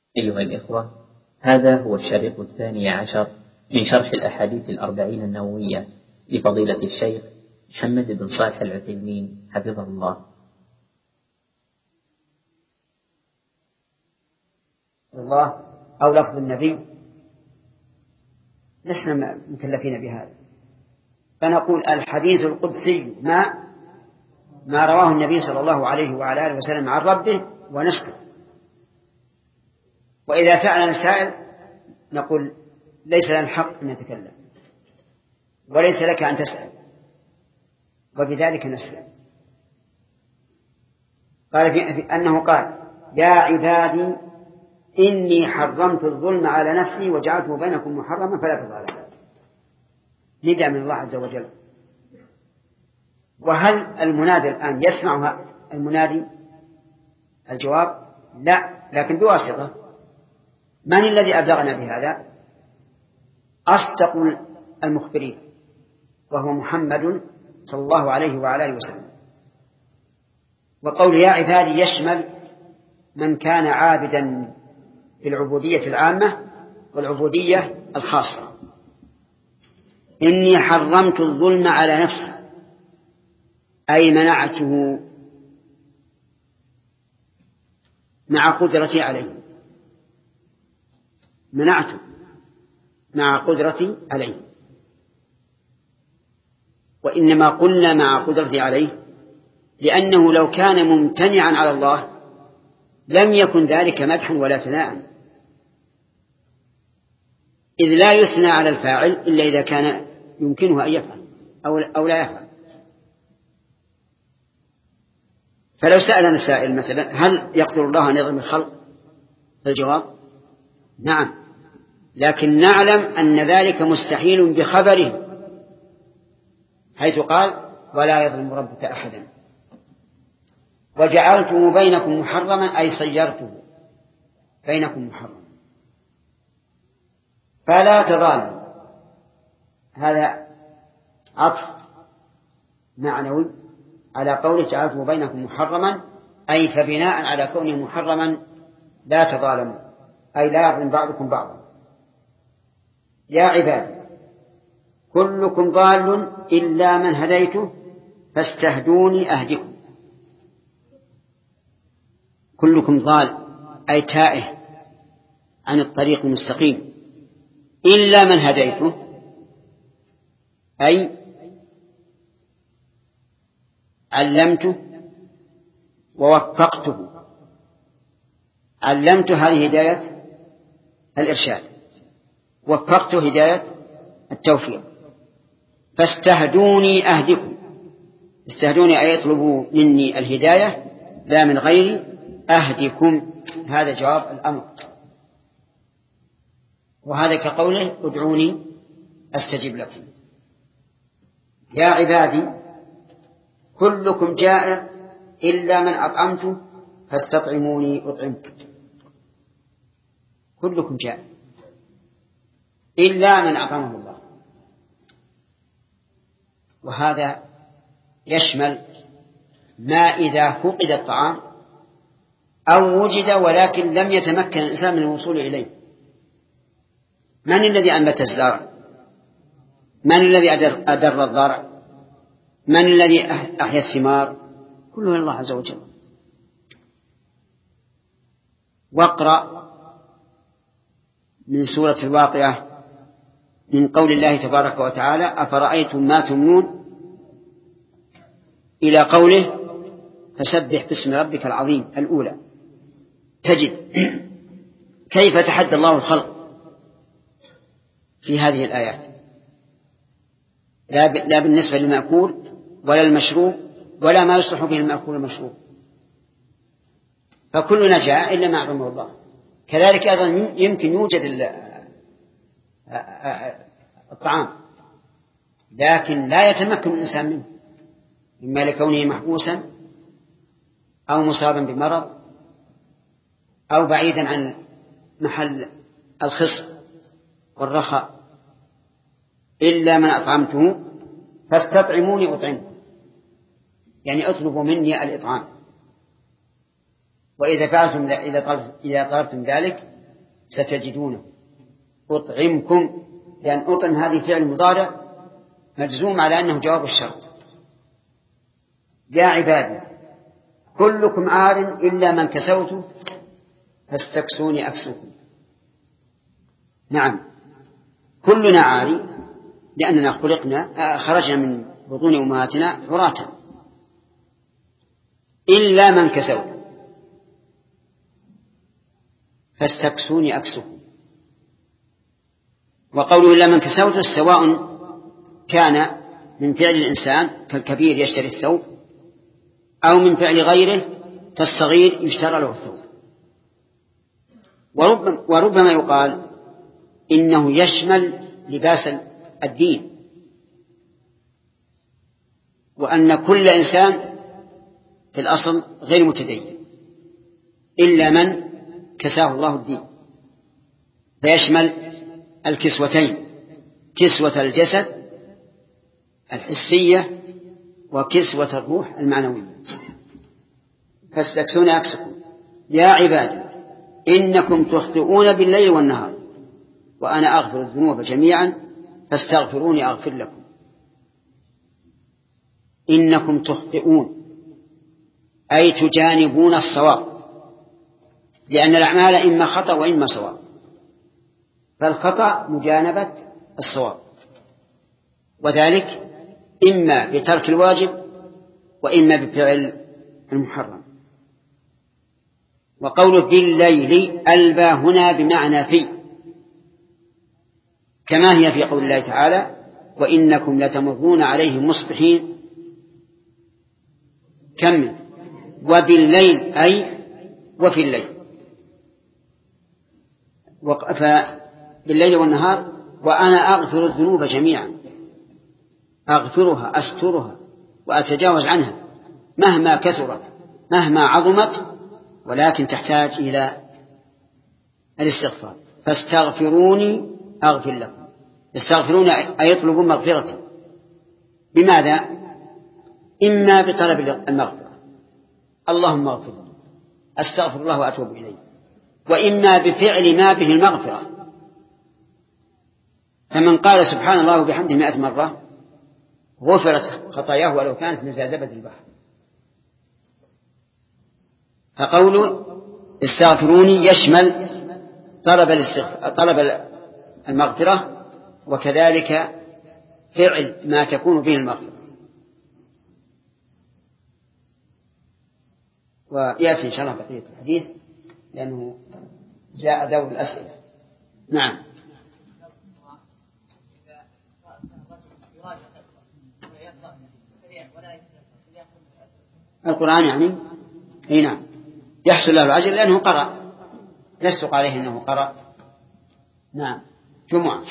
أيها الإخوة، هذا هو الشريط 12 من شرح الأحاديث 40 النووية لفضيلة الشيخ محمد بن صالح العثيمين حفظه الله. الله أو لفظ النبي لسنا مكلفين بهذا، فنقول الحديث القدسي ما رواه النبي صلى الله عليه وعلى آله وسلم عن ربه ونسكت. وإذا سألنا السائل نقول ليس لنا الحق أن نتكلم وليس لك أن تسأل، وبذلك نسلم. قال أنه قال: يا عبادي إني حرمت الظلم على نفسي وجعلته بينكم محرما فلا تظالموا. نداء من الله عز وجل. وهل المنادي الآن يسمع المنادي؟ الجواب لا، لكن بواسطة من الذي أبلغنا بهذا؟ أصدق المخبرين، وهو محمد صلى الله عليه وعلى آله وسلم. وقول يا عبادي يشمل من كان عابدا بالعبودية العامة والعبودية الخاصة. إني حرمت الظلم على نفسي، أي منعته مع قدرتي عليه، منعته مع قدرتي عليه. وإنما قلنا مع قدرتي عليه لأنه لو كان ممتنعا على الله لم يكن ذلك مدحا ولا ثناء، إذ لا يثنى على الفاعل إلا إذا كان يمكنه أن يفعل أو لا يفعل. فلو سألنا السائل مثلا: هل يقدر الله أن يظلم الخلق؟ الجواب: نعم، لكن نعلم أن ذلك مستحيل بخبره، حيث قال: ولا يظلم ربك أحدا. وجعلته بينكم محرما، أي صيرته بينكم محرما فلا تظالموا. هذا عطف معنوي على قوله جعلته بينكم محرما، أي فبناء على كونه محرما لا تظالموا، أي لا يظلم بعضكم بعضا. يا عبادي كلكم ضال إلا من هديته فاستهدوني أهدكم. كلكم ضال أي تائه عن الطريق المستقيم، إلا من هديته أي علمته ووفقته. علمت هذه هداية الإرشاد، وفقته هداية التوفيق. فاستهدوني أهدكم، استهدوني أي يطلبوا مني الهداية لا من غيري، أهدكم هذا جواب الأمر. وهذا كقوله ادعوني أستجب لكم. يا عبادي كلكم جائع إلا من أطعمته فاستطعموني أطعمكم. كلكم جائع إلا من أطعمه الله. وهذا يشمل ما إذا فقد الطعام أو وجد ولكن لم يتمكن الإنسان من الوصول إليه. من الذي أنبت الزرع؟ من الذي أدر الضرع؟ من الذي أحيا الثمار؟ كله الله عز وجل. واقرأ من سورة الواقعة من قول الله تبارك وتعالى: أفرأيتم ما تمنون، إلى قوله فسبح باسم ربك العظيم الأولى. تجد كيف تحدى الله الخلق في هذه الآيات، لا بالنسبة للمأكول ولا المشروب ولا ما يصلح به المأكول والمشروب، فكلنا جاء إلا ما أعظمه الله. كذلك أيضا يمكن يوجد الطعام لكن لا يتمكن الإنسان منه، إما لكونه محبوسا أو مصابا بمرض أو بعيدا عن محل الخصب والرخاء. إلا من أطعمته فاستطعموني أطعمكم، يعني اطلبوا مني الإطعام. وإذا فعلتم إذا طلبتم ذلك ستجدونه أطعمكم، لأن أطعم هذه فعل مضارع مجزوم على أنه جواب الشرط. يا عبادي كلكم عار إلا من كسوت فاستكسوني أكسوكم. نعم كلنا عاري لأننا خرجنا من بطون أمهاتنا عراة إلا من كسوت فاستكسوني أكسوكم. وقوله إلا من كسوت سواء كان من فعل الإنسان كالكبير يشتري الثوب أو من فعل غيره كالصغير يشترى له الثوب. وربما يقال إنه يشمل لباس الدين، وأن كل إنسان في الأصل غير متدين إلا من كساه الله الدين، فيشمل الكسوتين، كسوة الجسد الحسية وكسوة الروح المعنوية. فاستكسون أكسكم يا عبادي إنكم تخطئون بالليل والنهار وأنا أغفر الذنوب جميعا فاستغفروني أغفر لكم. إنكم تخطئون أي تجانبون الصواب، لأن الأعمال إما خطأ وإما صواب، فالخطأ مجانبة الصواب، وذلك إما بترك الواجب وإما بفعل المحرم. وقوله بالليل ألبى هنا بمعنى في، كما هي في قول الله تعالى وإنكم لتمرون عليهم مصبحين كمل وبالليل أي وفي الليل، فبالليل والنهار وأنا أغفر الذنوب جميعا، أغفرها أسترها وأتجاوز عنها مهما كثرت مهما عظمت، ولكن تحتاج إلى الاستغفار. فاستغفروني أغفر لكم. استغفرون أي يطلبون مغفرة، بماذا؟ إما بطلب المغفرة اللهم اغفر لي أستغفر الله وأتوب إليه، وإما بفعل ما به المغفرة. فمن قال سبحان الله وبحمده 100 مرة غفرت خطاياه ولو كانت مثل زبد البحر. فقول استغفروني يشمل طلب المغفرة وكذلك فعل ما تكون به المغفرة. ويأتي إن شاء الله بقية الحديث لأنه جاء دور الأسئلة. نعم. القرآن يعني أي نعم يحصل له الأجر لأنه قرأ، لست عليه أنه قرأ. نعم. جمعة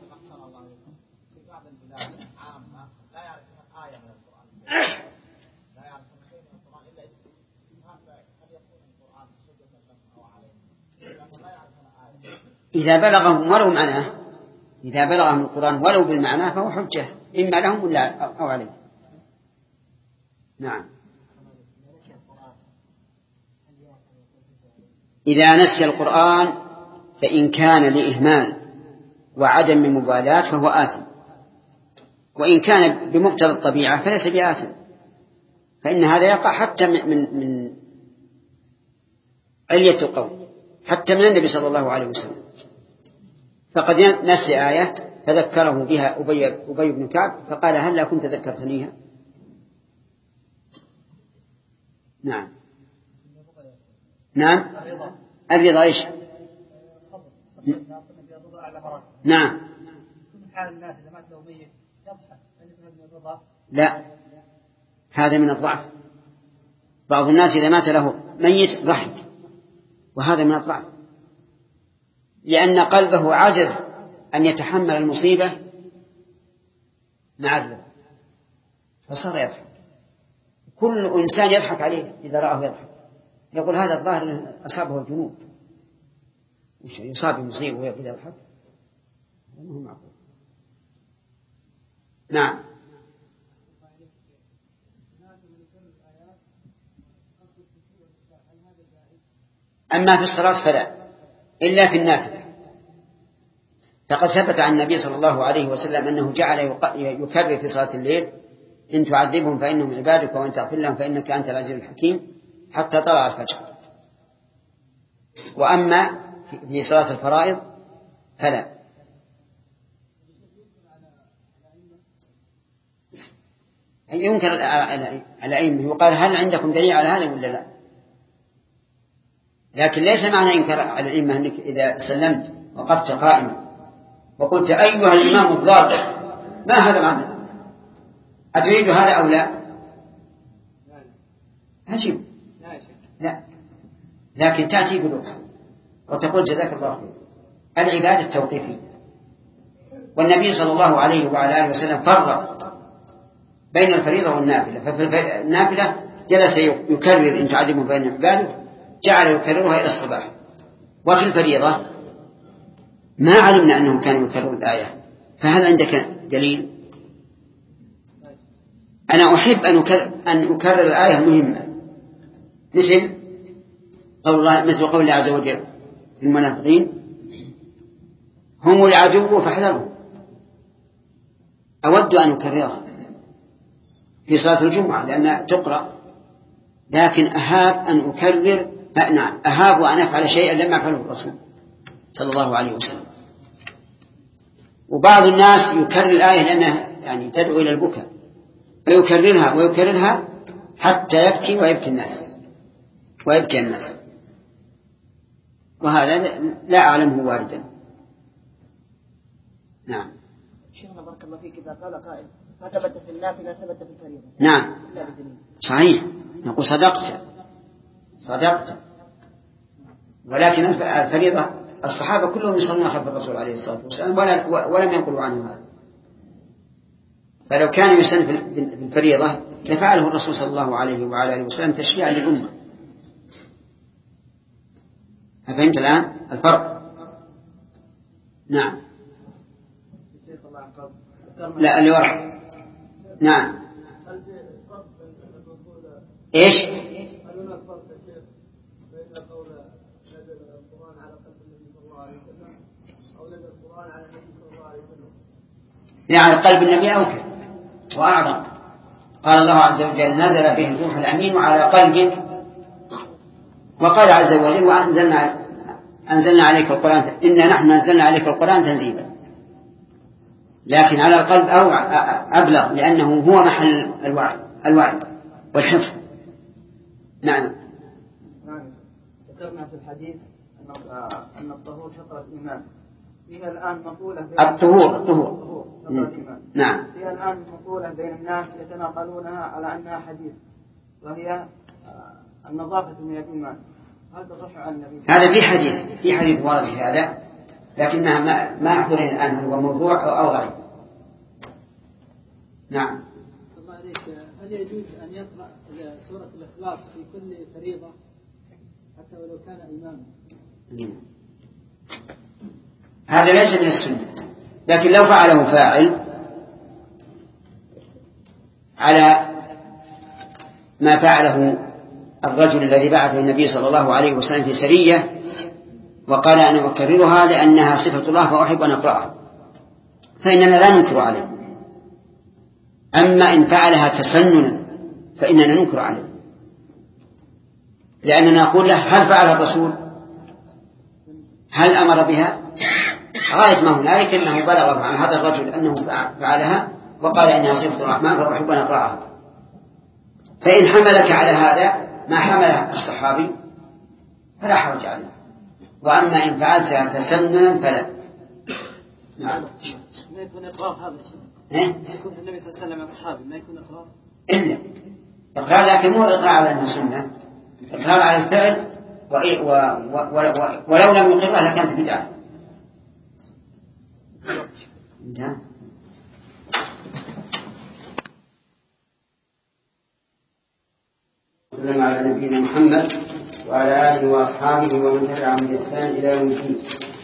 إذا بلغهم ولو معناه، إذا بلغهم القرآن ولو بالمعنى فهو حجة إما لهم ولا أو عليهم. نعم. إذا نسي القرآن فإن كان لإهمال وعدم المبالاة فهو آثم، وإن كان بمقتضى الطبيعة فليس بآثم، فإن هذا يقع حتى من علية القول، حتى من النبي صلى الله عليه وسلم. فقد نسي آية فذكره بها أبي بن كعب فقال هل لا كنت ذكرتنيها. نعم. نعم. الرضا إيش؟ نعم. لا، هذا من الضعف. بعض الناس إذا مات له ميت ضحك، وهذا من الضعف، لأن قلبه عجز أن يتحمل المصيبة مع الرضا فصار يضحك. كل إنسان يضحك عليه إذا رآه يضحك، يقول هذا الظاهر أصابه الجنون، يصاب بمصيبة ويقول يضحك، هو معقول. نعم. أما في الصلاة فلا، إلا في النافلة، فقد ثبت عن النبي صلى الله عليه وسلم أنه جعل يكرر في صلاة الليل: إن تعذبهم فإنهم عبادك وإن تغفر لهم فإنك أنت العزيز الحكيم، حتى طلع الفجر. وأما في صلاة الفرائض فلا. ينكر على الأئمة، وقال: هل عندكم دليل على هذا ولا لا؟ لكن ليس معنى إنكار على الأئمة أنك إذا سلمت وقفت قائما وقلت: أيها الإمام الضال، ما هذا معنى؟ أتريد هذا أو لا؟ أجيب لا، لكن تأتي بلطف وتقول: جزاك الله خير. العبادة التوقيفية، والنبي صلى الله عليه وعلى آله وسلم فرق بين الفريضة والنافلة. ففي النافلة جلس يكرر: إن تعذبهم فإنهم عبادك، جعل يكررها إلى الصباح. وفي الفريضة ما علمنا أنه كان يكرر الآية. فهل عندك دليل؟ أنا أحب أن أكرر الآية مهمة، مثل قول الله عز وجل: المنافقين هم العدو فاحذرهم. أود أن أكررها في صلاة الجمعة لأنها تقرأ، لكن أهاب أن أكرر أهاب أن أفعل شيئا لم يفعله الرسول صلى الله عليه وسلم. وبعض الناس يكرر الآية لأنها يعني تدعو إلى البكاء، فيكررها ويكررها حتى يبكي ويبكي الناس، وهذا لا أعلمه واردا. نعم. شيخنا بارك الله فيك، إذا قال قائل: ما ثبت في النافلة ثبت في الفريضة. نعم صحيح، نقول صدقت، ولكن الفريضة الصحابة كلهم يصلون خلف الرسول عليه الصلاة والسلام ولم ينقلوا عنه هذا. فلو كان يسن في الفريضة لفعله الرسول صلى الله عليه وعلى آله وسلم تشريعا للأمة. فهمت الآن الفرق؟ نعم. لا اللي وراء. نعم. إيش؟ يعني قلب النبي أوكد وأعظم. قال الله عز وجل: نزل به الروح الأمين على قلبك. وقال عز وجل: وأنزلنا عليك القرآن، إنا نحن نزلنا عليك القرآن تنزيلا. لكن على القلب أبلغ، لأنه هو محل الوعي والحفظ. نعم. ذكرنا في الحديث أن الطهور شطر الإيمان. فيها الآن مقولة الطهور. نعم. فيها الآن مقولة بين الناس يتناقلونها على أنها حديث، وهي النظافة من الإيمان. هل تصح عن النبي؟ هذا في حديث ورد في هذا، لكنها ما أحضرين الآن هو موضوع أو غير. نعم. الله عليك، هل يجوز أن يقرأ سورة الإخلاص في كل فريضة حتى ولو كان إماما؟ هذا ليس من السنة، لكن لو فعله فاعل على ما فعله الرجل الذي بعثه النبي صلى الله عليه وسلم في سرية وقال: أنا أكررها لأنها صفة الله فأحب أن أقرأها، فإننا لا ننكر عليه. أما إن فعلها تسننا فإننا ننكر عليه، لأننا نقول له: هل فعلها الرسول؟ هل أمر بها؟ غاية ما هنالك أنه بلغ عن هذا الرجل أنه فعلها وقال: إنها صفة الرحمن فأحب أن أقرأها. فإن حملك على هذا ما حمله الصحابي فلا حرج عليه، وأما إن فعلتها تسننا فلا. نعم. ما يكون إقرار هذا الشيء؟ يكون النبي صلى الله عليه وسلم أصحابه ما يكون إقرار؟ إلا إقرار، لكن مو إقرار على أنها سنة، إقرار على الفعل، ولو لم يقرها لكانت بدعة. نعم. وسلم على نبينا محمد وعلى آله وأصحابه ومن تبعهم بإحسان إلى يوم الدين.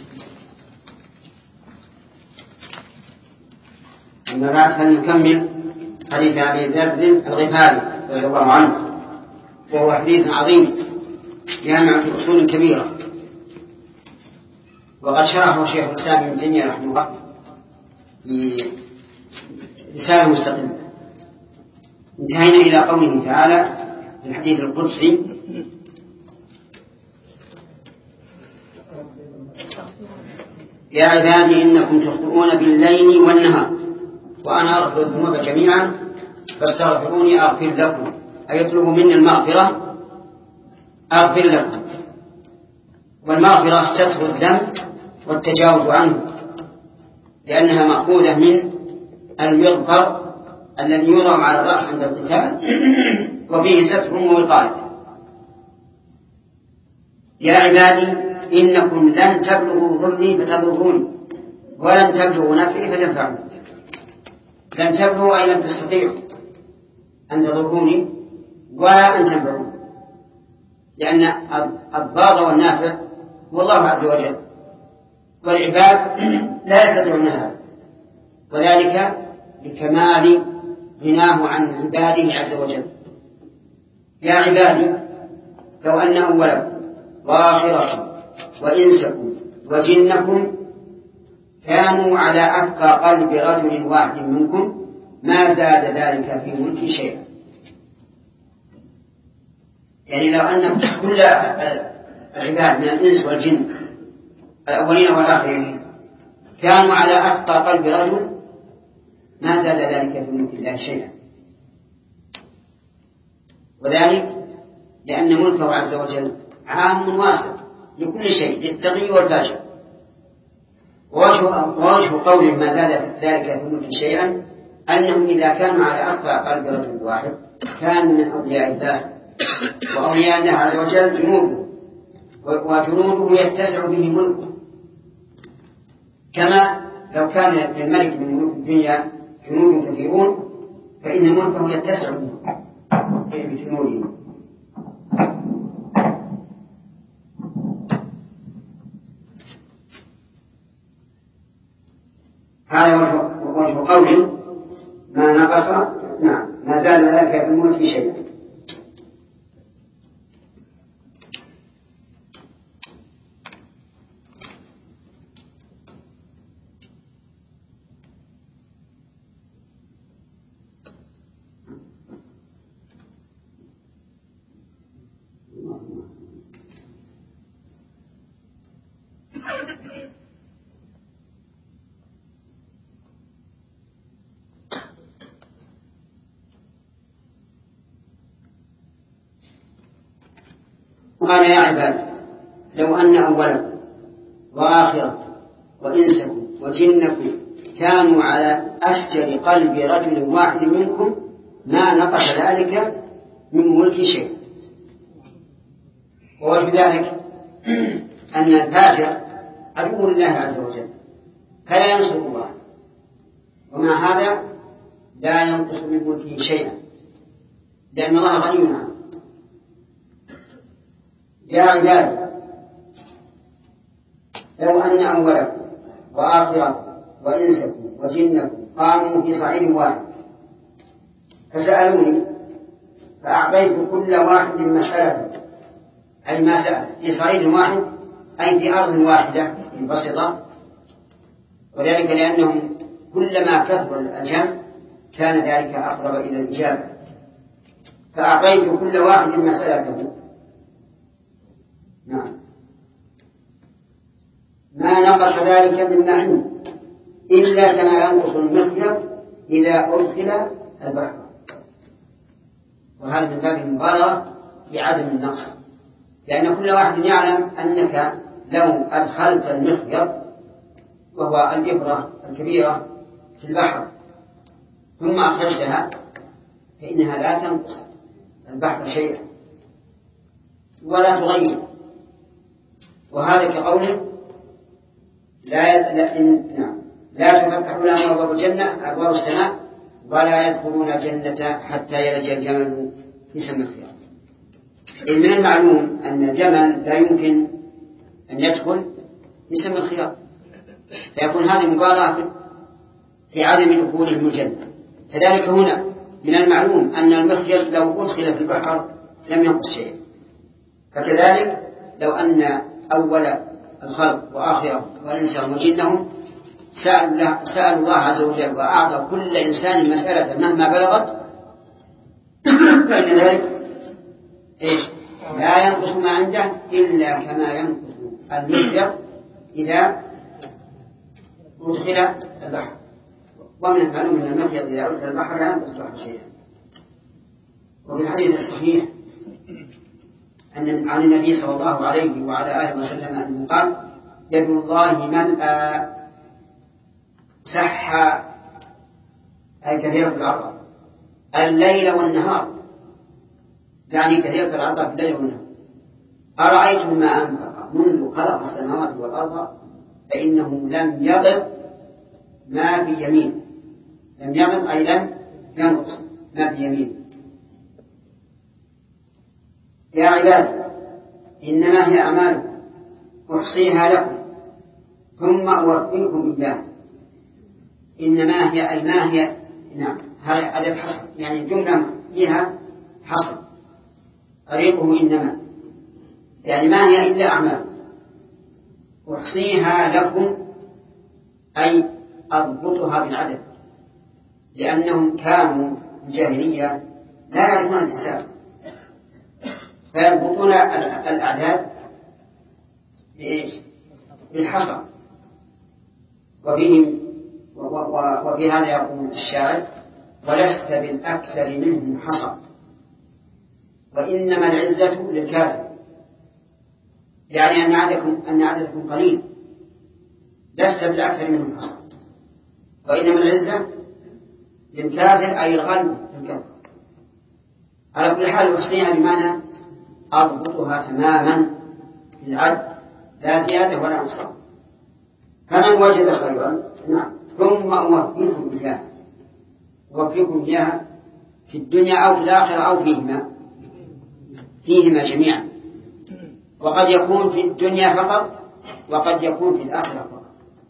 أما بعد فلنكمل حديث أبي ذر الغفاري رضي الله عنه، وهو حديث عظيم جامع في أصول كبيرة. وقد شرحه شيخ الإسلام ابن تيمية رحمه الله في رسالة مستقلة. انتهينا إلى قوله تعالى في الحديث القدسي: يا عبادي إنكم تخطئون بالليل والنهار وأنا أغفر الذنوب جميعا فاستغفروني أغفر لكم، أي يطلبوا مني المغفرة أغفر لكم. والمغفرة استغفر الذنب والتجاوز عنه، لأنها مأخوذة من المغفر الذي يوضع على الرأس عند القتال وفيه ستر ووقاية. يا عبادي إنكم لن تبلغوا ضري فتضروني ولن تبلغوا نفعي فتنفعوني. لن تبلغوا أي لن تستطيعوا أن تضروني ولا أن تنفعوني، لأن الضار والنافع هو الله عز وجل، والعباد لا يستطيعون هذا، وذلك لكمال غناه عن عباده عز وجل. يا عبادي لو أن أولكم وآخركم وإنسكم وجنكم كانوا على أتقى قلب رجل واحد منكم ما زاد ذلك في ملك شيئا. يعني لو أن كل العباد من الإنس والجن الأولين والآخرين كانوا على أتقى قلب رجل ما زاد ذلك في ملك الله شيئا، وذلك لأن ملكه عز وجل عام واسع لكل شيء، للتقي والفاجر. ووجه قول ما زاد ذلك في ملك شيئا أنهم إذا كانوا على أتقى قلب رجل واحد كانوا من أولياء الله، وأولياء الله عز وجل جنوده، وجنوده يتسع به ملكه، كما لو كان للملك من ملوك الدنيا جنود كثيرون فإن ملكه يتسع بجنوده. هذا وجه قول ما نقص ما زال ذلك في الملك شيئا. قال يا عباد لو أن أولكم وآخركم وإنسكم وجنكم كانوا على أفجر قلب رجل واحد منكم ما نقص ذلك من ملك شيء. ووجه ذلك أن الفاجر عدو لله عز وجل فلا ينصر الله، ومع هذا لا ينقص من ملكه شيئا لأن الله غني عنه. يا عباد لو أن أولكم وآخركم وإنسكم وجنكم قاموا في صعيد واحد فسألوني فأعطيت كل واحد مسألته، أي ما سأل في صعيد واحد أي في أرض واحدة منبسطة، وذلك لأنهم كلما كثر الجمع كان ذلك أقرب إلى الإجابة. فأعطيت كل واحد مسألته ما نقص ذلك مما عنده إلا كما ينقص المخيط إذا أدخل البحر، وهذا من باب المبالغة في عدم النقص، لأن كل واحد يعلم أنك لو أدخلت المخيط وهو الإبرة الكبيرة في البحر ثم أخرجتها فإنها لا تنقص البحر شيئا ولا تغير. وهذا كقوله لا تفتح لهم أبواب الجنة أبواب السماء ولا يدخلون الجنة حتى يلج الجمل في سم الخياط. من المعلوم أن الجمل لا يمكن أن يدخل في سم الخياط، فيكون هذه مبالغة في عدم دخولهم الجنة. كذلك هنا من المعلوم أن المخيط لو أدخل في البحر لم ينقص شيئا، فكذلك لو أن الخلق وآخرهم والإنسان وجنهم سألوا الله عز وجل وأعطى كل إنسان مسألة مهما بلغت فإن ذلك لا ينقص ما عنده إلا كما ينقص المخيط إذا أدخل البحر. ومن المعلوم أن المخيط إذا أدخل البحر لا ينقص البحر شيئا. وفي الحديث الصحيح عن النبي صلى الله عليه وعلى آله وسلم أنه قال: يد الله ملأى سحى، أي كثيرة العطاء، الليل والنهار، يعني كثيرة العطاء في الليل والنهار. أرأيتم ما أنفق منذ خلق السماوات والأرض فإنه لم يغض ما في يمين. لم يغض أي لم ينقص ما في يمين. يا عبادي إنما هي أعمالكم أحصيها لكم ثم أوفيكم إياها. إنما هي أي ما هي، نعم هذا أداة حصر، يعني جملة فيها حصر. طريقه إنما يعني ما هي إلا أعمال أحصيها لكم، أي أضبطها بالعدد، لأنهم كانوا في الجاهلية لا يعرفون الحساب فيضبطون الأعداد بالحصر. وفي هذا يقول الشاعر: ولست بالأكثر منهم حصر وإنما العزة للكافر. يعني أن عددكم قليل، لست بالأكثر منهم حصر وإنما العزة للكافر، أي الغلب للكافر. على كل حال أحصيها بمعنى أضبطها تماما في العد، لا زيادة ولا نقصان. فمن وجد خيرا نعم ثم أوفيكم إياها. أوفيكم إياها في الدنيا أو في الآخرة أو فيهما جميعا. وقد يكون في الدنيا فقط وقد يكون في الآخرة فقط.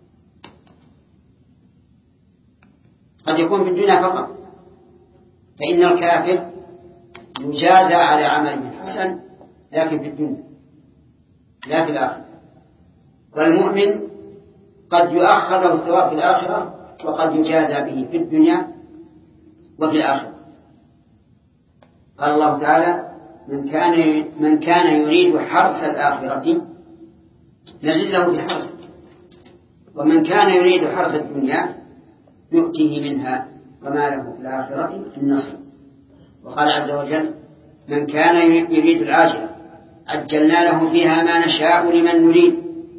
قد يكون في الدنيا فقط، فإن الكافر يجازى على عمله الحسن لكن في الدنيا لا في الآخرة. والمؤمن قد يؤخر له الثواب في الآخرة وقد يجازى به في الدنيا وفي الآخرة. قال الله تعالى: من كان يريد حرث الآخرة نزل له في حرثه ومن كان يريد حرث الدنيا نؤتيه منها وما له في الآخرة من نصيب. وقال عز وجل: من كان يريد العاجلة عجلنا له فيها ما نشاء لمن نريد.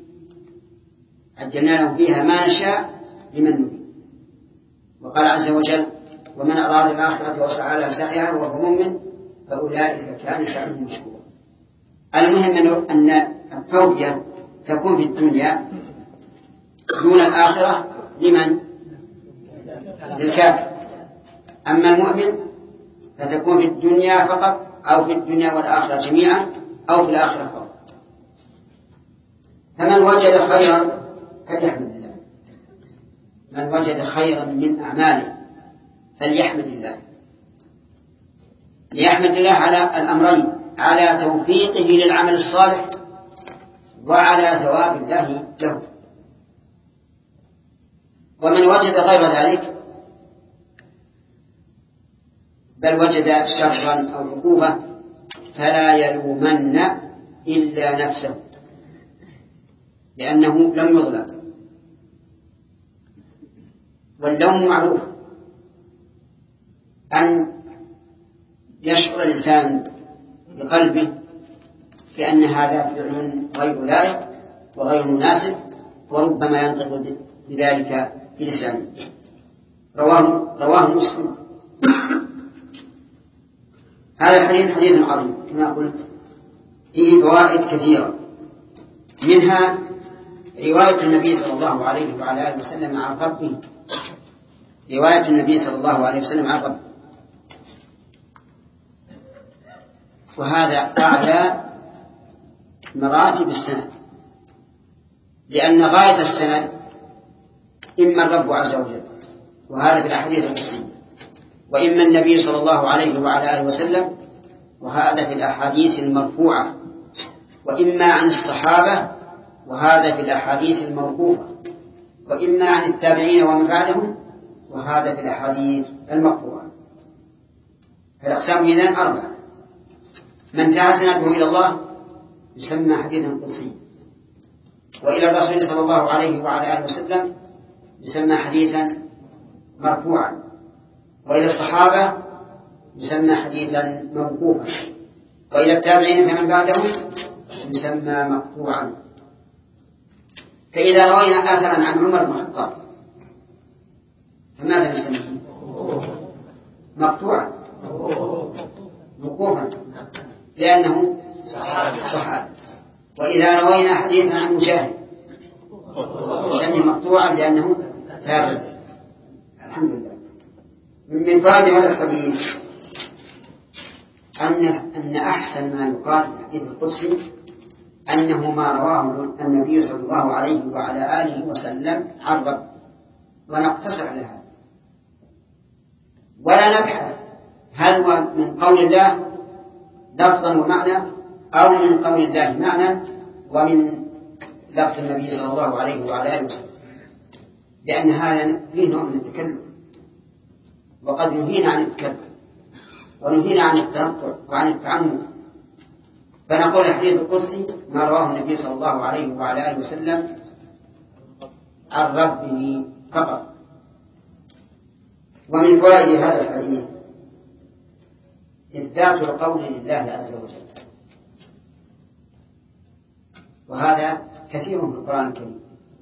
عجلنا له فيها ما نشاء لمن نريد. وقال عز وجل: ومن أراد الآخرة وسعى لها سعيها وهو مؤمن فأولئك كان سعيهم مشكورا. المهم أن التوبة تكون في الدنيا دون الآخرة لمن؟ للكافر. أما المؤمن فتكون في الدنيا فقط أو في الدنيا والآخرة جميعا أو في الآخرة فقط. فمن وجد خيرا فليحمد الله. من وجد خيرا من أعماله فليحمد الله. ليحمد الله على الأمرين: على توفيقه للعمل الصالح وعلى ثواب الله له. ومن وجد غير ذلك بل وجد شرا أو عقوبة فلا يلومن إلا نفسه لأنه لم يظلم. واللوم معروف، أن يشعر الإنسان بقلبه بأن هذا فعل غير لائق وغير مناسب وربما ينطق بذلك بلسانه. رواه مسلم. هذا الحديث حديث عظيم كما قلت، فيه فوائد كثيرة، منها رواية النبي صلى الله عليه وعلى آله وسلم عن ربه. رواية النبي صلى الله عليه وسلم عن ربه، وهذا أعلى مراتب السند، لأن غاية السند إما الرب عز وجل وهذا في الأحاديث القدسية، وإما النبي صلى الله عليه وعلى آله وسلم وهذا في الأحاديث المرفوعة، وإما عن الصحابة وهذا في الأحاديث الموقوفة، وإما عن التابعين ومن بعدهم، وهذا في الأحاديث المرفوعة. فالأقسام إذن 4: من انتهى سنده إلى الله يسمى حديثا قدسي، وإلى الرسول صلى الله عليه وعلى آله وسلم يسمى حديثا مرفوعا، وإلى الصحابة يسمى حديثا موقوفا، وإلى التابعين فمن بعدهم يسمى مقطوعا. فإذا روينا آثرا عن عمر بن الخطاب فماذا نسميه؟ مقطوعا موقوفا لأنه صحابي. وإذا روينا حديثا عن مجاهد نسميه مقطوعا لأنه تابع. الحمد لله. من فائدة هذا الحديث أن أحسن ما يقال في الحديث القدسي أنه ما رواه النبي صلى الله عليه وعلى آله وسلم عن رب، ونقتصر على هذا ولا نبحث هل هو من قول الله لفظا ومعنى أو من قول الله معنى ومن لفظ النبي صلى الله عليه وعلى آله وسلم، لأن هذا فيه نوع من التكلف، وقد نهينا عن التكلف ونهينا عن التنطع وعن التعمد. فنقول الحديث القدسي ما رواه النبي صلى الله عليه وعلى آله وسلم عن ربه فقط. ومن فوائد هذا الحديث إثبات القول لله عز وجل، وهذا كثير في القرآن الكريم،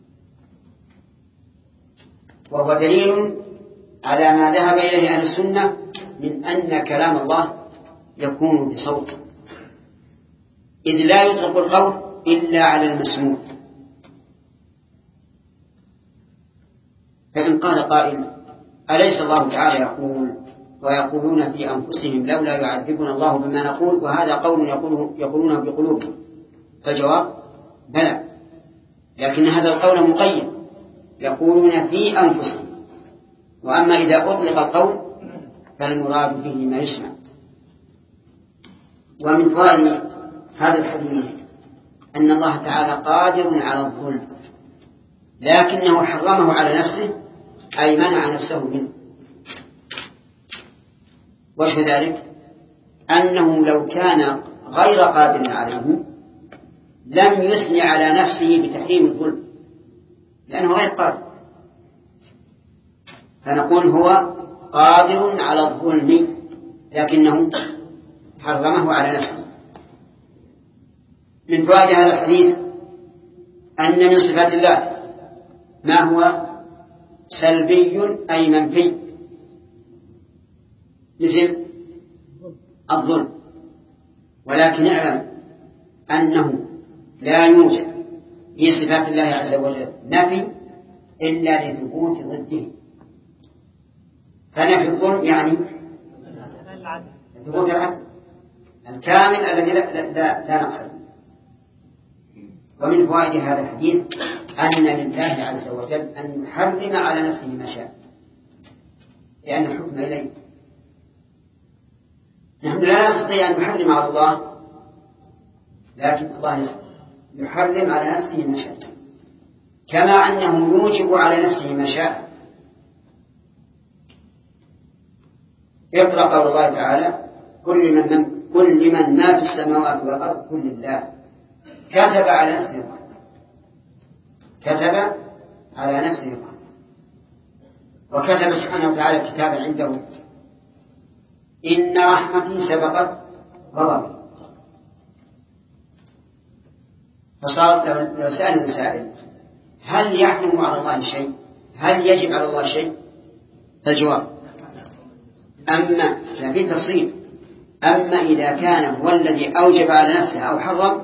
وهو دليل على ما ذهب إليه أهل السنة من أن كلام الله يكون بصوت، إذ لا يطلق القول إلا على المسموع. فإن قال قائل أليس الله تعالى يقول ويقولون في أنفسهم لولا يعذبنا الله بما نقول، وهذا قول يقولونه بقلوبهم؟ فالجواب بلى، لكن هذا القول مقيد، يقولون في أنفسهم، وأما إذا أطلق القول فالمراد به ما يسمع. ومن فوائد هذا الحديث أن الله تعالى قادر على الظلم، لكنه حرمه على نفسه، أي منع نفسه منه. وجه ذلك أنه لو كان غير قادر عليه لم يثني على نفسه بتحريم الظلم، لأنه غير قادر، فنقول هو قادر على الظلم لكنه حرمه على نفسه. من فوائد هذا الحديث أن من صفات الله ما هو سلبي أي منفي، مثل الظلم، ولكن اعلم أنه لا يوجد في صفات الله عز وجل نفي إلا لثبوت ضده. فنفي الظلم يعني ثبوت العدل الكامل الذي لا نقص فيه. ومن فوائد هذا الحديث أن لله عز وجل أن يحرم على نفسه ما شاء، لأن الحكم إليه. نحن لا نستطيع أن نحرم على الله، لكن الله يحرم على نفسه ما شاء، كما أنه يوجب على نفسه ما شاء. اقرأ قول الله تعالى كل من ما في السماوات والأرض كل الله كتب على نفسه الرحمة، كتب على نفسه الرحمة، وكتب سبحانه وتعالى كتابا عنده إن رحمتي سبقت غضبي. فصار لو سأل السائل هل يحرم على الله شيء، هل يجب على الله شيء، الجواب أما في تفصيل، أما إذا كان هو الذي أوجب على نفسه أو حرم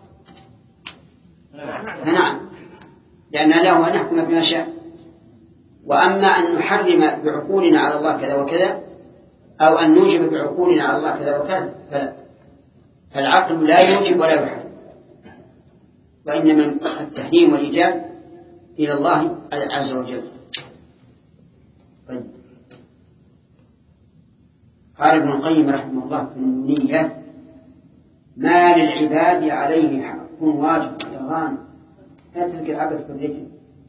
فنعم، لأن له أن نحكم بما شاء. وأما أن نحرم بعقولنا على الله كذا وكذا، أو أن نوجب بعقولنا على الله كذا وكذا، فلا، فالعقل لا يوجب ولا يحرم، وإنما التحريم والإيجاب إلى الله عز وجل. طيب. قال ابن القيم رحمه الله في النونية ما للعباد عليه حق واجب الإرغام يترك العبث بالذكر.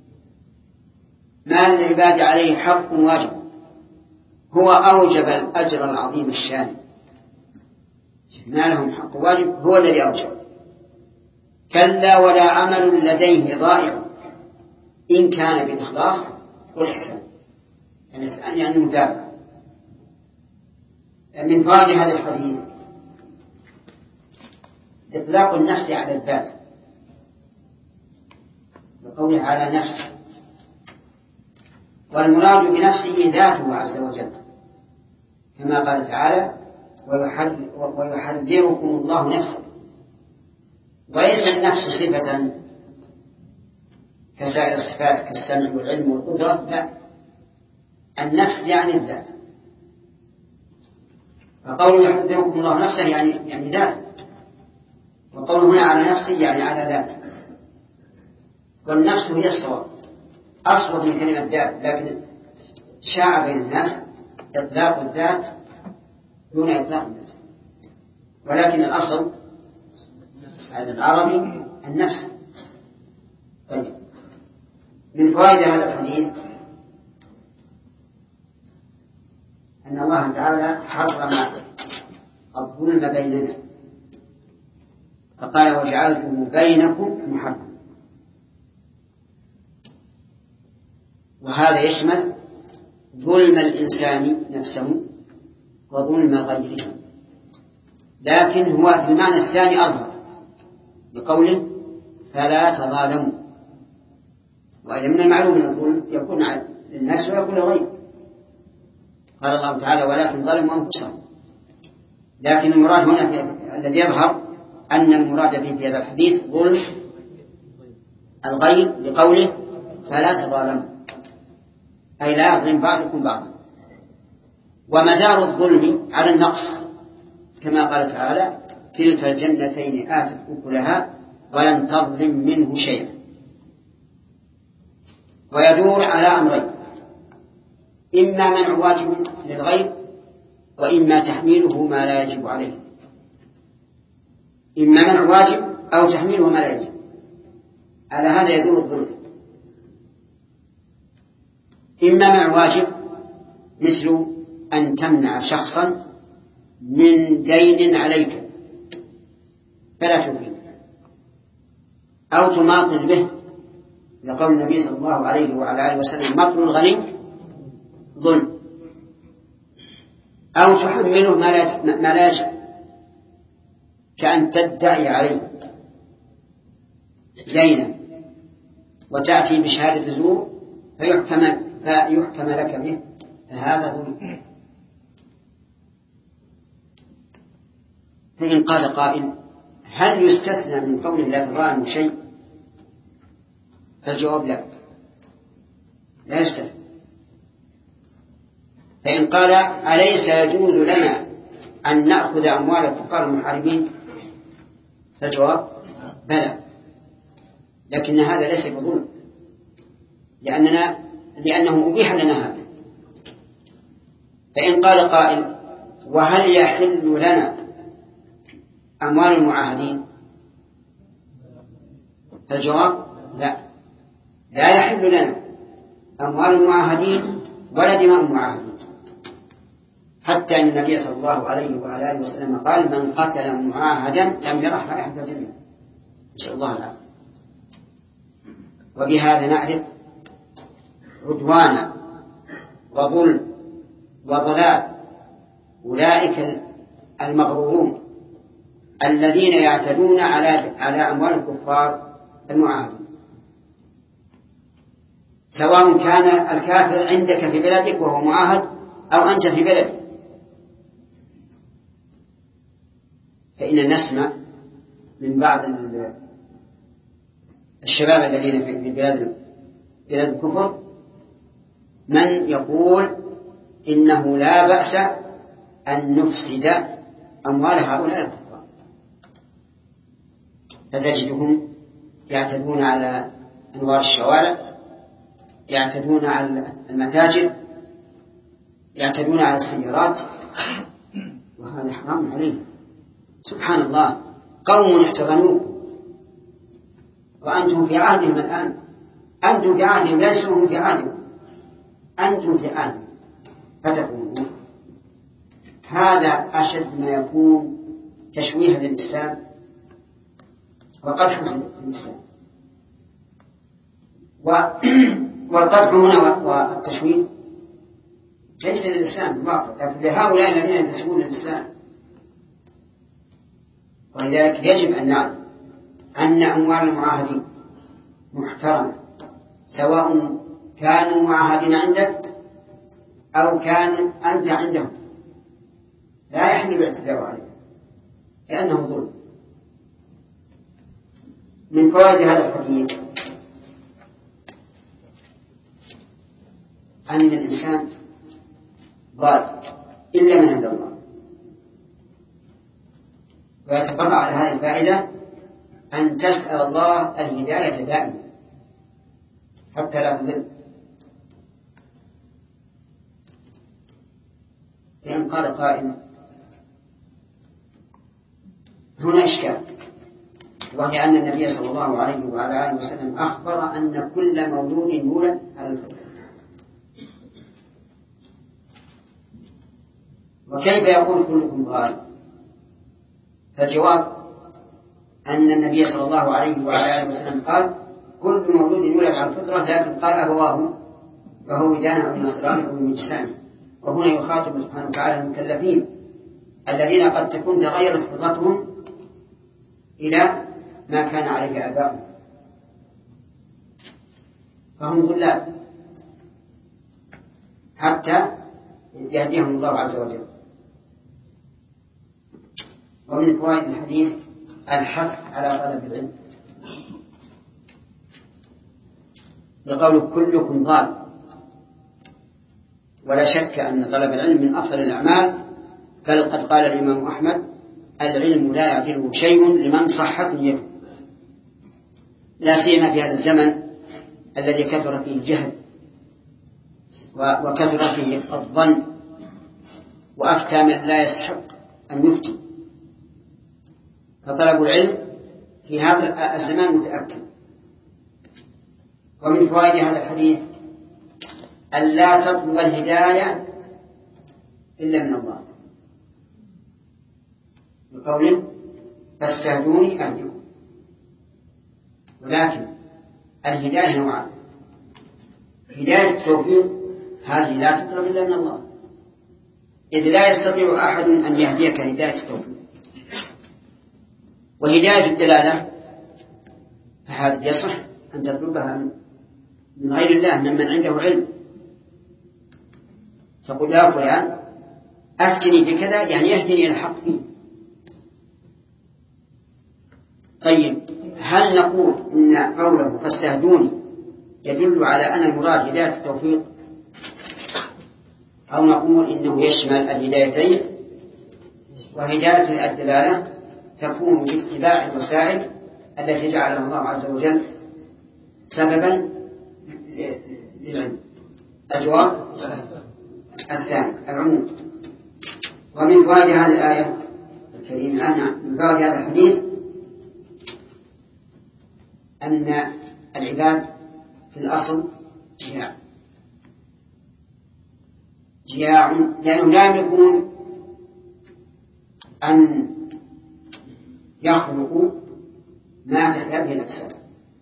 ما للعباد عليه حق واجب هو أوجب الأجر العظيم الشان. ما لهم حق واجب هو الذي أوجب. كلا ولا عمل لديه ضائع إن كان بالإخلاص والإحسان. الإحسان يعني المتابعة. من فوائد هذا الحديث إطلاق النفس على الذات بقوله على نفسه، والمراد بنفسه ذاته عز وجل كما قال تعالى ويحذركم الله نفسه. وليس النفس صفة كسائر الصفات كالسمع والعلم والقدرة، لا، النفس يعني الذات. فقوله يحذركم الله نفسه يعني ذاته، وقوله هنا على نفسه يعني على ذاته. والنفس هي الصواب، أصوب من كلمة ذات، لكن شاع بين الناس إطلاق الذات دون إطلاق النفس، ولكن الأصل على العربي النفس. طيب، من فوائد هذا الحديث أن الله تعالى حرم الظلم بيننا، فقال وجعلته بينكم محرما، وهذا يشمل ظلم الإنسان نفسه وظلم غيره، لكن هو في المعنى الثاني أظهر بقوله فلا تظالموا. وإذا من المعلوم أن الظلم يكون على الناس ويكون لغيره. قال الله تعالى ولكن ظلموا أنفسهم، لكن المراد هنا الذي يظهر أن المراد في هذا الحديث ظلم الغير بقوله فلا تظالموا، أي لا يظلم بعضكم بعضا. ومدار الظلم على النقص كما قال تعالى كلتا الجنتين آتت أكلها ولن تظلم منه شيئا. ويدور على أمرين: إما منع واجب للغير، وإما تحميله ما لا يجب عليه. إما منع واجب أو تحميله ما لا يجب، على هذا يدور الظلم. إما منع واجب مثل أن تمنع شخصا من دين عليك فلا تفيه، أو تماطل به لقول النبي صلى الله عليه وعلى آله وسلم مطل الغني ظلم، أو تحمله ما لا يجب كأن تدعي عليه دينا وتأتي بشهادة زور فيحكم لك به، فهذا ظلم. فإن قال قائل هل يستثنى من قوله لا تظالموا شيء؟ فالجواب لا يستثنى. فإن قال أليس يجوز لنا أن نأخذ أموال الكفار المحاربين؟ فالجواب بلى، لكن هذا ليس بظلم لأنه أبيح لنا هذا. فإن قال قائل وهل يحل لنا أموال المعاهدين؟ فالجواب لا يحل لنا أموال المعاهدين ولا دماء المعاهدين، حتى أن النبي صلى الله عليه وعلى آله وسلم قال من قتل معاهدا لم يرح رائحة الجنة، نسأل الله العافية. وبهذا نعرف عدوان وظلم وضلال أولئك المغرورون الذين يعتدون على أموال الكفار المعاهدين، سواء كان الكافر عندك في بلدك وهو معاهد أو أنت في بلدك. فإن نسمع من بعض الشباب الذين في بلاد الكفر من يقول إنه لا بأس أن نفسد أموال هؤلاء الكفار، فتجدهم يعتدون على أنوار الشوارع، يعتدون على المتاجر، يعتدون على السيارات، وهذا حرام عليهم. سبحان الله، قوم احتضنوكم وأنتم في عهدهم الآن. أنتم في عهدهم ليسوا هم في عهدهم، أنتم في عهدهم فتقولون. هذا أشد ما يكون تشويها للإسلام وقدحا في الإسلام. والقدح هنا والتشويه ليس للإسلام بالواقع، لكن لهؤلاء الذين ينتسبون للإسلام. ولذلك يجب أن نعلم أن أموال المعاهدين محترمة، سواء كانوا معاهدين عندك أو كان أنت عندهم، لا يحمل الاعتداء عليه لأنه ظلم. من فوائد هذا الحديث أن الإنسان ضال إلا من هدى الله. ويتفرع على هذه الفائدة أن تسأل الله الهداية دائما حتى لا تضل. لأن قال قائل هنا إشكال، وهي أن النبي صلى الله عليه وعلى آله وسلم أخبر أن كل مولود يولد على الفطرة، وكيف يقول كلكم ضال؟ فالجواب أن النبي صلى الله عليه وعلى آله وسلم قال كل مولود يولد على الفطرة، لكن قال أبواه يهودان أو نصراني أو مجسان. وهنا يخاطب سبحانه وتعالى المكلفين الذين قد تكون تغيرت فطرتهم إلى ما كان عليه آباؤهم، فهم ضلال حتى يهديهم الله عز وجل. ومن فوائد الحديث الحث على طلب العلم، لقول كلكم ضال. ولا شك أن طلب العلم من أفضل الأعمال، بل قد قال الإمام أحمد العلم لا يعدله شيء لمن صحت نيته، لا سيما في هذا الزمن الذي كثر فيه الجهل وكثر فيه الظن وأفتى من لا يستحق أن يفتي. فطلب العلم في هذا الزمان متأكد. ومن فوائد هذا الحديث أن لا تطلب الهداية إلا من الله، بقوله فاستهدوني أهدكم. ولكن الهداية نوعان: هداية التوفيق هذه لا تطلب إلا من الله، إذ لا يستطيع أحد أن يهديك هداية التوفيق. وهداية الدلالة فهذا يصح أن تطلبها من غير الله، ممن عنده علم. تقول يا فلان أفتني بكذا، يعني يهدني إلى الحق فيه. طيب، هل نقول إن قوله فاستهدوني يدل على أن المراد هداية التوفيق، أو نقول إنه يشمل الهدايتين؟ وهداية الدلالة تكون باتباع الوسائل التي جعلها الله عز وجل سببا للعلم. الجواب الثاني العموم. ومن فوائد هذه الآية الكريمة من فوائد هذا الحديث أن العباد في الأصل جياع، لأنهم لا يملكون أن يخلقوا ما تحيا به الأجساد،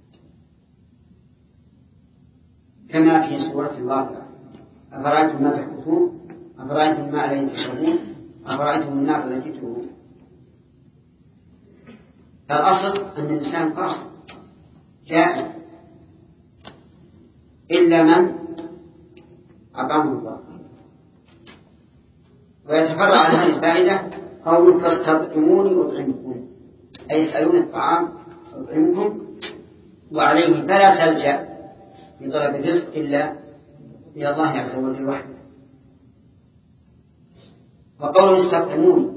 كما في سورة الواقعة: أفرأيتم ما تحدثون، أفرأيتم الماء الذي تشربون، أفرأيتم النار التي تورون. فالأصل أن الإنسان قاصر جائع إلا من أطعمه الله. ويتفرع عن هذه الفائدة قول فاستطعموني أطعمكم، أي يسألون الطعام أطعمكم، وعليه فلا تلجأ في طلب الرزق إلا إلى الله عز وجل وحده. وقول استطعموني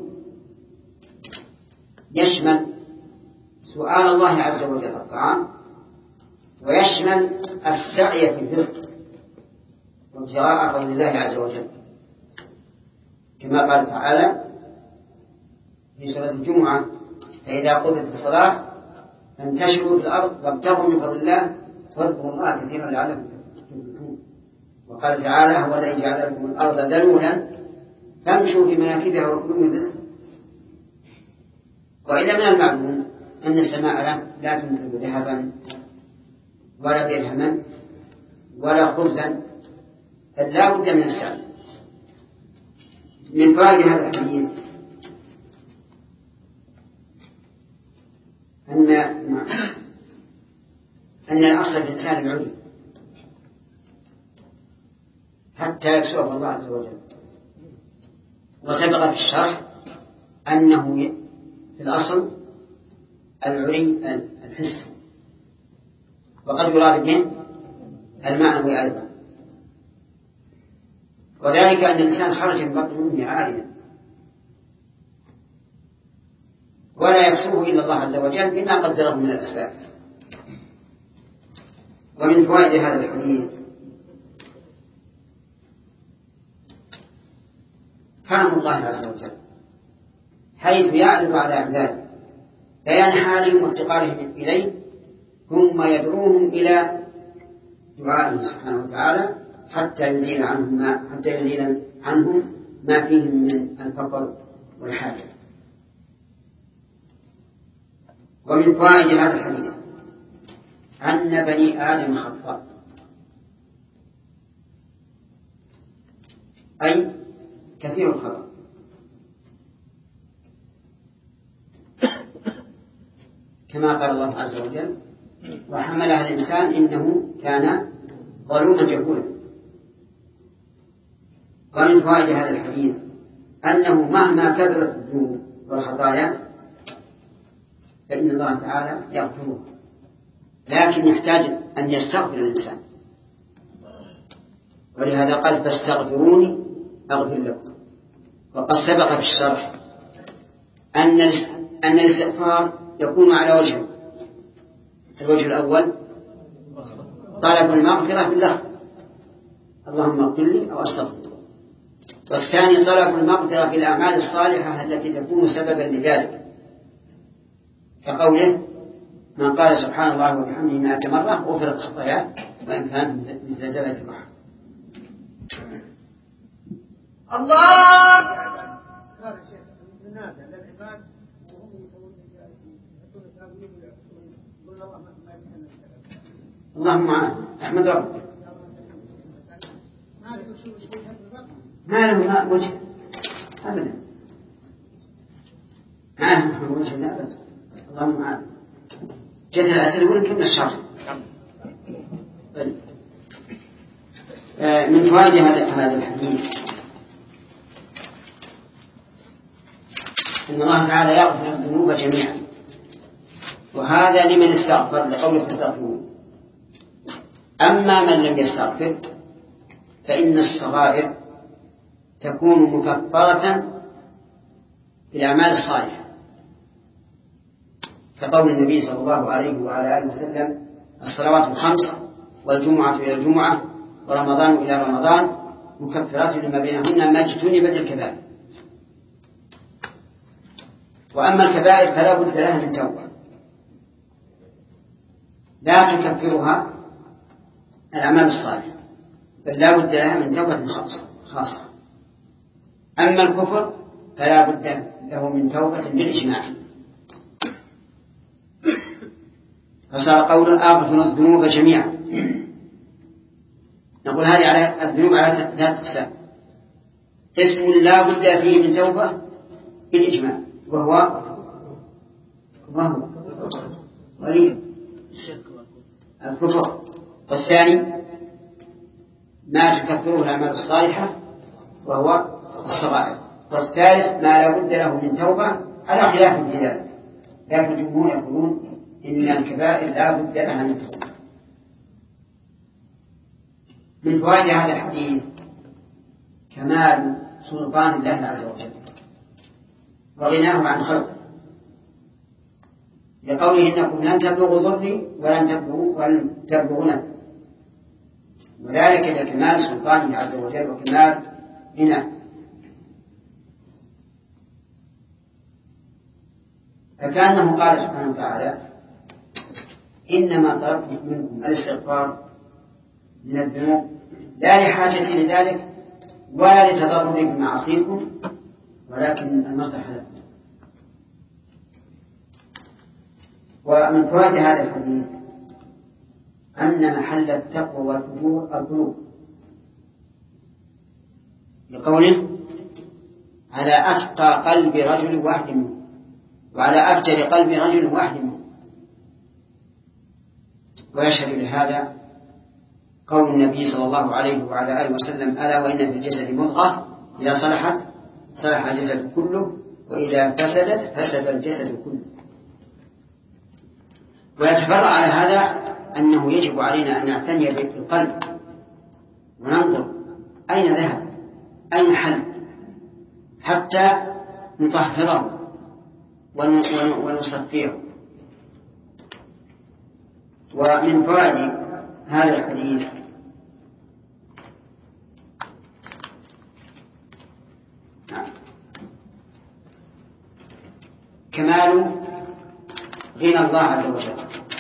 يشمل سؤال الله عز وجل الطعام، ويشمل السعي في الرزق وابتغاء فضل الله عز وجل، كما قال تعالى في سورة الجمعة: فإذا قضيت الصلاة فانتشروا في الأرض وابتغوا من فضل الله واذكروا الله كثيرا لعلكم تفلحون. وقال تعالى: هو الذي جعل لكم الأرض ذلولا فامشوا في مناكبها وكلوا من رزقه. وإلا من المعلوم أن السماء لا تنزل ذهبا ولا درهما ولا خبزا، بل لا بد من السعي. من فوائد هذا الحديث أن الأصل في الإنسان العلم حتى يكسوه الله عز وجل. وسبق في الشرح أنه في الأصل العلي الحس، وقد يراد به المعنوي أيضا، وذلك أن الإنسان خرج من بطن أمه عاريا ولا يكسوه إلا الله عز وجل بما قدره من الأسباب. ومن فوائد هذا الحديث كرم الله عز وجل حيث يعرض على عباده بيان حالهم وافتقارهم إليه، ثم يدعوهم إلى دعائه سبحانه وتعالى حتى يزيل عنهم ما فيهم من الفقر والحاجة. ومن فوائد هذا الحديث أن بني آدم خطاء، أي كثير الخطأ، كما قال الله عز وجل: وحملها الإنسان إنه كان ظلوما جهولا. ومن فوائد هذا الحديث أنه مهما كثرت الذنوب والخطايا فإن الله تعالى يغفرها، لكن يحتاج أن يستغفر الإنسان، ولهذا قال: فاستغفروني أغفر لكم. وقد سبق في الشرح أن الاستغفار يكون على وجهين: الوجه الأول طلب المغفرة باللفظ اللهم اغفر لي أو أستغفر، والثاني طلب المغفرة في الأعمال الصالحة التي تكون سببا لذلك، كقوله: من قال سبحان الله وبحمده 100 مرة غفرت خطاياه وإن كانت مثل زبد البحر. الله اللهم معنا أحمد ربك ما له ما وجه أبدا، ما له وجه أبدا. اللهم معنا جزء الأسئلة ولكن الشرح. من فوائد هذا الحديث أن الله تعالى يغفر الذنوب جميعا، وهذا لمن استغفر لقوله فاستغفرون. أما من لم يستغفر فإن الصغائر تكون مكفرة بالأعمال الصالحة، كقول النبي صلى الله عليه وعلى آله وسلم: الصلوات الخمس والجمعة إلى الجمعة ورمضان إلى رمضان مكفرات لما بينهن ما اجتنبت الكبائر. وأما الكبائر فلا بد لها من توبة لا تكفرها الأعمال الصالحة، بل لا بد لها من توبة خاصة. أما الكفر فلا بد له من توبة بالإجماع. فصار قول أغفر الذنوب جميعا. نقول هذه على الذنوب على 3 أقسام: اسم لا بد فيه من توبة بالإجماع وهو ولي الكفر، والثاني ما تكفره الأعمال الصالحة وهو الصغائر، والثالث ما لا بد له من توبة على خلاف في ذلك، لكن الجمهور يقولون إن الكبائر لا بد لها من توبة. من فوائد هذا الحديث كمال سلطان الله عز وجل وغناه عن خلقه، لقوله: إنكم لن تبلغوا ضري ولن تبلغوا نفعي، وذلك لكمال سلطانه عز وجل وكمال غناه. فكأنه قال سبحانه وتعالى: إنما طلبت منكم الاستغفار من الذنوب لا لحاجتي لذلك ولا لتضرري بمعاصيكم، ولكن المصلحة لكم. ومن فوائد هذا الحديث أن محل التقوى والفجور القلوب، لقوله على أتقى قلب رجل واحد منه وعلى أفجر قلب رجل واحد منه. ويشهد لهذا قول النبي صلى الله عليه وعلى آله وسلم: ألا وإن في الجسد مضغة إذا صلحت صلح الجسد كله وإذا فسدت فسد الجسد كله. ويتفرع على هذا أنه يجب علينا أن نعتني بالقلب وننظر أين ذهب أين حل حتى نطهره ونصفيه. ومن فوائد هذا الحديث كمال غنى الله عز وجل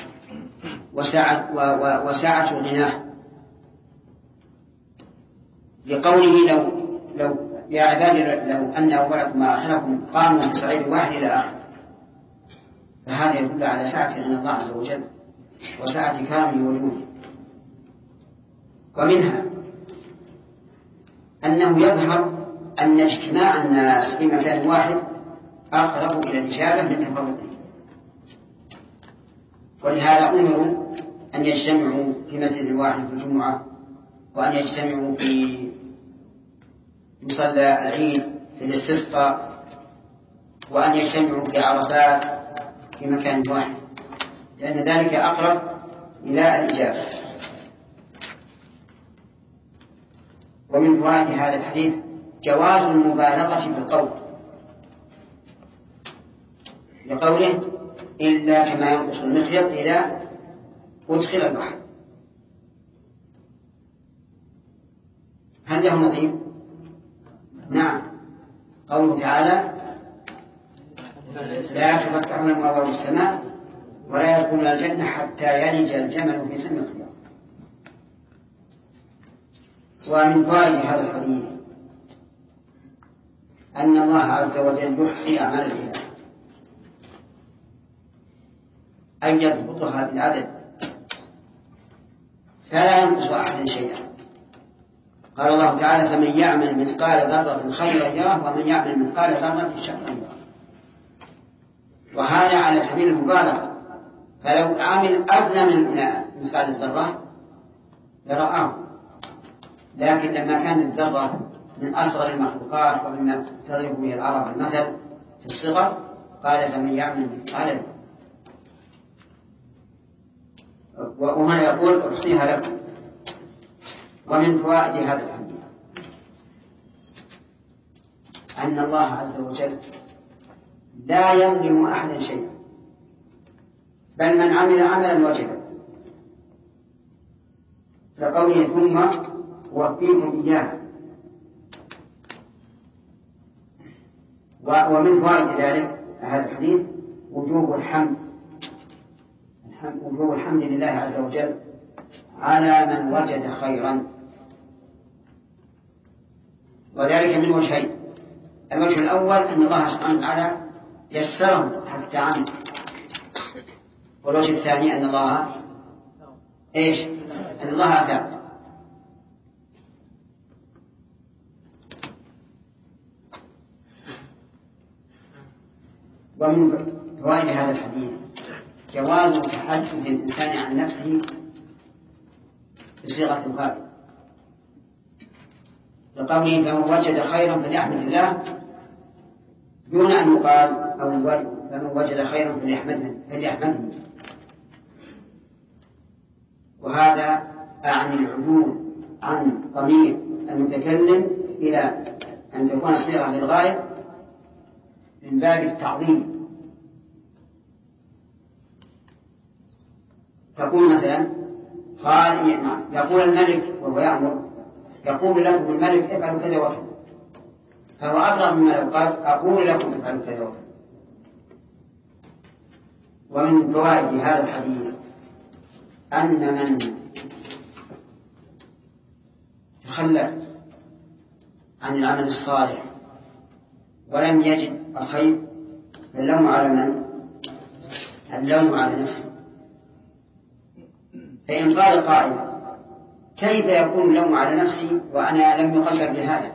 وسعة غناه، لقوله لو يا عبادي لو أن أولكم وآخركم قاموا في صعيد واحد إلى آخر. فهذا يدل على سعة غنى الله عز وجل وسعة كرمه وجوده. ومنها أنه يظهر أن اجتماع الناس في مكان واحد أقرب إلى الإجابة من تفرقهم، ولهذا أمروا أن يجتمعوا في مسجد واحد في الجمعة، وأن يجتمعوا في مصلى العيد في الاستسقاء، وأن يجتمعوا في عرفات في مكان واحد، لأن ذلك أقرب إلى الإجابة. ومن فوائد هذا الحديث جواز المبالغة بالقول، لقوله: إلا كما ينقص المخيط إذا أدخل البحر. هل له نظير؟ نعم، قوله تعالى: لا تفتحون أبواب السماء ولا يدخلون الجنة حتى يلج الجمل في سم الخياط. ومن فوائد هذا الحديث أن الله عز وجل يحصي أعمال العباد، أن يضبطها بالعدد فلا ينقص أحد شيئا. قال الله تعالى: فمن يعمل مثقال ذرة خيرا يره ومن يعمل مثقال ذرة شرا يره. وهذا على سبيل المبالغة، فلو عمل أدنى من مثقال الذرة لرآه، لكن لما كانت الذرة من أصغر المخلوقات ومما تضرب به العرب المثل في الصغر، قال: فمن يعمل مثقال ذرة. وهنا يقول: أحصيها لكم. ومن فوائد هذا الحديث أن الله عز وجل لا يظلم أحدا شيئا، بل من عمل عملا وجدا، لقوله: ثم وفيكم إياه. ومن فوائد ذلك هذا الحديث وجوب الحمد لله عز وجل على من وجد خيرا، وذلك من وجهين: الوجه الأول أن الله سبحانه وتعالى يسره حتى عمل، والوجه الثاني أن الله أن الله أتاه. ومن فوائد هذا الحديث جواز تحدث الإنسان عن نفسه بصيغة الغائب، لقوله: فمن وجد خيرا فليحمد الله، دون أن يقال أو فمن وجد خيرا فليحمده. وهذا أعني العدول عن ضمير المتكلم إلى أن تكون صيغة للغائب من باب التعظيم. تقول مثلا: يقول الملك وهو يأمر، يقول لكم الملك افعلوا كذا وكذا، فهو أبلغ مما لو قال: أقول لكم افعلوا كذا وكذا. ومن فوائد هذا الحديث أن من تخلى عن العمل الصالح ولم يجد الخير اللوم على من؟ اللوم على نفسه. فإن قال قائل كيف يكون اللوم على نفسي وأنا لم يقدر بهذا؟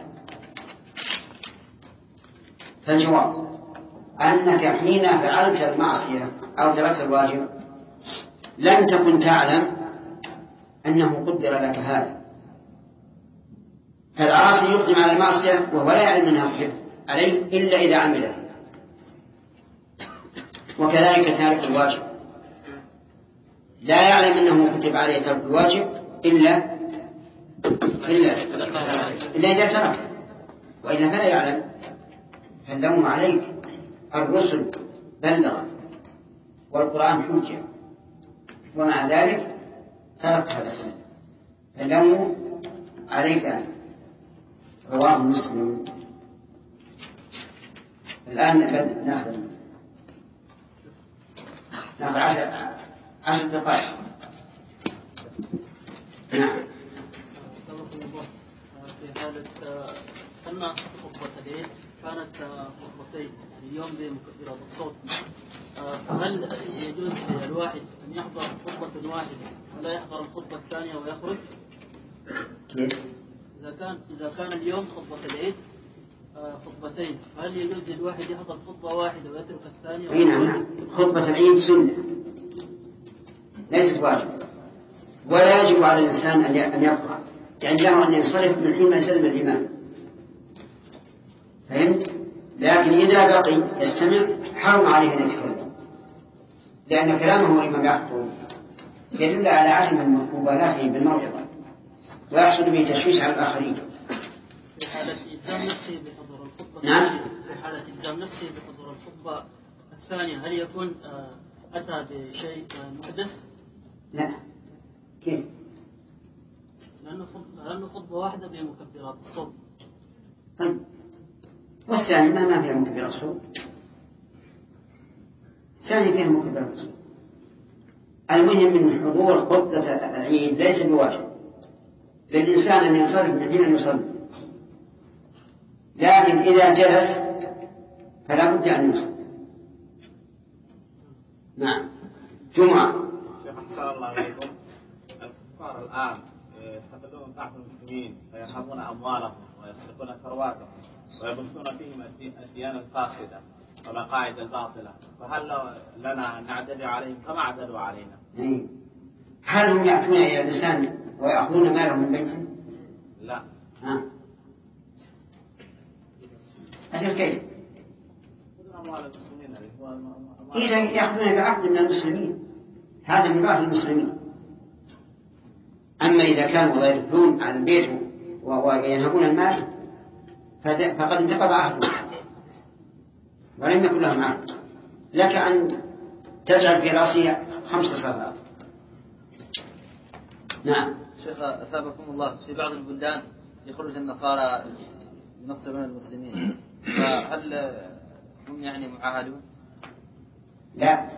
فالجواب أنك حين فعلت المعصية أو تركت الواجب لم تكن تعلم أنه قدر لك هذا. فالعاصي يقدم على المعصية وهو لا يعلم أنها تحب عليه إلا إذا عمله، وكذلك تارك الواجب لا يعلم أنه كتب عليه ترك الواجب إلا إذا ترك، وإلا فلا يعلم. فاللوم عليك، الرسل بلغ والقرآن حجة ومع ذلك ترك هذا الشيء، فاللوم عليك أنت. رواه مسلم. الآن ناخذ 10 دقائق. نعم. في حالة أن خطبة العيد كانت خطبتين يعني اليوم بمكبرات الصوت، فهل يجوز للواحد أن يحضر خطبة واحدة ولا يحضر الخطبة الثانية ويخرج؟ كيف؟ إذا كان اليوم خطبة العيد خطبتين، هل يجوز للواحد يحضر خطبة واحدة ويترك الثانية؟ نعم. خطبة العيد سنة ليست واجب، ولا يجب على الإنسان أن يقرأ، يعني له أن ينصرف من حين ما يسلم الإمام، فهمت؟ لكن إذا بقي يستمع حرم عليه أن يتكلم، لأن كلامه الإمام يخطب يدل على عدم مبالاته بالموعظة ويحصل به تشويش على الآخرين. في حالة إلزام نفسه بحضور الخطبة. نعم. في حالة إلزام نفسه بحضور الخطبة الثانية هل يكون أتى بشيء محدث؟ لا. كيف؟ لأنه خطبة واحدة بمكبرات الصوت. طيب والثاني ما فيها مكبرات الصوت؟ الثاني فيها مكبرات الصوت. المهم من حضور خطبة العيد ليس بواجب للإنسان أن ينصرف من حين يصلي، لكن إذا جلس فلا بد أن يصلي. نعم. جمعة. شيخ أحسن الله عليكم. الكفار الآن يستغلون ضعف المسلمين فيرهبون أموالهم ويسرقون ثرواتهم ويبثون فيهم الديانة الفاسدة والعقائد الباطلة، فهل لنا أن نعتدي عليهم كما اعتدوا علينا؟ هل هم يأتون إلى الإنسان ويأخذون ماله من بيته؟ لا. أجل كيف؟ أموال المسلمين إذا يأخذون بعقد من المسلمين هذا ميراث المسلمين. أما إذا كانوا يردون على البيت وينهبون المال فقد انتقض عهده ولم يكن لهم عهد. لك أن تجعل في رأسي 5 صلوات. نعم. شيخ أثابكم الله، في بعض البلدان يخرج النصارى ينصرون المسلمين، فهل هم يعني معاهدون؟ لا،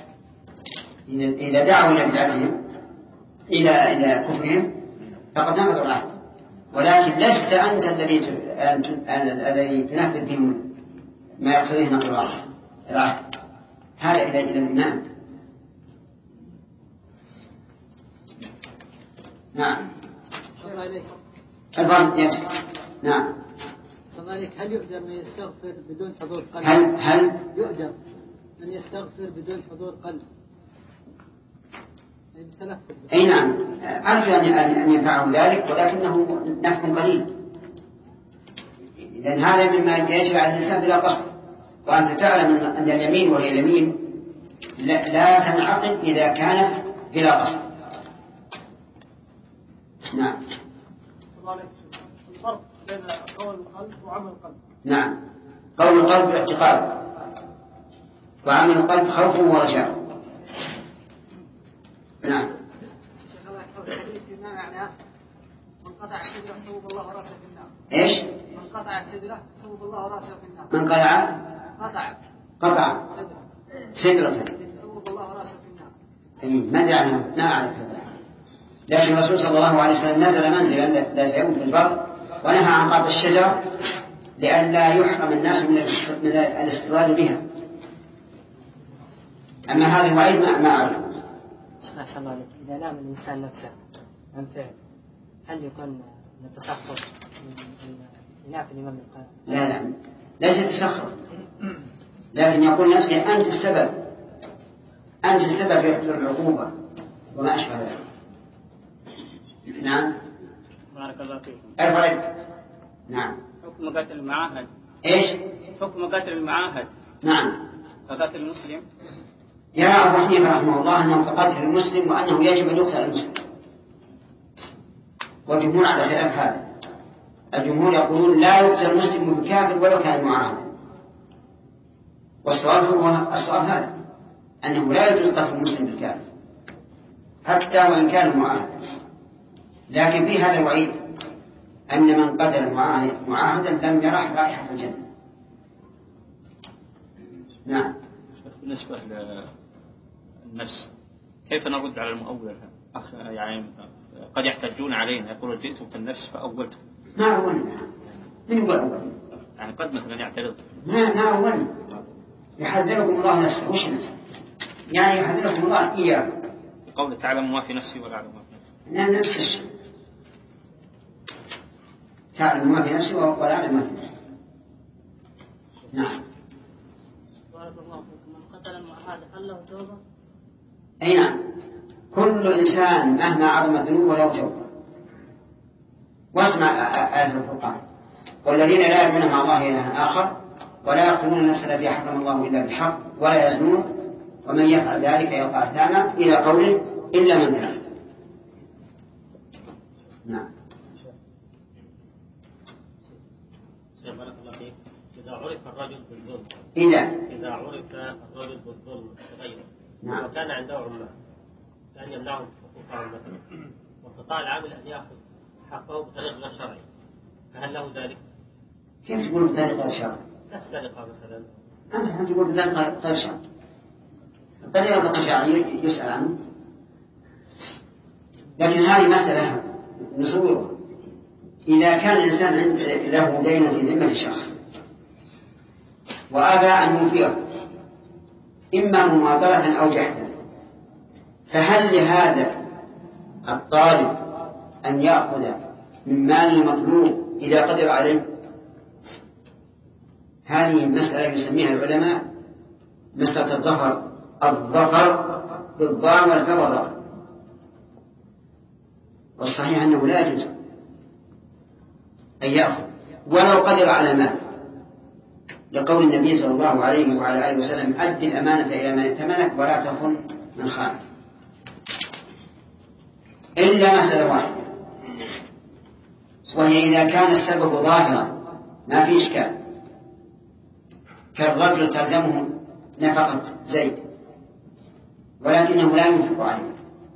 إذا دعوا إلى بدعتهم إلى كفرهم فقد نقضوا العهد، ولكن لست أنت الذي تنفذ بهم ما يقتضيه نقض العهد، هذا إلى الإمام. نعم. الفرد يأتي. نعم. هل يؤجر من يستغفر بدون حضور قلب؟ هل يؤجر من يستغفر بدون حضور قلب؟ أي نعم، أرجو أن ينفعه ذلك، ولكنه نفع قليل، لأن هذا مما يجب على الإنسان بلا قصد، وأنت تعلم أن اليمين وهي اليمين لا تنعقد إذا كانت بلا قصد. نعم. الفرق بين قول القلب وعمل القلب. نعم. قول القلب اعتقاد، وعمل القلب خوف ورجاء. نعم. ما معناه من قطع سدرة صوب الله راسه في النار؟ ايش؟ من قطع سدرة صوب الله راسه في النار. من قطع سدرة صوب الله راسه في النار. ما أعرف هذا. لكن الرسول صلى الله عليه وسلم نزل منزلا ذات يوم في البر ونهى عن قطع الشجر لئلا يحرم الناس من الاستظلال بها. أما هذا الوعيد ما أعرف. إذا نام الإنسان نفسه عن فعل هل يكون التسخط من الإمام القائم؟ لا ليس تسخط، لكن يقول نفسه أنت السبب في حصول العقوبة وما أشبه ذلك. نعم. بارك الله فيكم. أرفع. نعم. حكم قتل المعاهد. إيش؟ حكم قتل المعاهد. نعم. فقتل المسلم. يرى أبو حنيفة رحمه الله أنه كقتل المسلم وأنه يجب أن يقتل المسلم. والجمهور على خلاف هذا. الجمهور يقولون لا يقتل المسلم بالكافر ولو كان معاهدا. والصواب هذا أنه لا يجوز قتل المسلم بالكافر حتى وإن كان معاهدا. لكن في هذا الوعيد أن من قتل معاهدا لم يرح رائحة الجنة. نعم. بالنسبة للنفس كيف نرد على المؤول؟ يعني قد يحتجون علينا يقولون جئتم في النفس فأولتم. ما أولنا. من يقول أول؟ يعني قد مثلا يعترض. ما أولنا. يحذركم الله نفسه. وش نفسه؟ يعني يحذركم الله إياه. بقول تعلم ما في نفسي ولا أعلم ما في نفسي. لا نفس الشيء. تعلم ما في نفسي ولا أعلم ما في نفسي. نعم. بارك الله فيكم. من قتل المعاهد هل له توبة؟ أي نعم. كل إنسان مهما عظمت ذنوبه له توبة. واسمع آية الفرقان: والذين لا يؤمنون مع الله إلها آخر ولا يقتلون النفس التي حرم الله إلا بالحق ولا يزنون ومن يفعل ذلك يلقى أثاما إلى قوله إلا من تاب. نعم. بارك الله فيك. إذا عرف الرجل بالظلم إذا عرف الرجل بالظلم غيره نعم. وكان عنده عمال كان يمنعهم حقوقهم مثلا واستطاع العامل أن يأخذ حقه بطريق غير شرعي فهل له ذلك؟ كيف تقول بطريق غير شرعي؟ كالسرقة مثلا. أنت تقول بطريق غير شرعي. الطريقة غير شرعية يسأل عنه. لكن هذه مسألة نصورها. إذا كان الإنسان له دين في ذمة الشخص وأبى أن يوفيه إما مماطلة أو جحدا، فهل لهذا الطالب أن يأخذ من مال المطلوب إذا قدر عليه؟ هذه مسألة يسميها العلماء مسألة الظفر بالضاء والفاء والراء. والصحيح أنه لا يجوز أن يأخذ ولو قدر على مال، لقول النبي صلى الله عليه وعلى آله وسلم: أدي الأمانة إلى من ائتمنك ولا تخن من خانك. إلا مسألة واحدة، وهي إذا كان السبب ظاهرا ما في إشكال، كالرجل تلزمه نفقة زيد ولكنه لا ينفق عليه،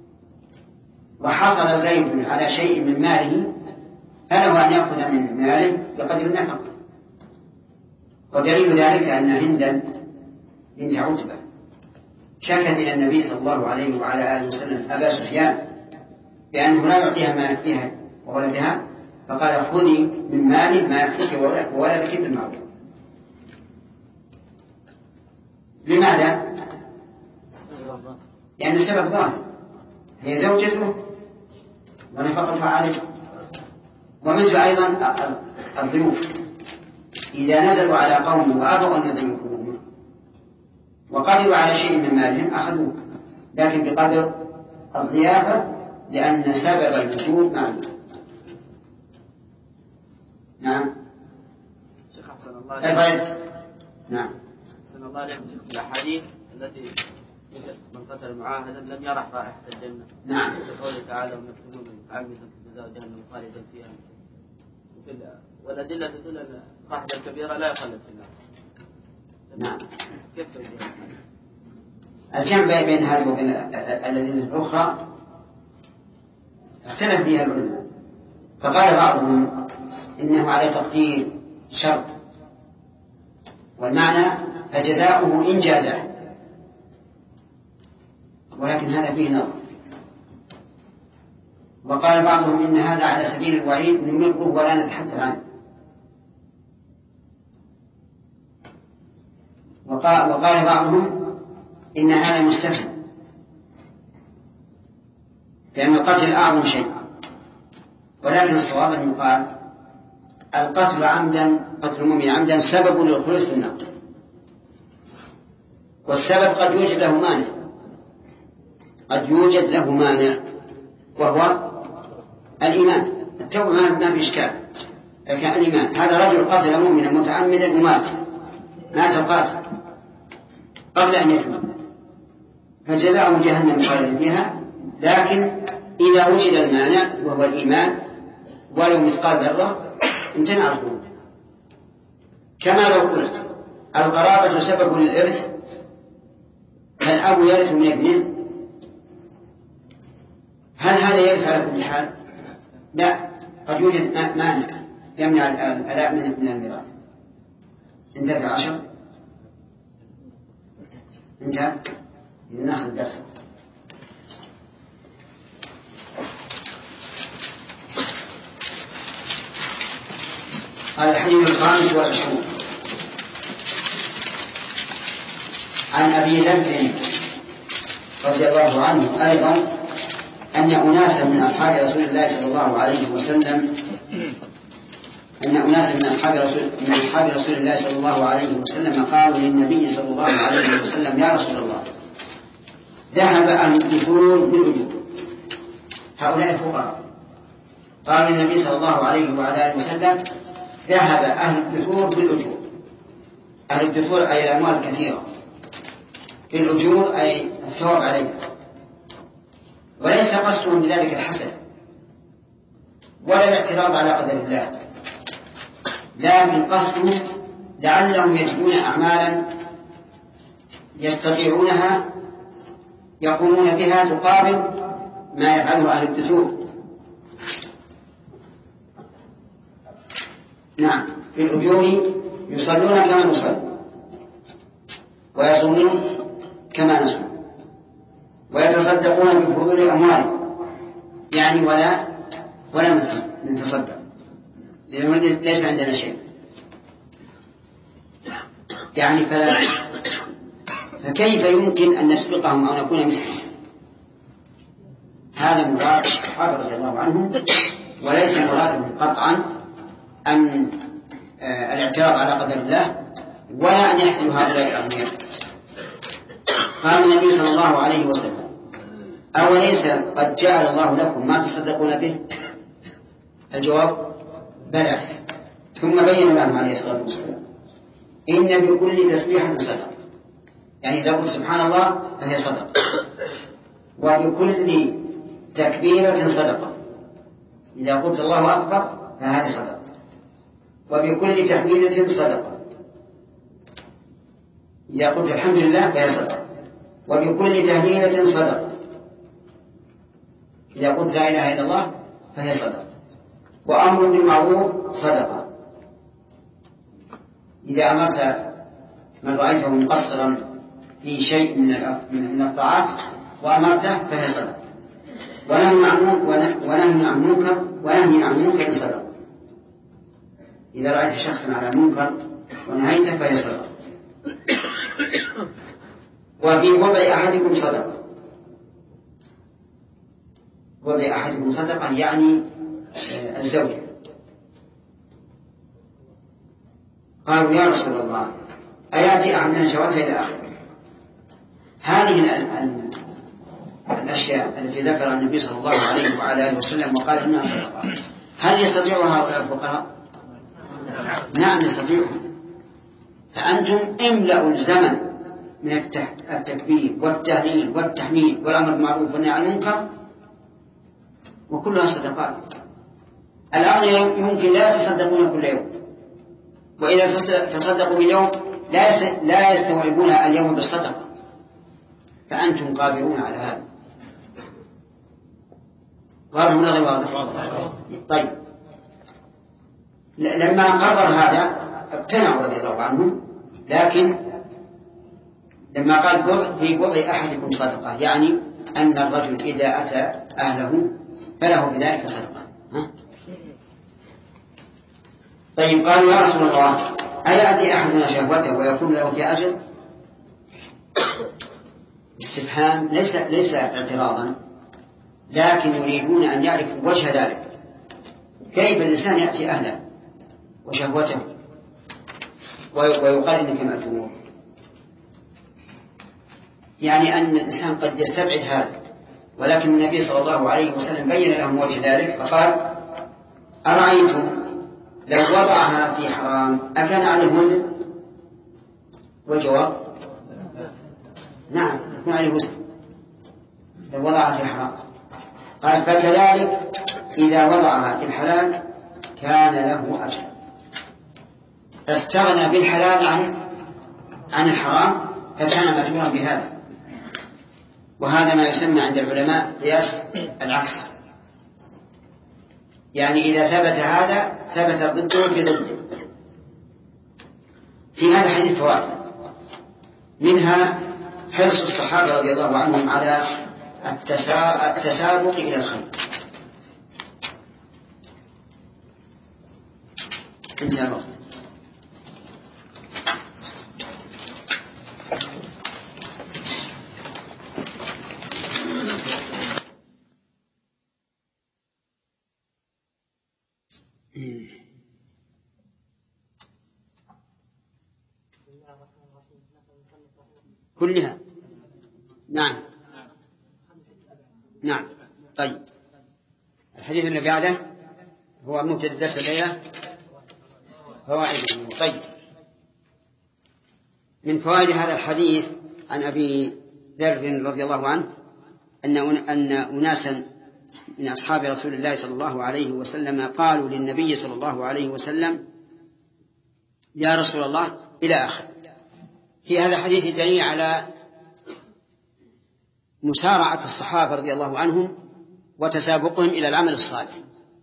وحصل زيد على شيء من ماله فله أن يأخذ من ماله بقدر النفقة. ودليل ذلك أن هندا بنت عتبة شكت إلى النبي صلى الله عليه وعلى آله وسلم أبا سفيان بأنه لا يعطيها ما يكفيها وولدها، فقال: خذي من مالي ما يكفيك وولدك بالمعروف. لماذا؟ لأن السبب ظاهر، هي زوجته ونفقتها عليه. ومثل أيضا الضيوف إذا نزلوا على قوم وأبوا أن يضيفوهم وقدروا على شيء من مالهم أخذوه، لكن بقدر الضيافة، لأن سبب الوجوب معلوم. نعم. شيخ أحسن الله عليك. نعم. أحسن الله عليك. في الأحاديث التي من قتل معاهدا لم يرح رائحة الجنة. نعم. قوله تعالى: ومكتوب عامدا جزاء جهنم خالدا فيها. والأدلة تدل أن القاعدة الكبيرة لا يخلد في النار. نعم. كيف الجمع بين هذه وبين الأدلة الأخرى اختلف فيها العلماء، فقال بعضهم إنه على تقدير شرط، والمعنى فجزاؤه إن جازه، ولكن هذا فيه نظر. وقال بعضهم إن هذا على سبيل الوعيد نمره ولا نتحدث عنه. وقال بعضهم إن هذا مستثنى، لأن القتل أعظم شيء. ولكن الصواب أن يقال القتل عمدا، قتل المؤمن عمدا سبب للخلود في النار، والسبب قد يوجد له مانع، قد يوجد له مانع وهو الإيمان. التوبة ما في إشكال، لكن الإيمان. هذا رجل قتل مؤمنا متعمدا ومات، مات القاتل قبل أن يتوب، فجزاؤه جهنم خالدا فيها. لكن إذا وجد المانع وهو الإيمان ولو مثقال ذرة امتنع الخروج. كما لو قلت القرابة سبب للإرث، فالأب يرث من ابنه، هل هذا يرث على كل حال؟ لا، قد يوجد مانع يمنع الآلاء من الميراث. انتهى العشر، انتهى. ناخذ الدرس. الحديث 25 عن أبي ذر رضي الله عنه أيضا أن أناسا من أصحاب رسول الله صلى الله عليه وسلم من أصحاب رسول الله صلى الله عليه وسلم قالوا للنبي صلى الله عليه وسلم: يا رسول الله، ذهب أهل الدثور بالأجور، هؤلاء فقراء. قال النبي صلى الله عليه وعلى آله وسلم: ذهب أهل الدثور بالأجور. أهل الدثور أي الأموال الكثيرة، بالأجور أي الثواب عليها. وليس قصدهم بذلك الحسد ولا الاعتراض على قدر الله، لكن قصدهم لعلهم يجدون أعمالا يستطيعونها يقومون بها تقابل ما يفعله أهل الدثور. نعم، في الأجور يصلون كما نصلي، ويصومون كما نصوم، ويتصدقون بفضول أموالهم، يعني ولا نتصدق لأنه ليس عندنا شيء، يعني فكيف يمكن أن نسبقهم أو نكون مثلهم؟ هذا مراد الصحابة رضي الله عنهم، وليس مرادهم قطعا أن الاعتراض على قدر الله ولا أن يحسنوا هؤلاء الأغنياء. قال النبي صلى الله عليه وسلم: أوليس قد جعل الله لكم ما تصدقون به؟ الجواب: بلى. ثم بين لهم عليه الصلاة والسلام: إن بكل تسبيحة صدقة، يعني إذا قلت سبحان الله فهي صدقة، وبكل تكبيرة صدقة، إذا قلت الله أكبر فهذه صدقة، وبكل تحميدة صدقة، إذا قلت الحمد لله فهي صدقة، وبكل تهليلة صدقة، إذا قلت لا إله إلا الله فهي صدقة، وأمر بالمعروف صدقة، إذا أمرت من رأيته مقصرا في شيء من الطاعات وأمرته فهي صدقة، ونهي عن منكر صدقة، إذا رأيت شخصا على منكر ونهيته فهي صدقة. وفي وضع أحدكم صدقة، وضع أحدكم صدقة يعني الزوجة. قالوا: يا رسول الله، أيأتي أحدنا شهوته إلى آخره. هذه الأشياء التي ذكرها النبي صلى الله عليه وعلى آله وسلم وقال إنها صدقة، هل يستطيعها هؤلاء الفقراء؟ نعم يستطيعون. فأنتم املأوا الزمن من التكبير والتهليل والتحميد والأمر بالمعروف والنهي عن المنكر، وكلها صدقات. الأغنياء يمكن لا يتصدقون كل يوم، وإذا تصدقوا باليوم لا يستوعبون اليوم بالصدقة، فأنتم قادرون على هذا. واضح ولا غير واضح؟ طيب، لما قرر هذا ابتنعوا رضي الله عنهم، لكن لما قال في وضع أحدكم صدقة يعني أن الرجل إذا أتى أهله فله بذلك صدقة. طيب قالوا يا رسول الله أيأتي أحدنا شهوته ويكون له في أجر؟ استفهام ليس اعتراضا، لكن يريدون أن يعرفوا وجه ذلك. كيف الإنسان يأتي أهله وشهوته ويقال إنك مأجور؟ يعني أن الإنسان قد يستبعد هذا، ولكن النبي صلى الله عليه وسلم بين لهم وجه ذلك فقال أرأيتم لو وضعها في حرام أكان عليه وزن؟ والجواب نعم يكون عليه وزن لو وضعها في حرام. قال فكذلك إذا وضعها في الحلال كان له أجر. استغنى بالحلال عن الحرام فكان مأجورا بهذا. وهذا ما يسمى عند العلماء قياس العكس، يعني إذا ثبت هذا ثبت ضده في ضده. في هذا حديث فوائد، منها حرص الصحابة رضي الله عنهم على التسابق إلى الخير. انتهى الوقت. كلها نعم. طيب الحديث اللي بعده هو مبتدأ درس الليلة فوائد. طيب من فوائد هذا الحديث عن أبي ذر رضي الله عنه أن أناسا من أصحاب رسول الله صلى الله عليه وسلم قالوا للنبي صلى الله عليه وسلم يا رسول الله إلى آخر. في هذا الحديث دليل على مسارعة الصحابة رضي الله عنهم وتسابقهم إلى العمل الصالح،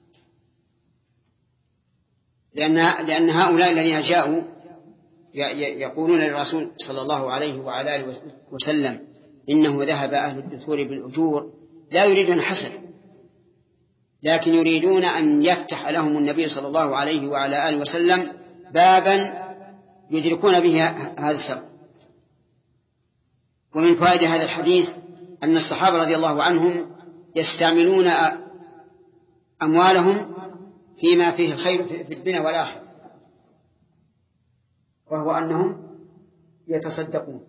لأن هؤلاء الذين جاءوا يقولون للرسول صلى الله عليه وعلى آله وسلم إنه ذهب أهل الدثور بالأجور، لا يريدون حسن، لكن يريدون أن يفتح لهم النبي صلى الله عليه وعلى آله وسلم بابا يدركون به هذا السبب. ومن فوائد هذا الحديث أن الصحابة رضي الله عنهم يستعملون أموالهم فيما فيه الخير في الدنيا والآخرة، وهو أنهم يتصدقون.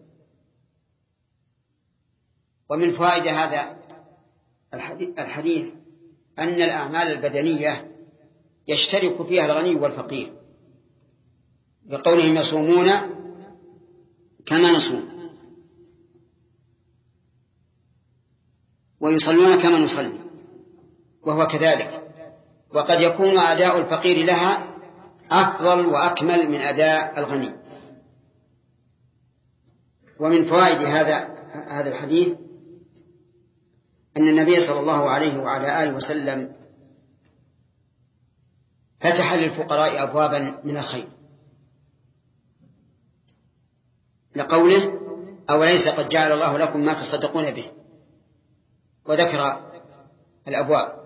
ومن فوائد هذا الحديث أن الأعمال البدنية يشترك فيها الغني والفقير، بقولهم يصومون كما نصوم ويصلون كما نصلي، وهو كذلك. وقد يكون أداء الفقير لها أفضل وأكمل من أداء الغني. ومن فوائد هذا الحديث أن النبي صلى الله عليه وعلى آله وسلم فتح للفقراء أبوابا من الخير، لقوله أوليس قد جعل الله لكم ما تصدقون به، وذكر الأبواب.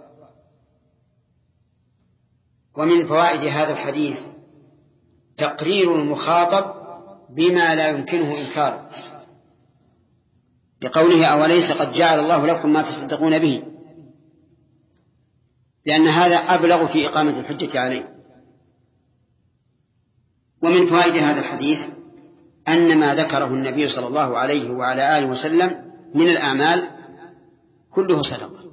ومن فوائد هذا الحديث تقرير المخاطب بما لا يمكنه إنكاره، لقوله أوليس قد جعل الله لكم ما تصدقون به، لأن هذا أبلغ في إقامة الحجة عليه. ومن فوائد هذا الحديث أن ما ذكره النبي صلى الله عليه وعلى آله وسلم من الأعمال كله صدقة،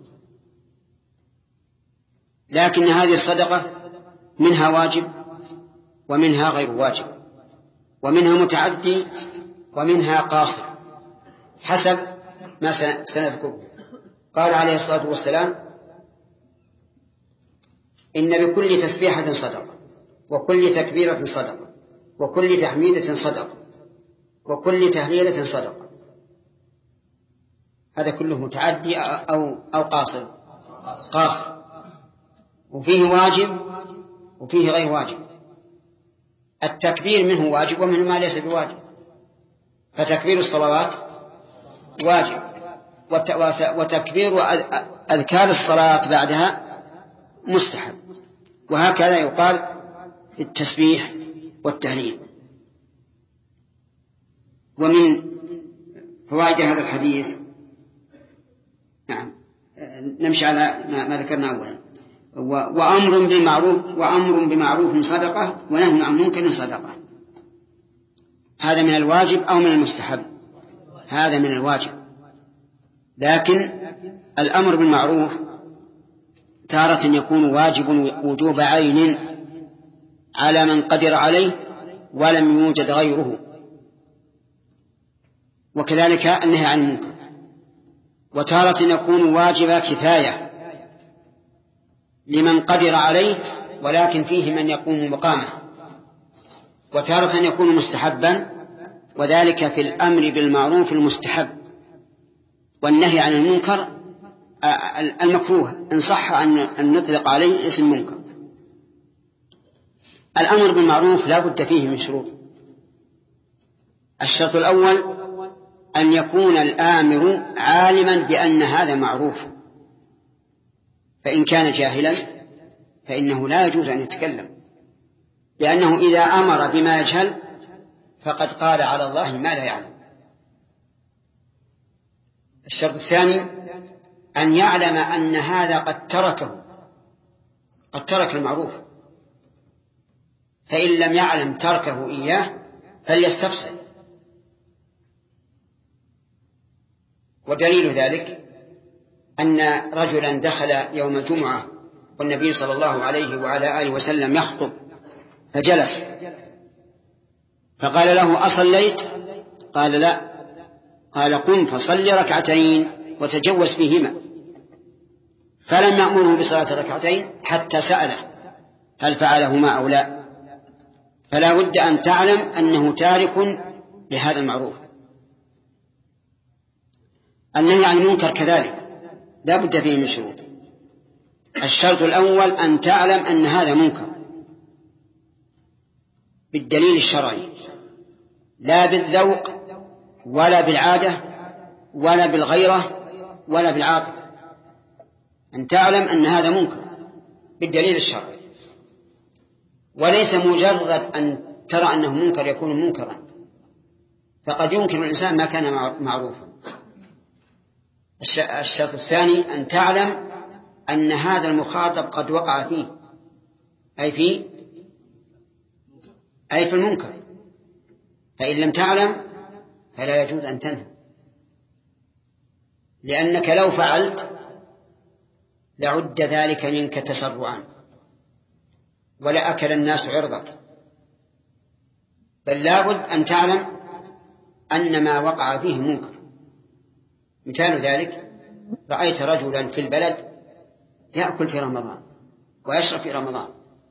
لكن هذه الصدقة منها واجب ومنها غير واجب، ومنها متعدي ومنها قاصر حسب ما سنذكره. قال عليه الصلاة والسلام إن لكل تسبيحة صدقة، وكل تكبيرة صدقة، وكل تحميدة صدقة، وكل تهليلة صدقة. هذا كله متعدي أو قاصر. وفيه واجب وفيه غير واجب. التكبير منه واجب ومنه ما ليس بواجب، فتكبير الصلوات واجب، وتكبير أذكار الصلاة بعدها مستحب. وهكذا يقال في التسبيح والتهليل. ومن فوائد هذا الحديث نمشي على ما ذكرنا أولا. وأمر بمعروف صدقة ونهي عن منكر صدقة. هذا من الواجب أو من المستحب؟ هذا من الواجب. لكن الأمر بالمعروف تارة يكون واجب وجوب عين على من قدر عليه ولم يوجد غيره، وكذلك النهي عن المنكر. وتارة يكون واجب كفاية لمن قدر عليه ولكن فيه من يقوم مقامه. وتارة يكون مستحبا، وذلك في الأمر بالمعروف المستحب، والنهي عن المنكر المكروه إن صح أن نطلق عليه اسم منكر. الأمر بالمعروف لا بد فيه من شروط. الشرط الأول أن يكون الآمر عالما بأن هذا معروف، فإن كان جاهلا فإنه لا يجوز أن يتكلم، لأنه إذا أمر بما يجهل فقد قال على الله ما لا يعلم. الشرط الثاني أن يعلم أن هذا قد ترك المعروف، فإن لم يعلم تركه إياه فليستفسر. ودليل ذلك أن رجلا دخل يوم الجمعة والنبي صلى الله عليه وعلى آله وسلم يخطب، فجلس فقال له: أصليت؟ قال: لا. قال: قم فصل ركعتين وتجوز فيهما. فلم يأمره بصلاة ركعتين حتى سأله هل فعلهما أو لا. فلا بد أن تعلم أنه تارك لهذا المعروف. النهي عن المنكر كذلك لا بد فيه من شروط. الشرط الأول أن تعلم أن هذا منكر بالدليل الشرعي، لا بالذوق ولا بالعادة ولا بالغيرة ولا بالعاطفة. أن تعلم أن هذا منكر بالدليل الشرعي، وليس مجرد أن ترى أنه منكر يكون منكرا، فقد ينكر الإنسان ما كان معروفا. الشرط الثاني أن تعلم أن هذا المخاطب قد وقع فيه، أي في المنكر. فإن لم تعلم فلا يجوز أن تنهى، لأنك لو فعلت لعد ذلك منك تسرعا ولأكل الناس عرضك. بل لابد أن تعلم أن ما وقع فيه منكر. مثال ذلك: رأيت رجلا في البلد يأكل في رمضان ويشرب في رمضان،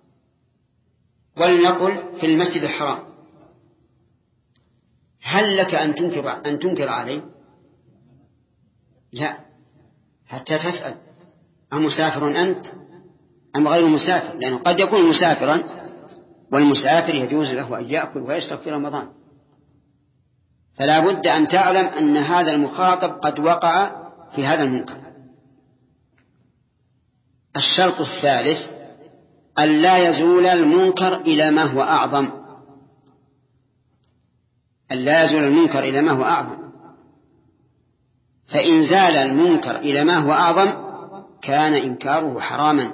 ولنقل في المسجد الحرام، هل لك أن تنكر عليه؟ لا، حتى تسأل: أمسافر أنت أم غير مسافر؟ لأنه قد يكون مسافرا، والمسافر يجوز له أن يأكل ويشرب في رمضان. فلا بد أن تعلم أن هذا المخاطب قد وقع في هذا المنكر. الشرط الثالث أن لا يزول المنكر إلى ما هو أعظم. أن لا يزول المنكر إلى ما هو أعظم، فإن زال المنكر إلى ما هو أعظم كان إنكاره حراما،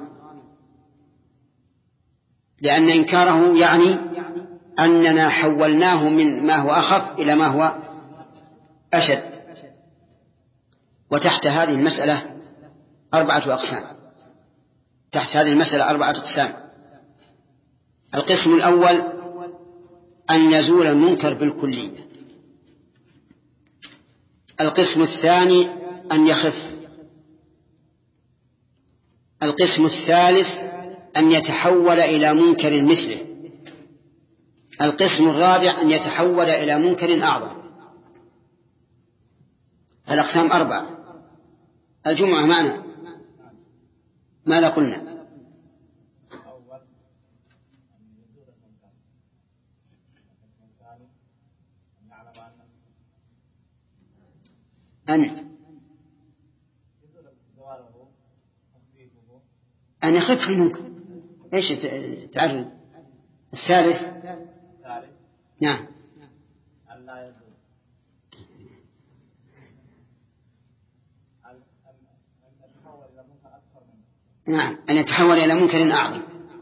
لأن إنكاره يعني أننا حولناه من ما هو أخف إلى ما هو أشد. وتحت هذه المسألة 4 أقسام. تحت هذه المسألة 4 أقسام. القسم الأول أن يزول المنكر بالكلية. القسم الثاني أن يخف. القسم الثالث أن يتحول إلى منكر مثله. القسم الرابع أن يتحول إلى منكر أعظم. الأقسام 4. الجمعة معنا ماذا قلنا؟ أن يخف المنكر. إيش تعرف الثالث؟ نعم نعم أن يتحول إلى منكر أعظم.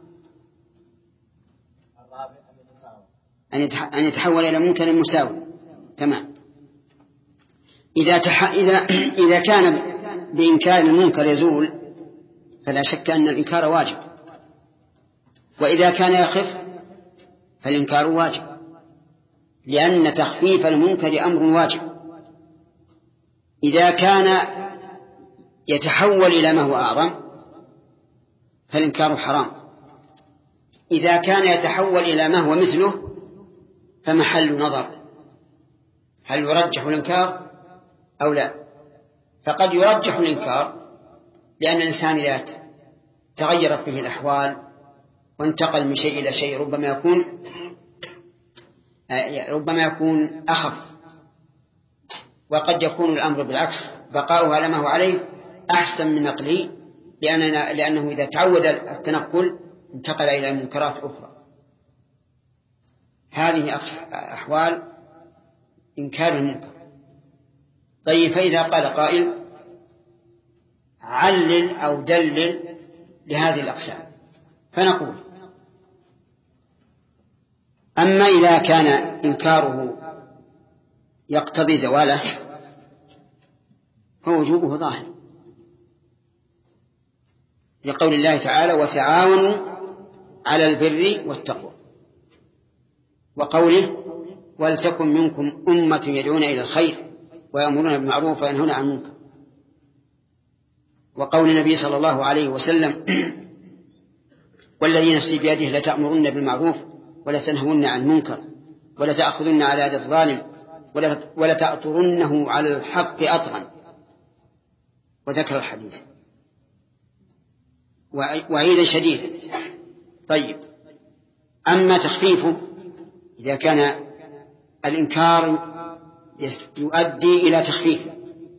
أن يتحول إلى منكر مساوي. تمام. إذا كان بإنكار المنكر يزول فلا شك أن الإنكار واجب، وإذا كان يخف فالإنكار واجب، لأن تخفيف المنكر أمر واجب. إذا كان يتحول إلى ما هو أعظم فالإنكار حرام. إذا كان يتحول إلى ما هو مثله فمحل نظر، هل يرجح الإنكار أو لا؟ فقد يرجح الإنكار لأن الإنسان إذا تغيرت به الأحوال وانتقل من شيء إلى شيء ربما يكون أخف، وقد يكون الأمر بالعكس، بقاؤه على ما هو عليه أحسن من نقله، لأنه إذا تعود التنقل انتقل إلى منكرات أخرى. هذه أحوال إنكار المنكر. طيب، فإذا قال قائل علل أو دلل لهذه الأقسام، فنقول أما إذا كان إنكاره يقتضي زواله فوجوبه ظاهر، لقول الله تعالى وتعاونوا على البر والتقوى، وقوله ولتكن منكم أمة يدعون إلى الخير ويأمرون بالمعروف وينهون عن المنكر، وقول النبي صلى الله عليه وسلم والذي نفسي بيده لتأمرن بالمعروف ولا تنهون عن المنكر ولا تأخذن على يد الظالم ولا تأطرنه على الحق أطرا، وذكر الحديث وعيدا شديدا. طيب، أما تخفيفه إذا كان الإنكار يؤدي إلى تخفيفه،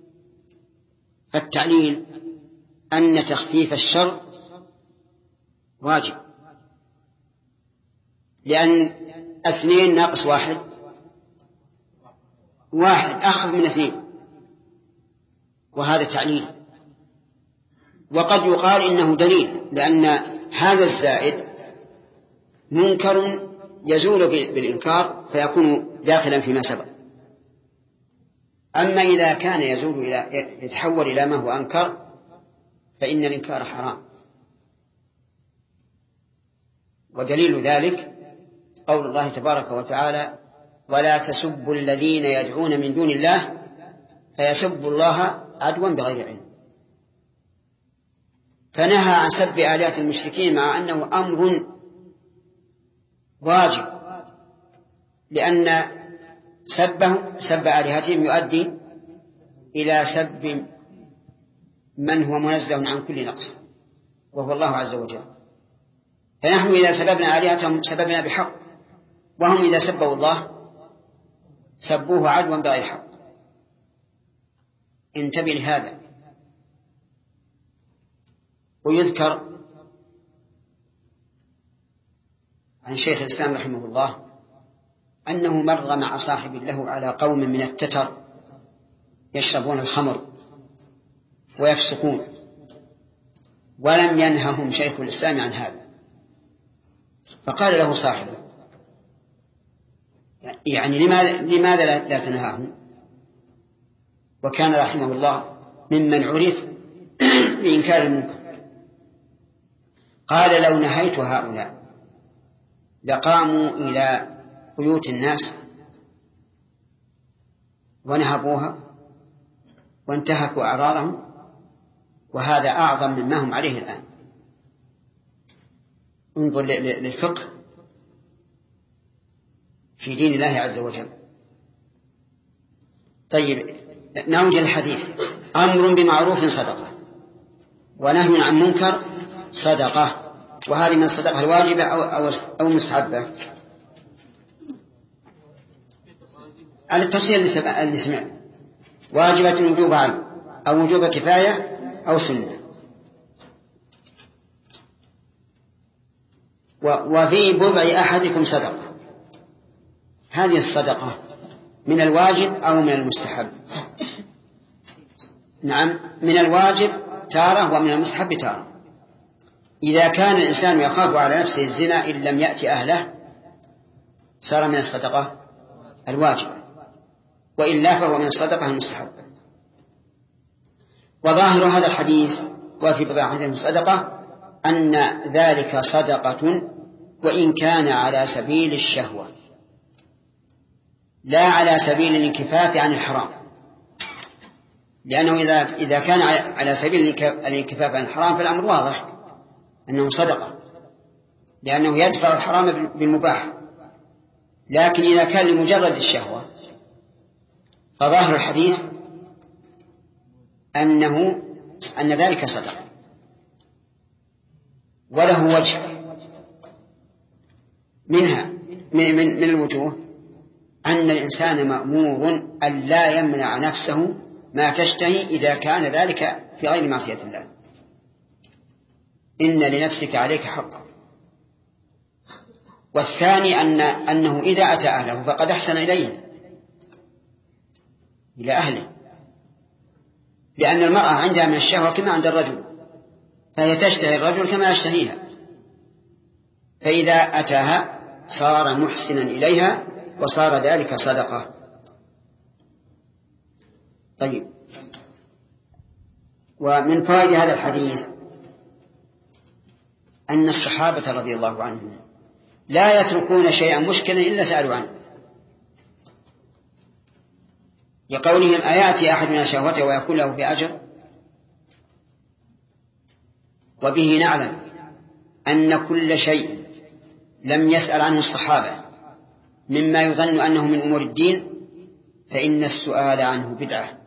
فالتعليل أن تخفيف الشر واجب، لأن 2 ناقص 1 أخف من 2، وهذا تعليل. وقد يقال إنه دليل، لأن هذا الزائد منكر يزول بالإنكار فيكون داخلا فيما سبق. أما إذا كان يتحول إلى ما هو أنكر فإن الإنكار حرام. ودليل ذلك قول الله تبارك وتعالى ولا تسبوا الذين يدعون من دون الله فيسبوا الله عدوا بغير علم، فنهى عن سب آلهة المشركين مع أنه أمر واجب، لأن سب آلهتهم يؤدي إلى سب من هو منزه عن كل نقص وهو الله عز وجل. فنحن إذا سببنا آلهتهم سببنا بحق، وهم إذا سبوا الله سبوه عدوا بغير حق. انتبه لهذا. ويذكر عن شيخ الإسلام رحمه الله أنه مر مع صاحب له على قوم من التتر يشربون الخمر ويفسقون، ولم ينههم شيخ الإسلام عن هذا، فقال له صاحبه يعني لماذا لا تنهاهم؟ وكان رحمه الله ممن عرف بإنكار المنكر. قال لو نهيت هؤلاء لقاموا إلى بيوت الناس ونهبوها وانتهكوا أعراضهم، وهذا أعظم مما هم عليه الآن. انظر للفقه في دين الله عز وجل. طيب، نوجه الحديث أمر بمعروف صدقة ونهي عن منكر صدقة، وهذه من الصدقة الواجبة أو المستحبة على التفسير اللي سمع واجبة وجوب عام أو وجوب كفاية أو سنة. وفي بضع أحدكم صدقة. هذه الصدقة من الواجب أو من المستحب؟ نعم، من الواجب تارة ومن المستحب تارة. إذا كان الإنسان يخاف على نفسه الزنا إن لم يأتي أهله صار من الصدقة الواجب، وإلا فهو من الصدقة المستحبة. وظاهر هذا الحديث وفي بضع أحدكم صدقة أن ذلك صدقة وإن كان على سبيل الشهوة لا على سبيل الانكفاف عن الحرام، لأنه إذا كان على سبيل الانكفاف عن الحرام فالأمر واضح أنه صدقة، لأنه يدفع الحرام بالمباح. لكن إذا كان لمجرد الشهوة فظاهر الحديث أن ذلك صدقة. وله وجه منها من الوجوه أن الإنسان مأمور أن لا يمنع نفسه ما تشتهي إذا كان ذلك في غير معصية الله. إن لنفسك عليك حقا. والثاني أنه إذا أتى أهله فقد أحسن إليه إلى أهله، لأن المرأة عندها من الشهوة كما عند الرجل، فهي تشتهي الرجل كما يشتهيها، فإذا أتاها صار محسنا إليها وصار ذلك صدقة. طيب، ومن فوائد هذا الحديث أن الصحابة رضي الله عنهم لا يتركون شيئا مشكلا إلا سألوا عنه، لقولهم أيأتي أحدنا شهوته ويكون له بأجر؟ وبه نعلم أن كل شيء لم يسأل عنه الصحابة مما يظن أنه من أمور الدين فإن السؤال عنه بدعة،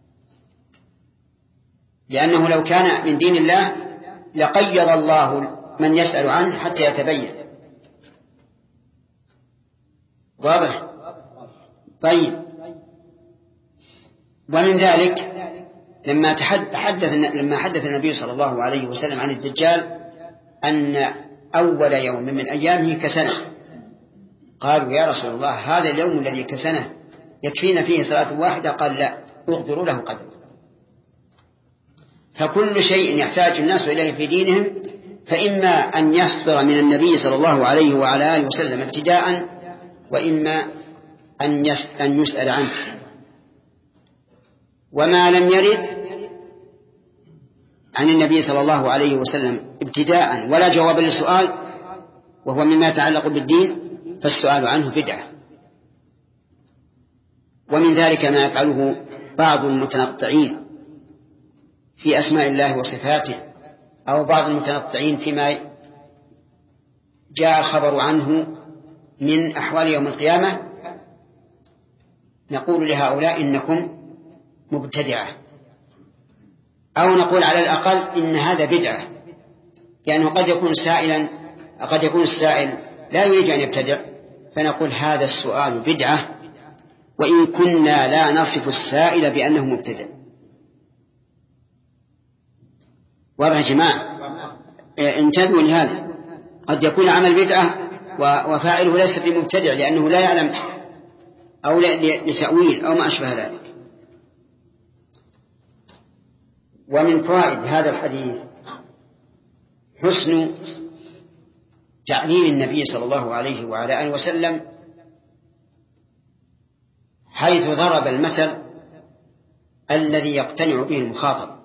لأنه لو كان من دين الله لقيض الله من يسأل عنه حتى يتبين. واضح؟ طيب، ومن ذلك لما حدث النبي صلى الله عليه وسلم عن الدجال أن أول يوم من أيامه كسنة، قالوا يا رسول الله هذا اليوم الذي كسنة يكفينا فيه صلاة واحدة؟ قال لا، اقدروا له قدر. فكل شيء يحتاج الناس إليه في دينهم فإما أن يصدر من النبي صلى الله عليه وعلى آله وسلم ابتداء، وإما أن يسأل عنه. وما لم يرد عن النبي صلى الله عليه وسلم ابتداء ولا جواب للسؤال وهو مما يتعلق بالدين فالسؤال عنه بدعة. ومن ذلك ما يفعله بعض المتنطعين في أسماء الله وصفاته، أو بعض المتنطعين فيما جاء الخبر عنه من أحوال يوم القيامة، نقول لهؤلاء إنكم مبتدعة، أو نقول على الأقل إن هذا بدعة، لأنه قد يكون السائل لا يريد أن يبتدع، فنقول هذا السؤال بدعة وإن كنا لا نصف السائل بأنه مبتدع. واضح يا جماعة؟ انتبهوا لهذا، قد يكون عمل بدعة وفاعله ليس بمبتدع لأنه لا يعلم أو لتأويل أو ما أشبه ذلك. ومن فوائد هذا الحديث حسن تعليم النبي صلى الله عليه وعلى آله وسلم، حيث ضرب المثل الذي يقتنع به المخاطب،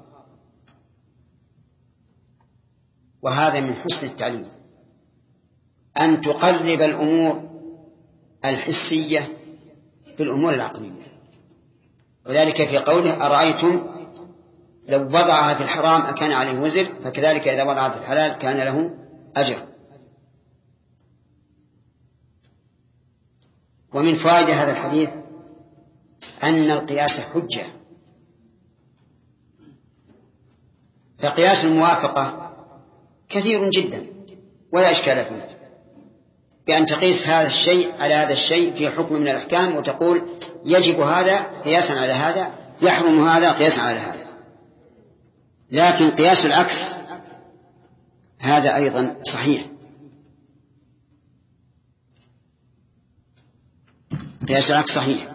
وهذا من حسن التعليم أن تقرب الأمور الحسية بالأمور العقلية. وذلك في قوله أرأيتم لو وضعها في الحرام أكان عليه وزر، فكذلك إذا وضعها في الحلال كان له أجر. ومن فائدة هذا الحديث أن القياس حجة، فقياس الموافقة كثير جدا ولا إشكال فيه، بأن تقيس هذا الشيء على هذا الشيء في حكم من الأحكام وتقول يجب هذا قياسا على هذا، يحرم هذا قياسا على هذا. لكن قياس العكس هذا أيضا صحيح، قياس العكس صحيح،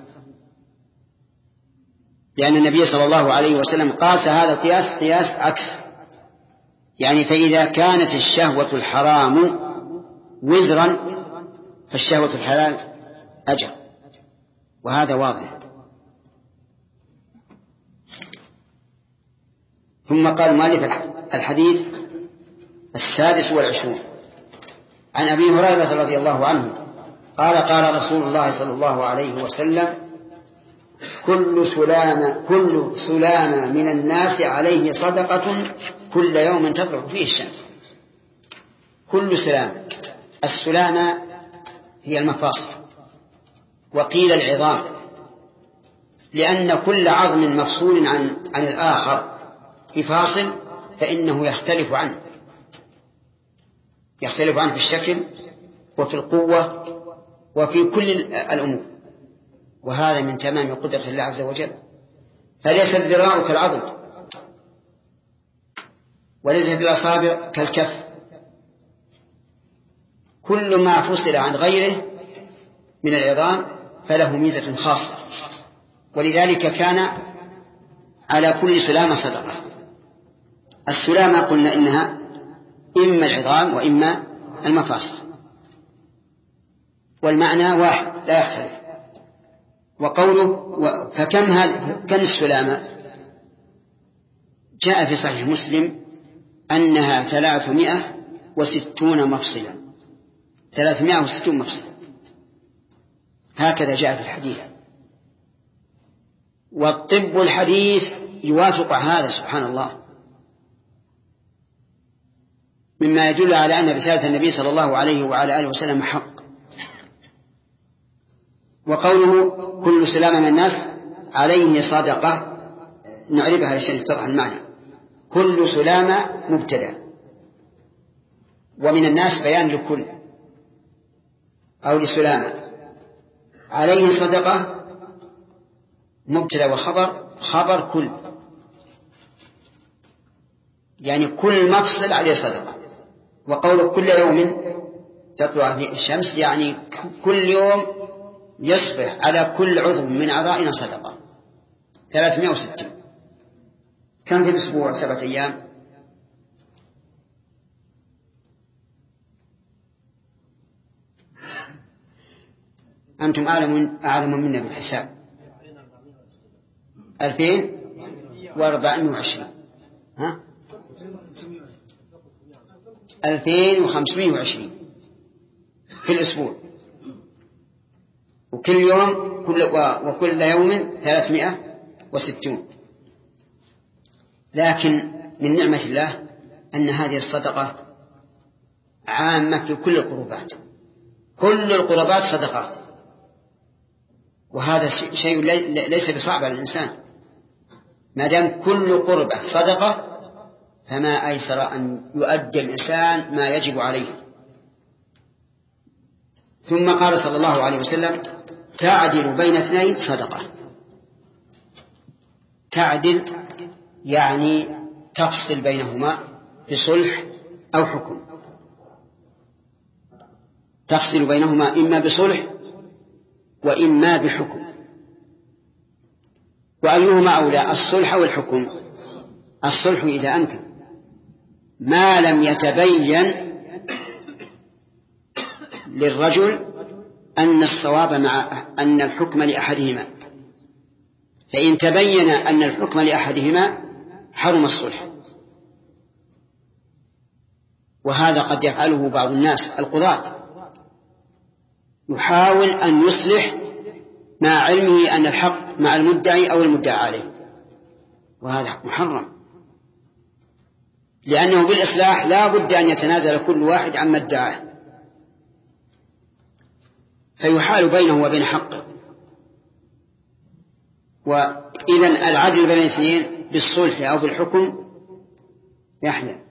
لأن النبي صلى الله عليه وسلم قاس هذا القياس قياس عكس، يعني فإذا كانت الشهوة الحرام وزرا فالشهوة الحلال أجر، وهذا واضح. ثم قال مؤلف الحديث 26 عن أبي هريرة رضي الله عنه قال قال رسول الله صلى الله عليه وسلم كل سلامة من الناس عليه صدقة كل يوم تطلع فيه الشمس. كل سلامة، السلامة هي المفاصل، وقيل العظام، لأن كل عظم مفصول عن الآخر بفاصل فإنه يختلف عنه في الشكل وفي القوة وفي كل الأمور، وهذا من تمام قدرة الله عز وجل. فليس الذراع كالعضد، وليست الأصابع كالكف، كل ما فصل عن غيره من العظام فله ميزة خاصة، ولذلك كان على كل سلامة صدقة. السلامة قلنا إنها إما العظام وإما المفاصل، والمعنى واحد لا يختلف. وقوله كم السلامة؟ جاء في صحيح مسلم أنها 360 مفصلا، 360 مفصلا، هكذا جاء في الحديث. والطب الحديث يوافق هذا سبحان الله، مما يدل على أن رسالة النبي صلى الله عليه وعلى آله وسلم حق. وقوله كل سلامة من الناس عليه صدقة نعربها لشان يتضح المعنى. كل سلامة مبتدأ، ومن الناس بيان لكل أو لسلامة، عليه صدقة مبتدأ وخبر، خبر كل، يعني كل مفصل عليه صدقة. وقوله كل يوم تطلع فيه الشمس يعني كل يوم يصبح على كل عضو من أعضائنا صدقة. 360. كم في الأسبوع؟ 7 أيام. أنتم أعلم منا بالحساب. 2420. ها؟ 2520 في الأسبوع، وكل يوم وكل يوم 360. لكن من نعمة الله أن هذه الصدقة عامة في كل القربات، كل القربات صدقات، وهذا شيء ليس بصعب على الإنسان. ما دام كل قربة صدقة فما أيسر أن يؤدي الإنسان ما يجب عليه. ثم قال صلى الله عليه وسلم تعدل بين 2 صدقة. تعدل يعني تفصل بينهما بصلح أو حكم، تفصل بينهما إما بصلح وإما بحكم. وأيهما أولى، الصلح والحكم؟ الصلح إذا أمكن، ما لم يتبين للرجل أن الصواب مع أن الحكم لأحدهما. فإن تبين أن الحكم لأحدهما حرم الصلح، وهذا قد يفعله بعض الناس القضاة، يحاول أن يصلح مع علمه أن الحق مع المدعي أو المدعى عليه، وهذا محرم، لأنه بالإصلاح لا بد أن يتنازل كل واحد عما ادعاه، فيحال بينه وبين حقه. وإذن العدل بين 2 بالصلح أو بالحكم يحلى.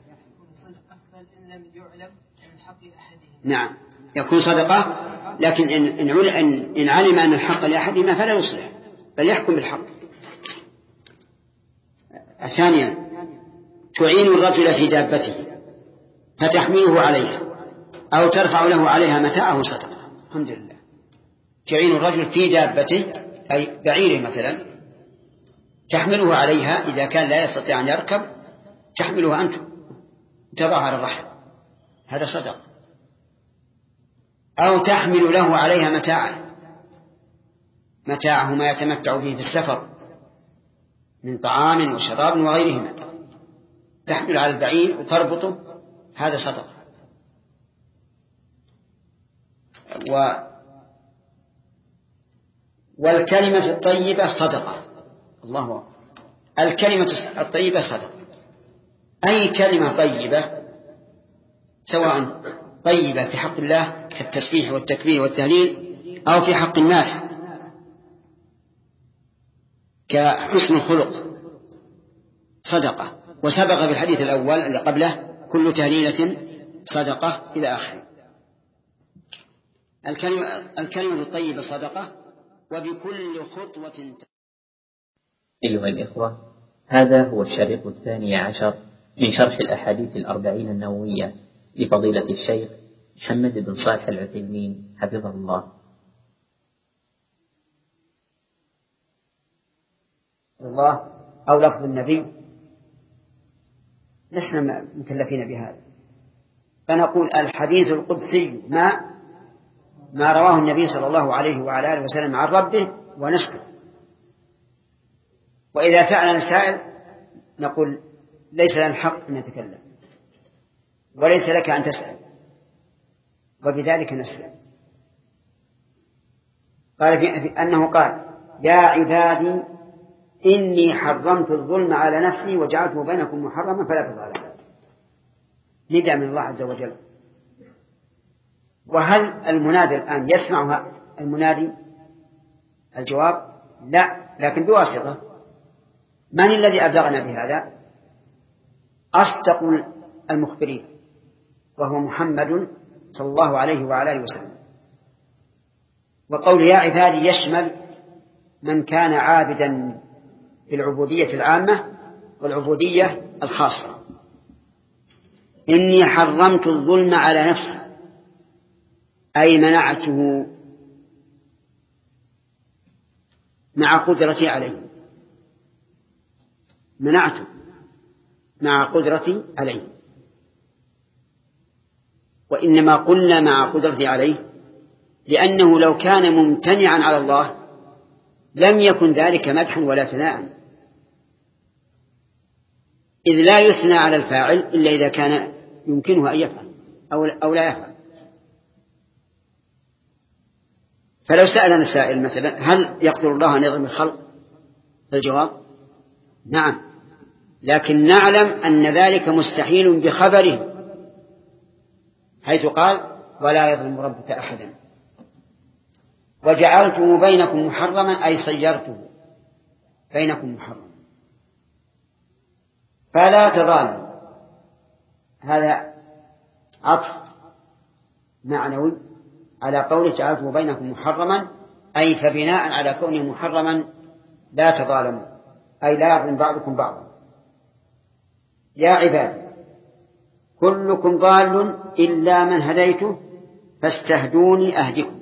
نعم يكون صدقة، لكن إن علم أن الحق لأحدهما فلا يصلح بل يحكم بالحق. ثانيا تعين الرجل في دابته فتحمله عليها أو ترفع له عليها متاعه صدقة. الحمد لله. تعين الرجل في دابته أي بعيره مثلا، تحمله عليها إذا كان لا يستطيع أن يركب، تحمله أنت تضعه على الرحل، هذا صدق. أو تحمل له عليها متاعه ما يتمتع به في السفر من طعام وشراب وغيرهما، تحمل على البعير وتربطه، هذا صدق. والكلمة الطيبة صدقة. الله أكبر. الكلمة الطيبة صدقة، أي كلمة طيبة، سواء طيبة في حق الله كالتسبيح والتكبير والتهليل، أو في حق الناس كحسن الخلق، صدقة. وسبق في الحديث الأول اللي قبله كل تهليلة صدقة إلى آخره. الكلمة الطيبة صدقة، وبكل خطوة. أيها الإخوة، هذا هو الشريط 12 من شرح الأحاديث 40 النووية لفضيلة الشيخ محمد بن صالح العثيمين حفظه الله. الله أو لفظ النبي لسنا مكلفين بهذا، فنقول الحديث القدسي ما رواه النبي صلى الله عليه وعلى آله وسلم عن ربه ونسكت. وإذا سألنا السائل نقول ليس لنا الحق أن نتكلم، وليس لك أن تسأل، وبذلك نسلم. قال أنه قال: يا عبادي إني حرمت الظلم على نفسي وجعلته بينكم محرما فلا تظالموا. نداء من الله عز وجل. وهل المنادي الآن يسمع المنادي؟ الجواب: لا، لكن بواسطة. من الذي أبلغنا بهذا؟ أصدق المخبرين، وهو محمد صلى الله عليه وعلى آله وسلم. وقول يا عبادي يشمل من كان عابدا بالعبودية العامة والعبودية الخاصة. إني حرمت الظلم على نفسي، أي منعته مع قدرتي عليه، منعته مع قدرتي عليه. وإنما قلنا مع قدرتي عليه لأنه لو كان ممتنعا على الله لم يكن ذلك مدحا ولا ثناء، إذ لا يثنى على الفاعل إلا إذا كان يمكنه أن يفعل أو لا يفعل. فلو سألنا السائل مثلا: هل يقدر الله أن يظلم الخلق؟ الجواب: نعم، لكن نعلم أن ذلك مستحيل بخبره، حيث قال: ولا يظلم ربك أحدا. وجعلته بينكم محرما، أي صيرته بينكم محرما فلا تظالموا. هذا عطف معنوي على قوله جعلته بينكم محرما، أي فبناء على كونه محرما لا تظالموا، أي لا يظلم بعضكم بعضا. يا عبادي كلكم ضال إلا من هديته فاستهدوني أهدكم.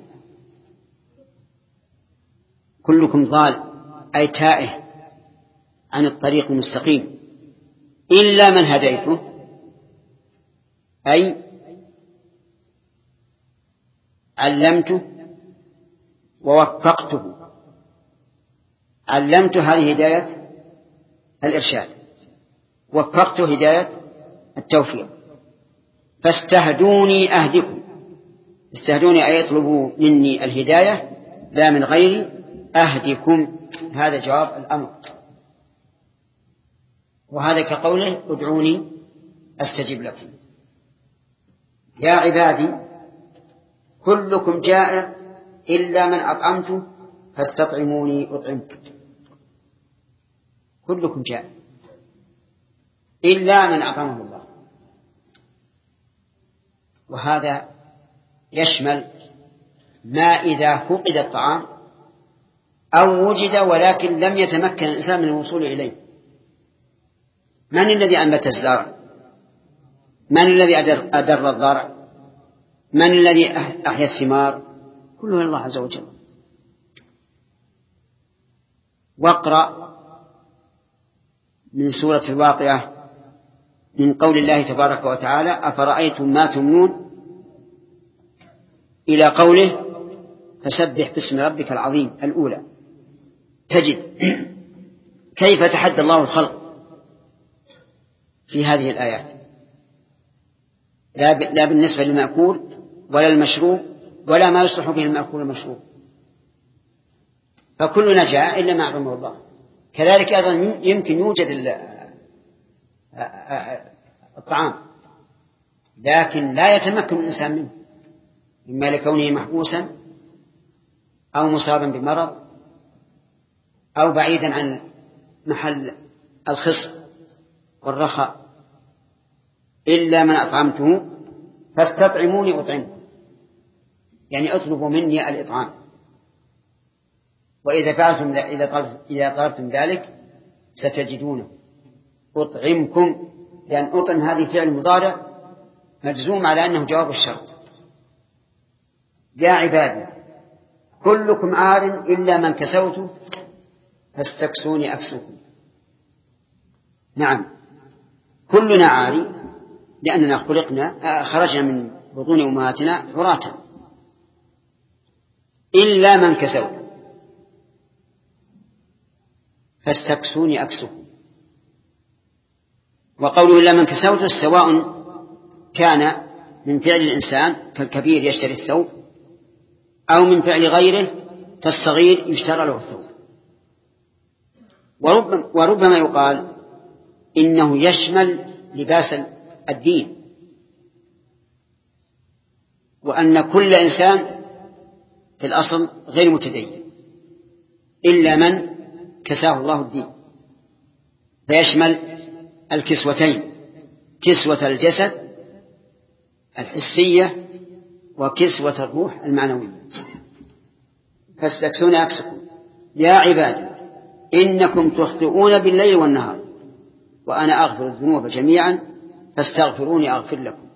كلكم ضال أي تائه عن الطريق المستقيم، إلا من هديته أي علمته ووفقته. علمته هذه هداية الإرشاد، وفقته هداية التوفيق. فاستهدوني أهدكم، استهدوني أي يطلبوا مني الهداية لا من غيري، أهدكم هذا جواب الأمر. وهذا كقوله ادعوني أستجب لكم. يا عبادي كلكم جائع إلا من أطعمته فاستطعموني أطعمكم. كلكم جائع إلا من أطعمه الله. وهذا يشمل ما إذا فقد الطعام أو وجد ولكن لم يتمكن الإنسان من الوصول إليه. من الذي أنبت الزرع؟ من الذي أدر الضرع؟ من الذي أحيا الثمار؟ كله الله عز وجل. واقرأ من سورة الواقعة من قول الله تبارك وتعالى أفرأيتم ما تمنون إلى قوله فسبح باسم ربك العظيم الأولى. تجد كيف تحدى الله الخلق في هذه الآيات، لا بالنسبة للمأكول ولا المشروب ولا ما يصلح به المأكول والمشروب، فكلنا جاء إلا ما أعظمه الله. كذلك أيضا يمكن يوجد الطعام لكن لا يتمكن الإنسان منه، إما لكونه محبوسا أو مصابا بمرض أو بعيدا عن محل الخصب والرخاء، إلا من أطعمته فاستطعموني أطعمكم، يعني اطلبوا مني الإطعام. وإذا فعلتم إذا طلبتم ذلك ستجدونه أطعمكم، لأن أطعم هذه فعل مضارع مجزوم على أنه جواب الشرط. يا عبادي كلكم عار إلا من كسوت فاستكسوني أكسوكم. نعم كلنا عاري لأننا خرجنا من بطون أمهاتنا عراة إلا من كسوت فاستكسوني أكسوكم. وقوله إلا من كسوت سواء كان من فعل الإنسان كالكبير يشتري الثوب أو من فعل غيره كالصغير يشترى له الثوب. وربما يقال إنه يشمل لباس الدين، وأن كل إنسان في الأصل غير متدين إلا من كساه الله الدين، فيشمل الكسوتين، كسوة الجسد الحسية وكسوة الروح المعنوية. فاستكسوني أكسكم. يا عبادي إنكم تخطئون بالليل والنهار وأنا أغفر الذنوب جميعا فاستغفروني أغفر لكم.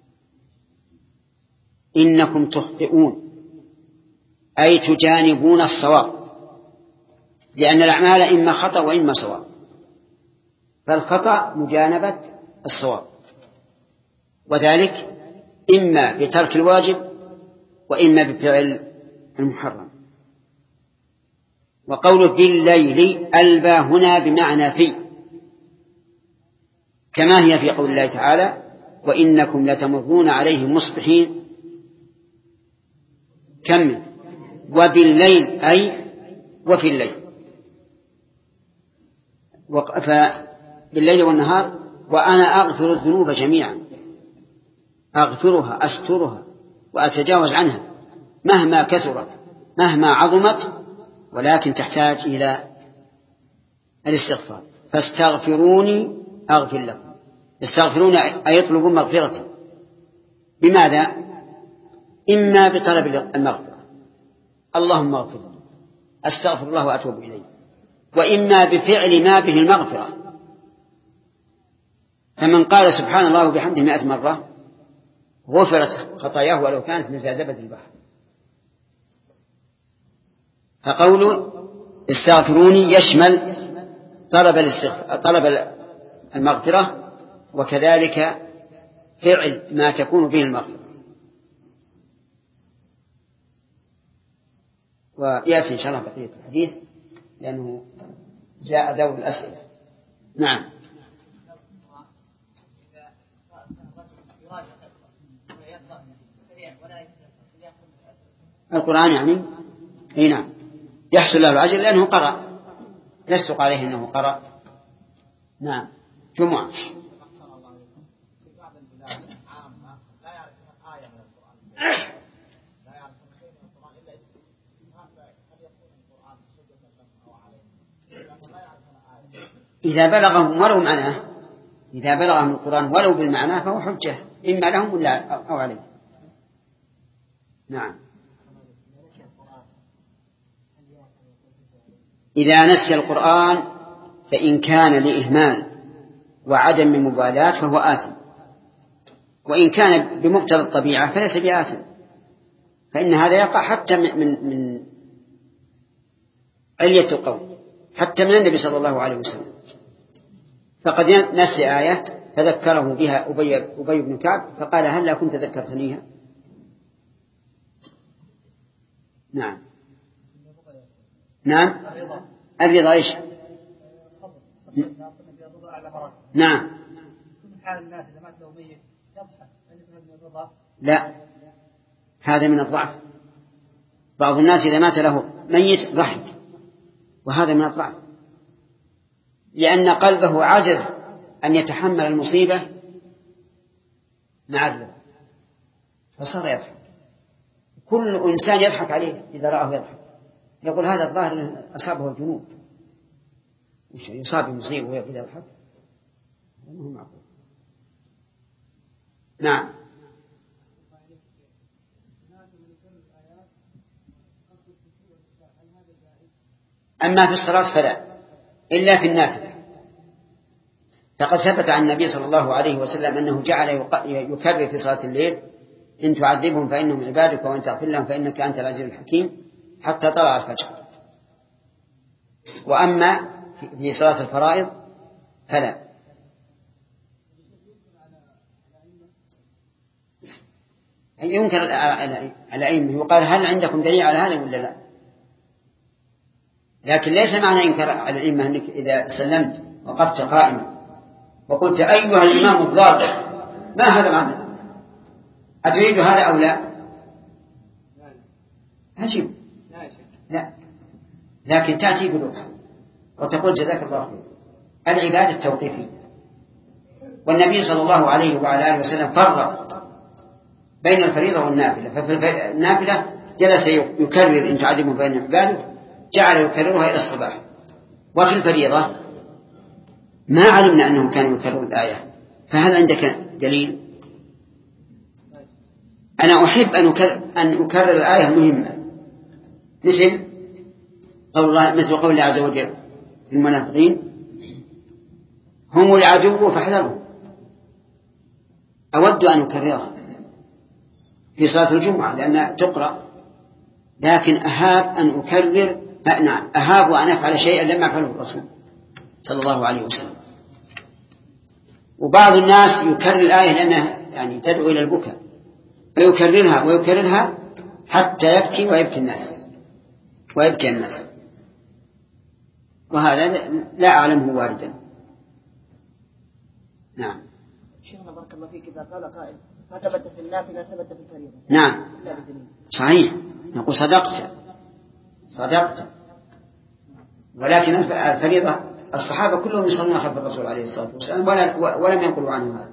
إنكم تخطئون أي تجانبون الصواب، لأن الأعمال إما خطأ وإما صواب، فالخطأ مجانبة الصواب، وذلك إما بترك الواجب وإما بفعل المحرم. وقوله بالليل ألبى هنا بمعنى في، كما هي في قول الله تعالى وإنكم لتمرون عليهم مصبحين كم وبالليل أي وفي الليل، فبالليل والنهار. وأنا أغفر الذنوب جميعا، أغفرها أسترها وأتجاوز عنها مهما كثرت مهما عظمت، ولكن تحتاج إلى الاستغفار. فاستغفروني أغفر لكم. استغفرون أي يطلبون مغفرة. بماذا؟ إما بطلب المغفرة اللهم اغفر لي أستغفر الله وأتوب إليه، وإما بفعل ما به المغفرة. فمن قال سبحان الله وبحمده 100 مرة غفرت خطاياه ولو كانت مثل زبد البحر. فقول استغفروني يشمل طلب المغفرة وكذلك فعل ما تكون به المغفرة. ويأتي إن شاء الله بقية الحديث لأنه جاء دور الأسئلة. نعم. القرآن يعني اي نعم يحصل له الأجر لأنه قرأ، يصدق عليه أنه قرأ. نعم. جمعة. إذا بلغهم ولو معناه، إذا بلغهم القرآن ولو بالمعنى فهو حجة إما لهم ولا أو عليهم. نعم. إذا نسي القرآن فإن كان لإهمال وعدم مبالاة فهو آثم، وإن كان بمقتضى الطبيعة فليس بآثم، فإن هذا يقع حتى من علية القول، حتى من النبي صلى الله عليه وسلم. فقد نسي آية فذكره بها أبي بن كعب فقال هل لا كنت ذكرتنيها. نعم نعم الرضا إيش؟ نعم لا هذا من الضعف. بعض الناس إذا مات له ميت ضحك وهذا من الضعف لأن قلبه عجز أن يتحمل المصيبة مع الرضا فصار يضحك. كل إنسان يضحك عليه إذا رآه يضحك يقول هذا الظاهر أصابه الجنون يصاب بمصيبة ويقول يضحك هو معقول. نعم أما في الصلاة فلا إلا في النافلة. فقد ثبت عن النبي صلى الله عليه وسلم أنه جعل يكرر في صلاة الليل إن تعذبهم فإنهم عبادك وإن تغفر لهم فإنك أنت العزيز الحكيم حتى طلع الفجر. وأما في صلاة الفرائض فلا. ينكر على الأئمة وقال هل عندكم دليل على هذا ولا لا؟ لكن ليس معنى ينكر على الأئمة أنك إذا سلمت وقفت قائما وقلت أيها الإمام الضال ما هذا معنى؟ أتريد هذا أو لا؟ أجيب لا لكن تأتي بلطف وتقول جزاك الله خير. العبادة التوقيفية والنبي صلى الله عليه وعلى آله وسلم فرق بين الفريضة والنافلة. ففي النافلة جلس يكرر إن تعذبهم فإنهم عبادك جعل يكررها إلى الصباح. وفي الفريضة ما علمنا أنه كان يكرر الآية. فهل عندك دليل؟ أنا أحب أن أكرر الآية المهمة مثل قول الله عز وجل المنافقين هم العدو فاحذروا. أود أن أكررها في صلاة الجمعة لأنها تقرأ لكن أهاب أن أكرر أهاب وأن أفعل شيئا لم يفعله الرسول صلى الله عليه وسلم. وبعض الناس يكرر الآية لأنها يعني تدعو إلى البكاء فيكررها ويكررها حتى يبكي ويبكي الناس وهذا لا أعلمه واردا. نعم شيخنا بارك الله فيك إذا قال قائل ما ثبت في النافلة ثبت في الفريضة. نعم صحيح نقول صدقت ولكن الفريضة الصحابة كلهم يصلون خلف الرسول عليه الصلاة والسلام ولم ينقلوا عنه هذا.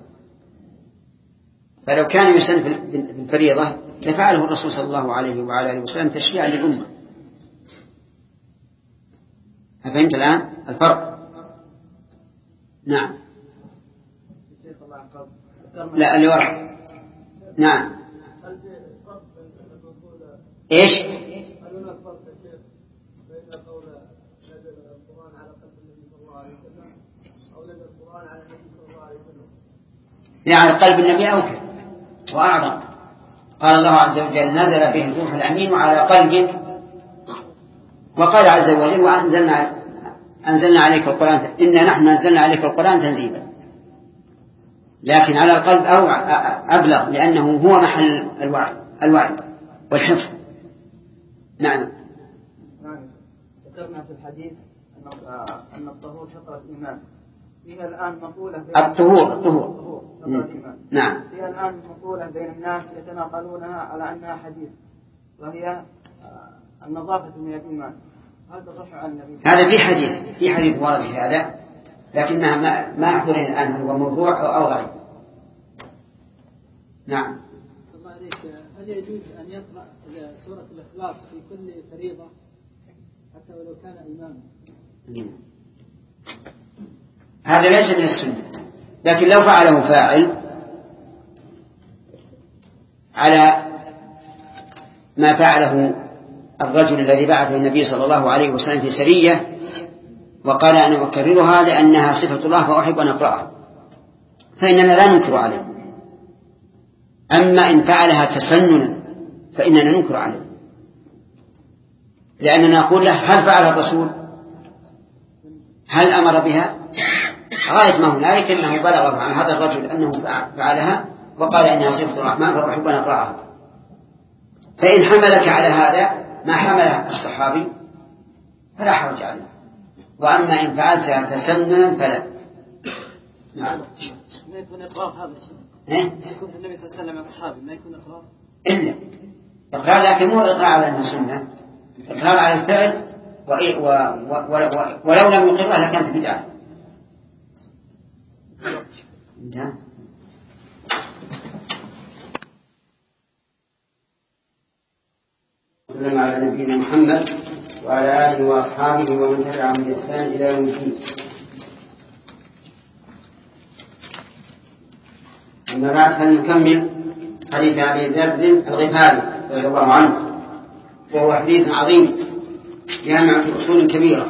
فلو كان يسن في الفريضة لفعله الرسول صلى الله عليه وعلى آله وسلم تشريعا للأمة. فهمت الآن الفرق؟ نعم لا اللي وراء. نعم ايش؟ يعني قلب النبي أوكل وأعظم. قال الله عز وجل نزل به الروح الأمين على قلبك. وقال عز وجل وأنزلنا عليك القرآن إنا نحن نزلنا عليك القرآن تنزيلا. لكن على القلب أبلغ لأنه هو محل الوعي والحفظ. نعم ذكرنا في الحديث أن الطهور شطر الإيمان. فيها الآن مقولة الطهور نعم فيها الآن مقولة بين الناس يتناقلونها على أنها حديث وهي النظافة من الإيمان. هل تصح عن النبي؟ هذا في حديث ورد في هذا لكنها ما أحضرين الآن هو موضوع أو غير. نعم الله عليك هل يجوز أن يقرأ سورة الإخلاص في كل فريضة حتى ولو كان إماما؟ هذا ليس من السنة لكن لو فعله فاعل على ما فعله الرجل الذي بعث النبي صلى الله عليه وسلم في سرية وقال أنا أكررها لأنها صفة الله فأحب أن أقرأها فإننا لا ننكر عليه. أما إن فعلها تسننا فإننا ننكر عليه لأننا نقول له هل فعل الرسول؟ هل أمر بها؟ غاية ما هنالك أنه بلغ عن هذا الرجل أنه فعلها وقال إنها صفة الرحمن فأحب أن أقرأها. فإن حملك على هذا ما حمله الصحابي فلا حرج عليه، وأما إن فعلتها تسننا فلا. نعم. ما يكون إقرار هذا يكون النبي صلى الله عليه وسلم أصحابه ما يكون إقرار إلا إقرار، لكن مو إقرار على أنه سنة، إقرار على الفعل ولو لم يقرها لكانت بدعة. نعم. وسلم على نبينا محمد وعلى آله وأصحابه ومن تبعهم بإحسان إلى يوم الدين. أما بعد فلنكمل حديث أبي ذر الغفاري رضي الله عنه، وهو حديث عظيم جامع في أصول كبيرة،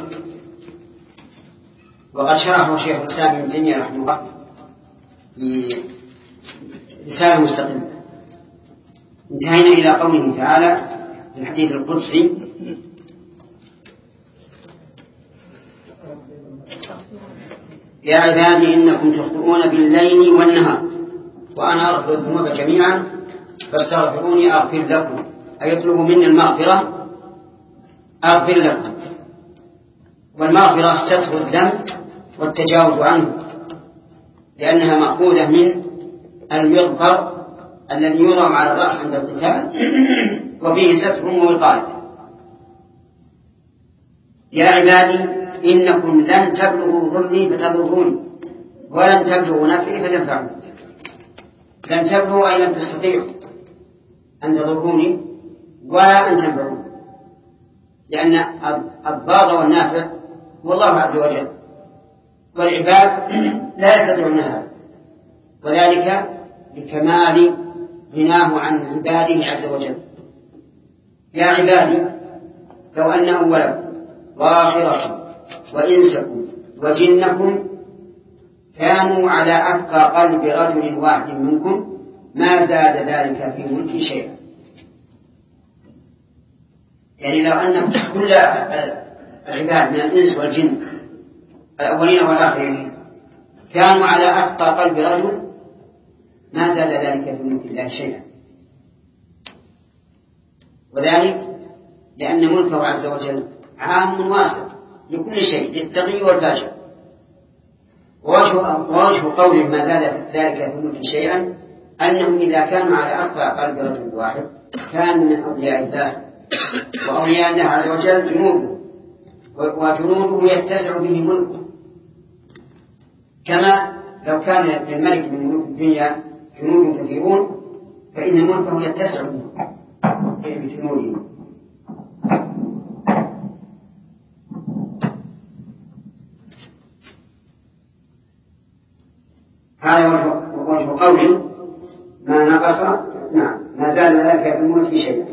وقد شرحه شيخ الإسلام ابن تيمية رحمه الله في رسالة مستقلة. انتهينا إلى قوله تعالى في الحديث القدسي: يا عبادي إنكم تخطئون بالليل والنهار وأنا أغفر الذنوب جميعا فاستغفروني أغفر لكم، أي يطلب مني المغفرة أغفر لكم. والمغفرة ستر الذنب والتجاوز عنه، لأنها مأخوذة من المغفر الذي يوضع على الرأس عند القتال وفيه ستر ووقاية. يا عبادي إنكم لن تبلغوا ضري فتضروني ولن تبلغوا نفعي فتنفعوني. لن تبلغوا أي لن تستطيعوا أن تضروني ولا أن تنفعوني، لأن الضار والنافع هو الله عز وجل، والعباد لا يستطيعون هذا، وذلك لكمال غناه عن عباده عز وجل. يا عبادي لو أن أولكم وآخركم وإنسكم وجنكم كانوا على أتقى قلب رجل واحد منكم ما زاد ذلك في ملك شيئا. يعني لو أن كل العباد من الإنس والجن الأولين والآخرين كانوا على أتقى قلب رجل ما زاد ذلك في ملك الله شيئا، وذلك لأن ملكه عز وجل عام واسع لكل شيء، للتقي والفاجر. ووجه قوله ما زاد ذلك في ملك شيئا أنهم إذا كانوا على أتقى قلب رجل واحد كانوا من أولياء الله، وأولياء الله عز وجل جنوده، وجنوده يتسع به ملكه، كما لو كان للملك من ملوك الدنيا جنود كثيرون فإن ملكه يتسع بجنوده. هذا وجه قوله ما نقص ما زال ذلك في الملك شيئا.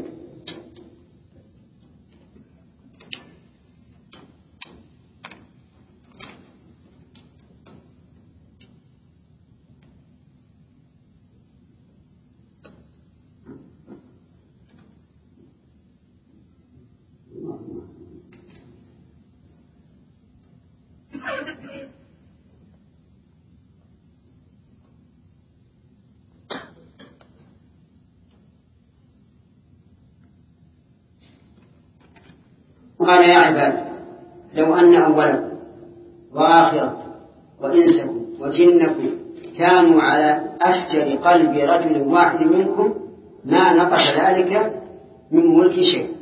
قال يا عباد لو أن أولكم وآخركم وإنسكم وجنكم كانوا على أفجر قلب رجل واحد منكم ما نقص ذلك من ملك شيء.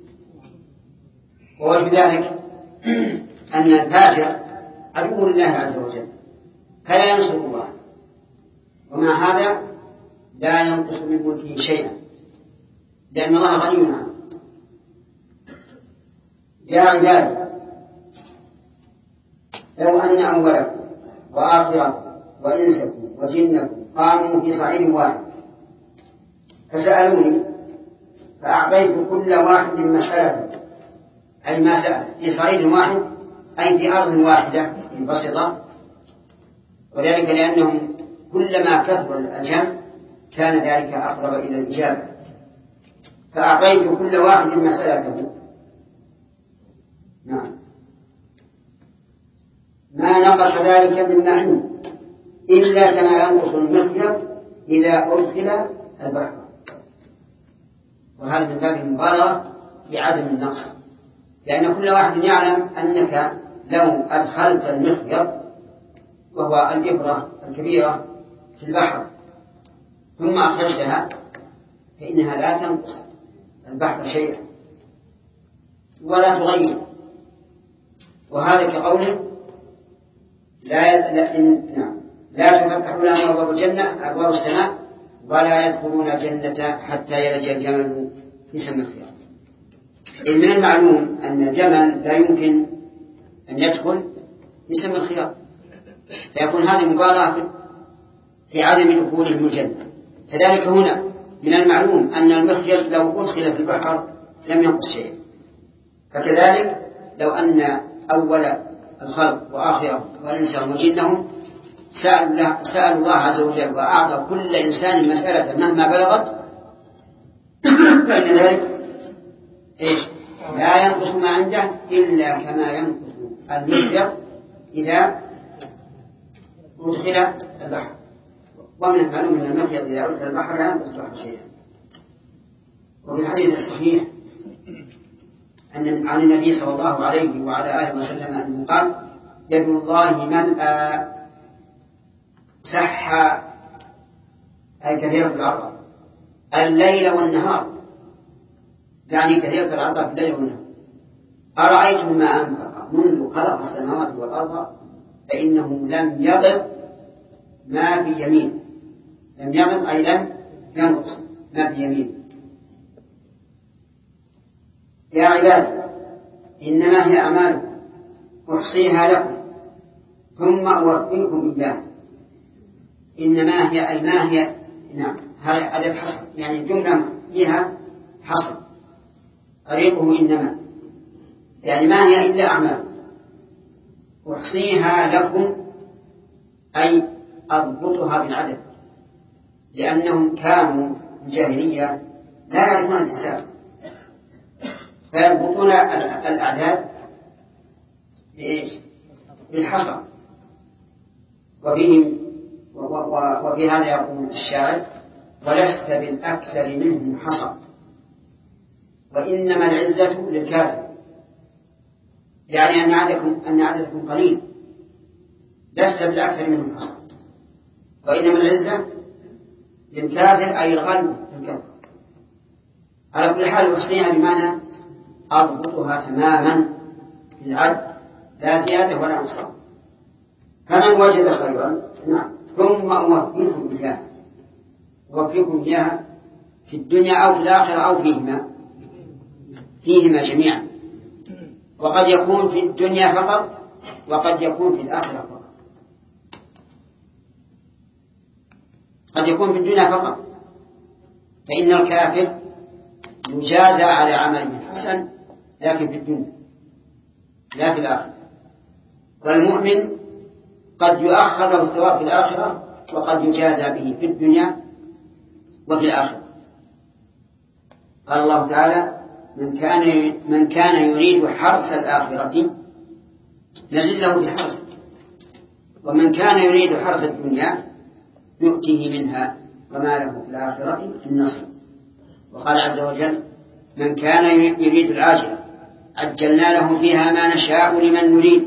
ووجه ذلك أن الفاجر عدو لله عز وجل فلا ينصر الله، ومع هذا لا ينقص من ملكه شيئا لأن الله غني عنه. يا عبادي لو أن أولكم وآخركم وإنسكم وجنكم قاموا في صعيد واحد فسألوني فأعطيت كل واحد مسألته، أي ما سأل في صعيد واحد أي في أرض واحدة منبسطة، وذلك لأنهم كلما كثر الجمع كان ذلك أقرب إلى الإجابة. فأعطيت كل واحد مسألته. نعم. ما نقص ذلك من معين إلا كما ينقص المخيط إذا أدخل البحر، وهذا من باب المبالغة في عدم النقص، لأن كل واحد يعلم أنك لو أدخلت المخيط وهو الإبرة الكبيرة في البحر ثم أخرجتها فإنها لا تنقص البحر شيئا ولا تغير. وهذا كقوله لا تفتح لهم أبواب الجنة أبواب السماء ولا يدخلون الجنة حتى يلج الجمل في سم الخياط. من المعلوم أن الجمل لا يمكن أن يدخل في سم الخياط، فيكون هذه مبالغة في عدم دخولهم الجنة. كذلك هنا من المعلوم أن المخيط لو أدخل في البحر لم ينقص شيئا، فكذلك لو أن أول الخلق وآخره والإنسان وجنهم سألوا الله عز وجل وأعطى كل إنسان مسألة مهما بلغت فإن ذلك لا ينقص ما عنده إلا كما ينقص المخيط إذا أدخل البحر. ومن المعلوم أن المخيط إذا أدخل البحر لا ينقص البحر شيئا. وفي الحديث الصحيح أن عن النبي صلى الله عليه وعلى آله وسلم أنه قال: يد الله ملأى سح أي كثيرة العطاء الليل والنهار، يعني كثيرة العطاء في الليل والنهار. أرأيتم ما أنفق منذ خلق السماوات والأرض فإنه لم يغض ما في يمين، لم يغض أي لم ينقص ما في يمين. يا عبادي إنما هي أعمالكم أحصيها لكم ثم أوفيكم إياها. إنما هي أي ما هي، نعم هذا أداة حصر، يعني الجملة فيها حصر، طريقه إنما يعني ما هي إلا أعمال أحصيها لكم أي أضبطها بالعدد، لأنهم كانوا الجاهلية لا يعرفون الحساب فيضبطون الأعداد بالحصر. وفي هذا يقول الشاعر: ولست بالأكثر منهم حصى وإنما العزة للكافر، يعني أن عددكم قليل، لست بالأكثر منهم حصى وإنما العزة للكافر أي الغلب للكافر. على كل حال أحصيها بمعنى أضبطها تماما في العد لا زيادة ولا نقصان. فمن وجد خيرا ثم أوفيكم إياها، أوفيكم إياها في الدنيا أو في الآخرة أو فيهما جميعا، وقد يكون في الدنيا فقط وقد يكون في الآخرة فقط. قد يكون في الدنيا فقط فإن الكافر يجازى على عمله الحسن لكن في الدنيا لا في الآخرة، والمؤمن قد يؤخر له الثواب في الآخرة وقد يجازى به في الدنيا وفي الآخرة. قال الله تعالى: من كان يريد حرث الآخرة نزل له في الحرث، ومن كان يريد حرث الدنيا نؤتيه منها وما له في الآخرة من نصيب. وقال عز وجل: من كان يريد العاجلة عجلنا له فيها ما نشاء لمن نريد،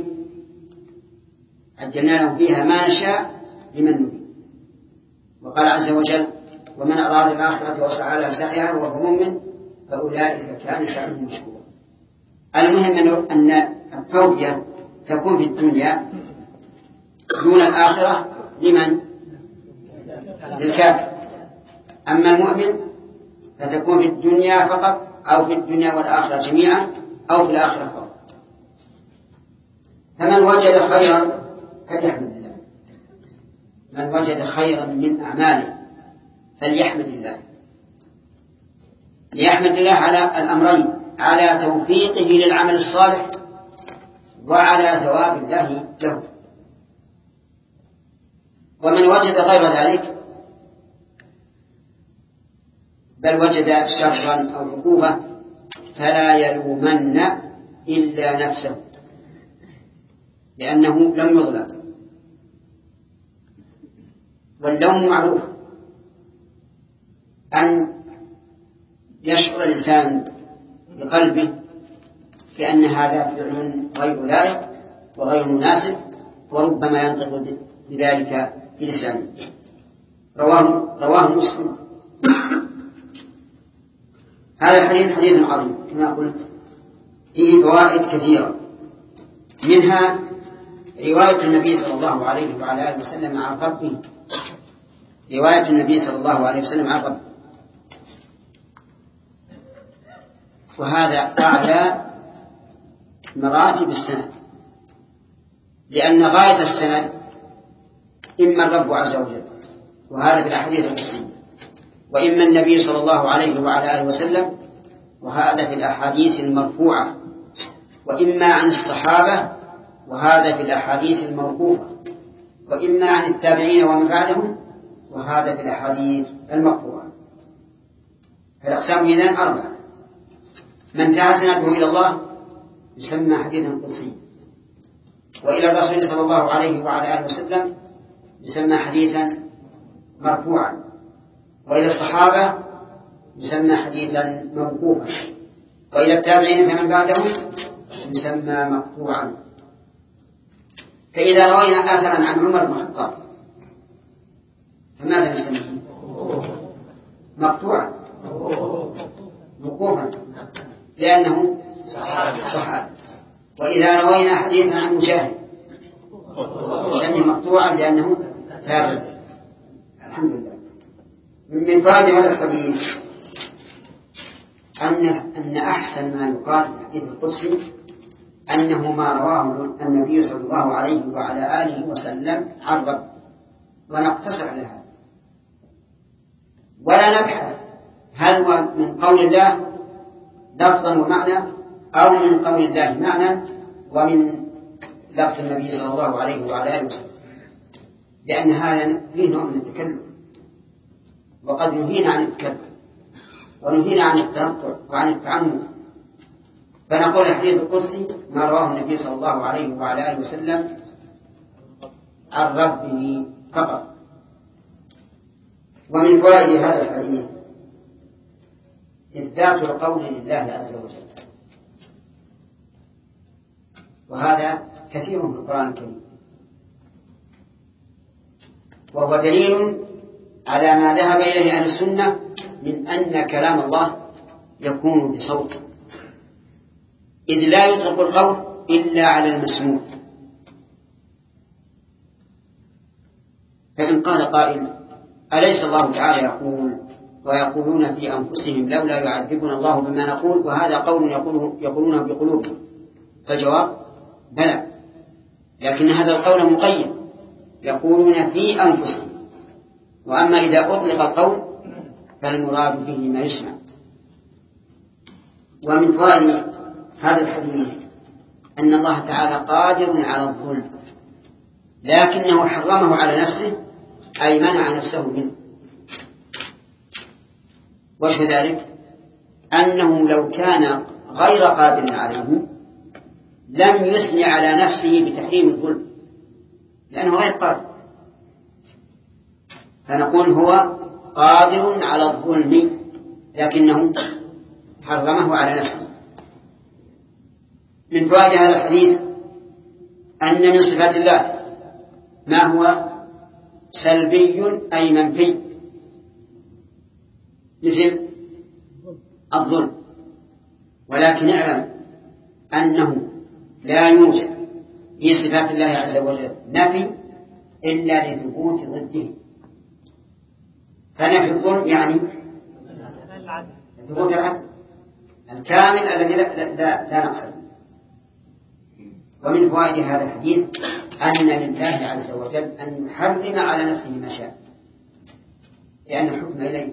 عجلنا له فيها ما نشاء لمن نريد. وقال عز وجل: ومن أراد الآخرة وسعى لها سعيها وهو مؤمن فأولئك كان سعيهم مشكورا. المهم أن التوبية تكون في الدنيا دون الآخرة لمن؟ للكافر. أما المؤمن فتكون في الدنيا فقط أو في الدنيا والآخرة جميعا أو في الآخرة فقط. فمن وجد خيرا فليحمد الله، من وجد خيرا من أعماله فليحمد الله، ليحمد الله على الأمرين: على توفيقه للعمل الصالح وعلى ثواب الله له. ومن وجد غير ذلك بل وجد شرا أو عقوبة فلا يلومن إلا نفسه، لأنه لم يظلم. واللوم معروف، أن يشعر الإنسان بقلبه بأن هذا فعل غير لائق وغير مناسب، وربما ينطق بذلك بلسانه. رواه مسلم. هذا الحديث حديث عظيم كما قلت، فيه فوائد كثيرة، منها رواية النبي صلى الله عليه وعلى آله وسلم عن ربه، رواية النبي صلى الله عليه وسلم عن ربه، وهذا أعلى مراتب السند، لأن غاية السند إما الرب عز وجل، وهذا في الأحاديث القدسية، وإما النبي صلى الله عليه وعلى آله وسلم، وهذا في الأحاديث المرفوعة، وإما عن الصحابة، وهذا في الأحاديث الموقوفة، وإما عن التابعين ومن بعدهم، وهذا في الأحاديث المرفوعة. فالأقسام إذن 4: من انتهى سنده إلى الله يسمى حديثا قدسيا، وإلى الرسول صلى الله عليه وعلى آله وسلم يسمى حديثا مرفوعا، وإلى الصحابة يسمى حديثا موقوفا، وإلى التابعين فمن بعدهم يسمى مقطوعا. فإذا روينا آثرا عن عمر بن الخطاب فماذا نسميه؟ مقطوعا موقوفا لأنه صحابي. وإذا روينا حديثا عن مجاهد نسميه مقطوعا لأنه تابع. الحمد لله. من فائدة هذا الحديث أن أحسن ما يقال في الحديث القدسي أنه ما رواه النبي صلى الله عليه وعلى آله وسلم عن رب، ونقتصر على هذا ولا نبحث هل هو من قول الله لفظا ومعنى أو من قول الله معنى ومن لفظ النبي صلى الله عليه وعلى آله وسلم، لأن هذا فيه نوع من التكلف، وقد نهينا عن التكلف ونهينا عن التنطع وعن التعمد، فنقول الحديث القدسي ما رواه النبي صلى الله عليه وعلى آله وسلم عن ربه فقط. ومن فوائد هذا الحديث إثبات القول لله عز وجل، وهذا كثير في القرآن الكريم، وهو دليل على ما ذهب إليه أهل السنة من أن كلام الله يكون بصوت، إذ لا يطلق القول إلا على المسموع. فإن قال قائل أليس الله تعالى يقول ويقولون في أنفسهم لولا يعذبنا الله بما نقول، وهذا قول يقولونه بقلوبهم؟ فالجواب بلى، لكن هذا القول مقيد، يقولون في أنفسهم، وأما إذا أطلق القول فالمراد به ما يسمع. ومن فوائد هذا الحديث أن الله تعالى قادر على الظلم، لكنه حرمه على نفسه، أي منع نفسه منه. وجه ذلك أنه لو كان غير قادر عليه لم يثني على نفسه بتحريم الظلم، لأنه غير قادر، فنقول هو قادر على الظلم لكنه حرمه على نفسه. من فوائد هذا الحديث أن من صفات الله ما هو سلبي أي منفي، مثل الظلم، ولكن اعلم أنه لا يوجد في صفات الله عز وجل نفي إلا لثبوت ضده. فنفي الظلم يعني ثبوت العدل الكامل الذي لا نقص فيه. ومن فوائد هذا الحديث أن لله عز وجل أن يحرم على نفسه ما شاء، لأن الحكم إليه.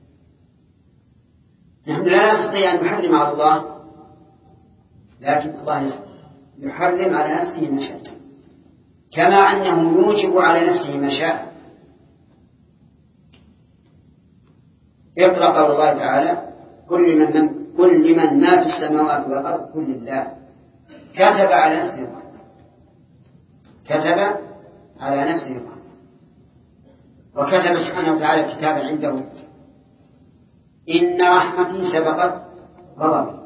نحن لا نستطيع أن نحرم على الله، لكن الله يحرم على نفسه ما شاء، كما أنه يوجب على نفسه ما شاء. اقرأ قول الله تعالى كل من ما في السماوات والأرض كل الله كتب على نفسه كتب على نفسه الرحمة، وكتب سبحانه وتعالى كتابا عنده إن رحمتي سبقت غضبي.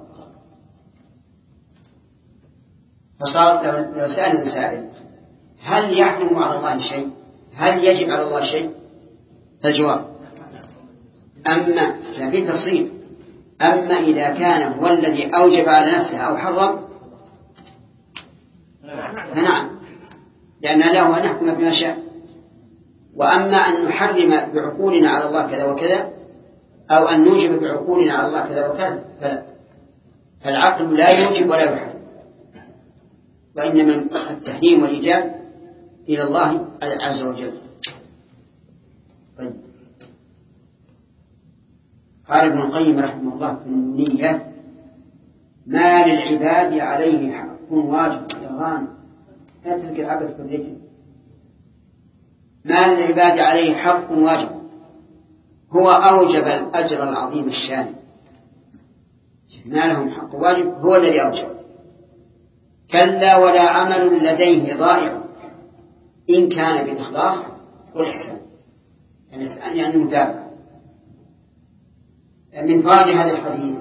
فصارت لو سأل سائل هل يحرم على الله شيء؟ هل يجب على الله شيء؟ الجواب أما في تفصيل، أما إذا كان هو الذي أوجب على نفسه أو حرم فنعم، لأن له أن نحكم بما شاء. وأما أن نحرم بعقولنا على الله كذا وكذا، أو أن نوجب بعقولنا على الله كذا وكذا، فلا، العقل لا يوجب ولا يحرم، وإنما التحريم والإيجاب إلى الله عز وجل. طيب. قال ابن القيم رحمه الله في النية: ما للعباد عليه حق واجب. يغان اترك العبد في الرجل. ما للعباد عليه حق واجب هو أوجب الأجر العظيم الشان. ما لهم حق واجب هو الذي أوجب. كلا ولا عمل لديه ضائع إن كان بالإخلاص والإحسان. الإحسان يعني المتابعة. من فوائد هذا الحديث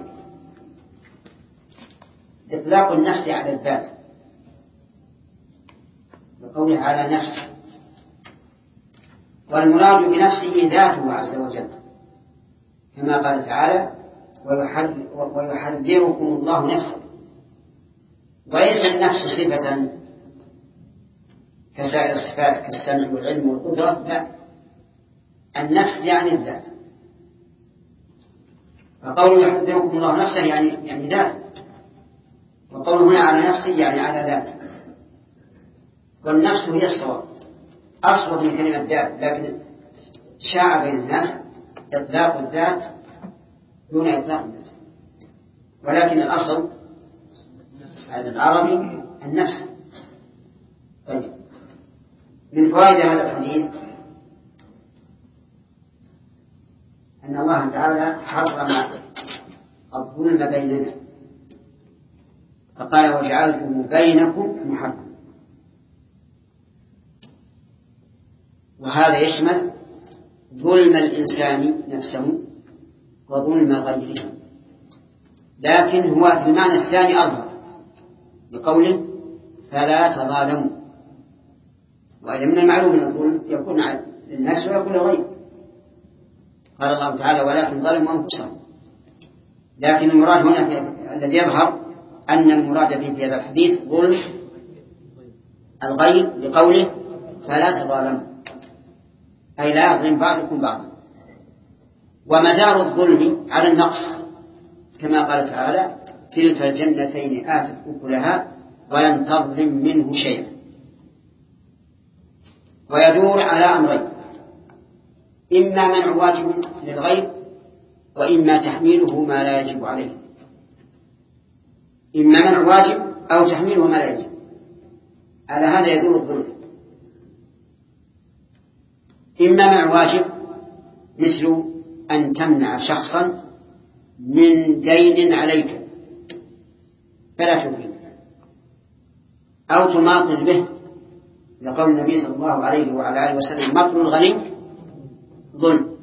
إطلاق النفس على الذات، وقوله على نفس، والمراد بنفسه ذاته عز وجل، كما قال تعالى: ويحذركم الله نفسه. وليس النفس صفة كسائر الصفات كالسمع والعلم والقدرة، لا، النفس يعني الذات. فقوله يحذركم الله نفسه يعني ذات، وقوله هنا على نفسه يعني على ذات. والنفس هي الصواب، أصوب من كلمة ذات، لكن شاع بين الناس إطلاق الذات دون إطلاق النفس، ولكن الأصل على العربي النفس. طيب. من فوائد هذا الحديث أن الله تعالى حرم الظلم بيننا، فقال: وجعلته بينكم محرما. وهذا يشمل ظلم الإنسان نفسه وظلم غيره، لكن هو في المعنى الثاني أظهر بقوله: فلا تظالموا. وإذا من المعلوم أن الظلم يكون على الناس ويكون لغيره. قال الله تعالى: ولكن ظلموا أنفسهم. لكن المراد هنا الذي يظهر أن المراد في هذا الحديث ظلم الغير، بقوله: فلا تظالموا، أي لا يظلم بعضكم بعضا. ومدار الظلم على النقص، كما قال تعالى: كلتا الجنتين آتت أكلها ولم تظلم منه شيئا. ويدور على أمرين: إما منع واجب للغير، وإما تحميله ما لا يجب عليه. إما منع واجب أو تحميله ما لا يجب. على هذا يدور الظلم. إما منع واجب مثل أن تمنع شخصا من دين عليك فلا تفيه، أو تماطل به، لقول النبي صلى الله عليه وعلى آله وسلم: مطل الغني ظلم.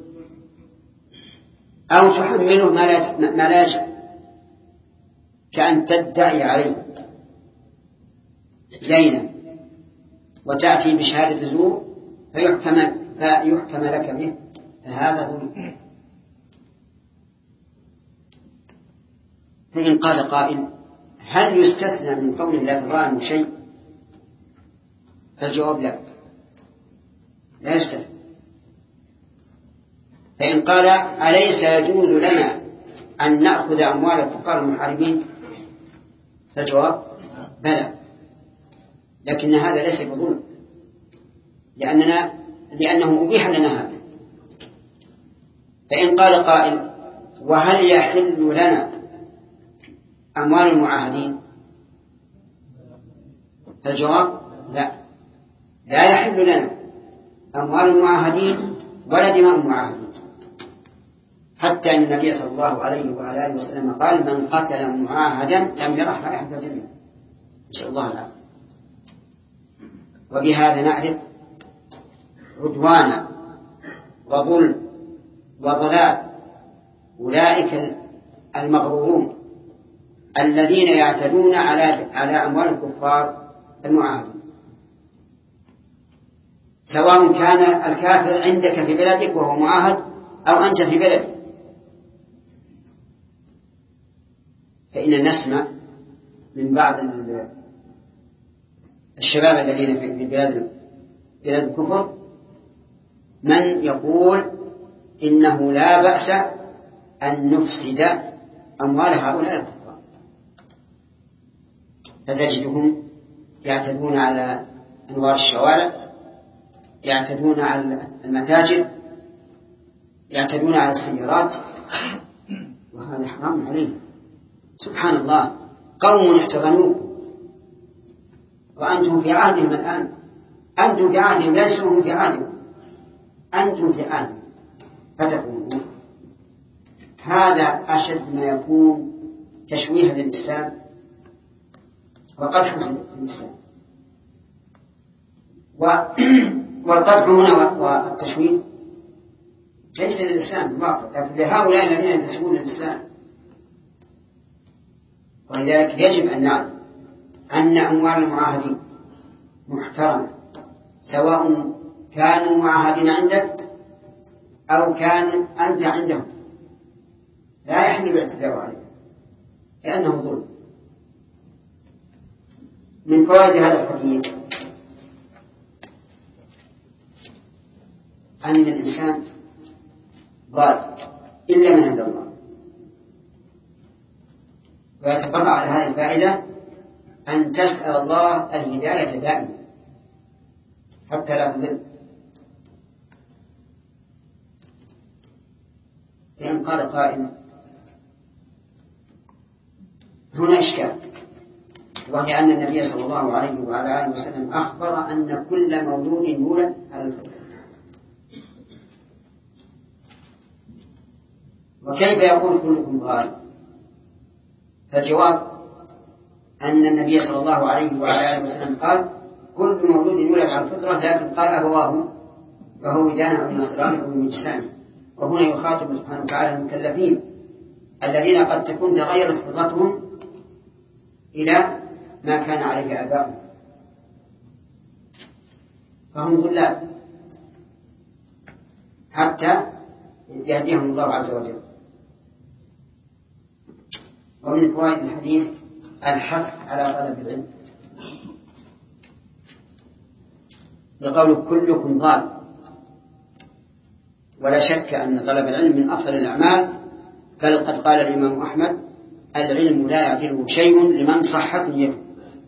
أو تحمله ما لا يجب، كأن تدعي عليه دينا وتأتي بشهادة زور فيحكم لك به، فهذا ظلم. فإن قال قائل: هل يستثنى من قوله لا تظالموا شيء؟ فالجواب لا يستثنى. فإن قال: أليس يجوز لنا أن نأخذ أموال الفقراء المحاربين؟ فالجواب: بلى، لكن هذا ليس بظلم، لأنه أبيح لنا هذا. فإن قال قائل: وهل يحل لنا أموال المعاهدين؟ فالجواب: لا يحل لنا أموال المعاهدين ولا دماء المعاهدين، حتى أن النبي صلى الله عليه وعلى آله وسلم قال: من قتل معاهدا لم يرح رائحة الجنة. نسأل الله العافية. وبهذا نعرف عدوان وظلم وضلال أولئك المغرورون الذين يعتدون على أموال الكفار المعاهدين، سواء كان الكافر عندك في بلدك وهو معاهد أو أنت في بلدك. فإن نسمع من بعض الشباب الذين في بلاد الكفر من يقول إنه لا بأس أن نفسد أموال هؤلاء الكفار، فتجدهم يعتدون على أنوار الشوارع، يعتدون على المتاجر، يعتدون على السيارات، وهذا حرام عليهم. سبحان الله، قوم احتضنوه وأنتم في عهدهم الآن، أنتم في عهدهم ليسوا هم في عهدهم، أنتم في عهدهم، فتقولون هذا أشد ما يكون تشويه للإسلام وقدح للإسلام. والقدح هنا والتشويه ليس للإسلام بالواقع، لكن لهؤلاء الذين ينتسبون للإسلام. ولذلك يجب أن نعلم أن أموال المعاهدين محترمة، سواء كانوا معاهدين عندك أو كان أنت عندهم، لا يحل الاعتداء عليه لأنه ظلم. من فوائد هذا الحديث أن الإنسان ضال إلا من هدى الله، ويتفرع على هذه الفائدة أن تسأل الله الهداية دائما حتى لا تضل. لأن قال قائل هنا إشكال، وهي أن النبي صلى الله عليه وعلى آله وسلم أخبر أن كل مولود يولد على الفطرة، وكيف يقول كلكم ضال؟ فالجواب أن النبي صلى الله عليه وعلى آله وسلم قال كل مولود يولد على الفطرة، لكن قال أبواه فهو دانه أو نصرانه أو مجسانه. وهنا يخاطب سبحانه وتعالى المكلفين الذين قد تكون تغيرت فطرتهم إلى ما كان عليه آباؤهم، فهم ضلال حتى يهديهم الله عز وجل. ومن فوائد الحديث الحث على طلب العلم، بقول كلكم ضال، ولا شك أن طلب العلم من أفضل الأعمال، بل قد قال الإمام أحمد العلم لا يعدله شيء لمن صحت نيته،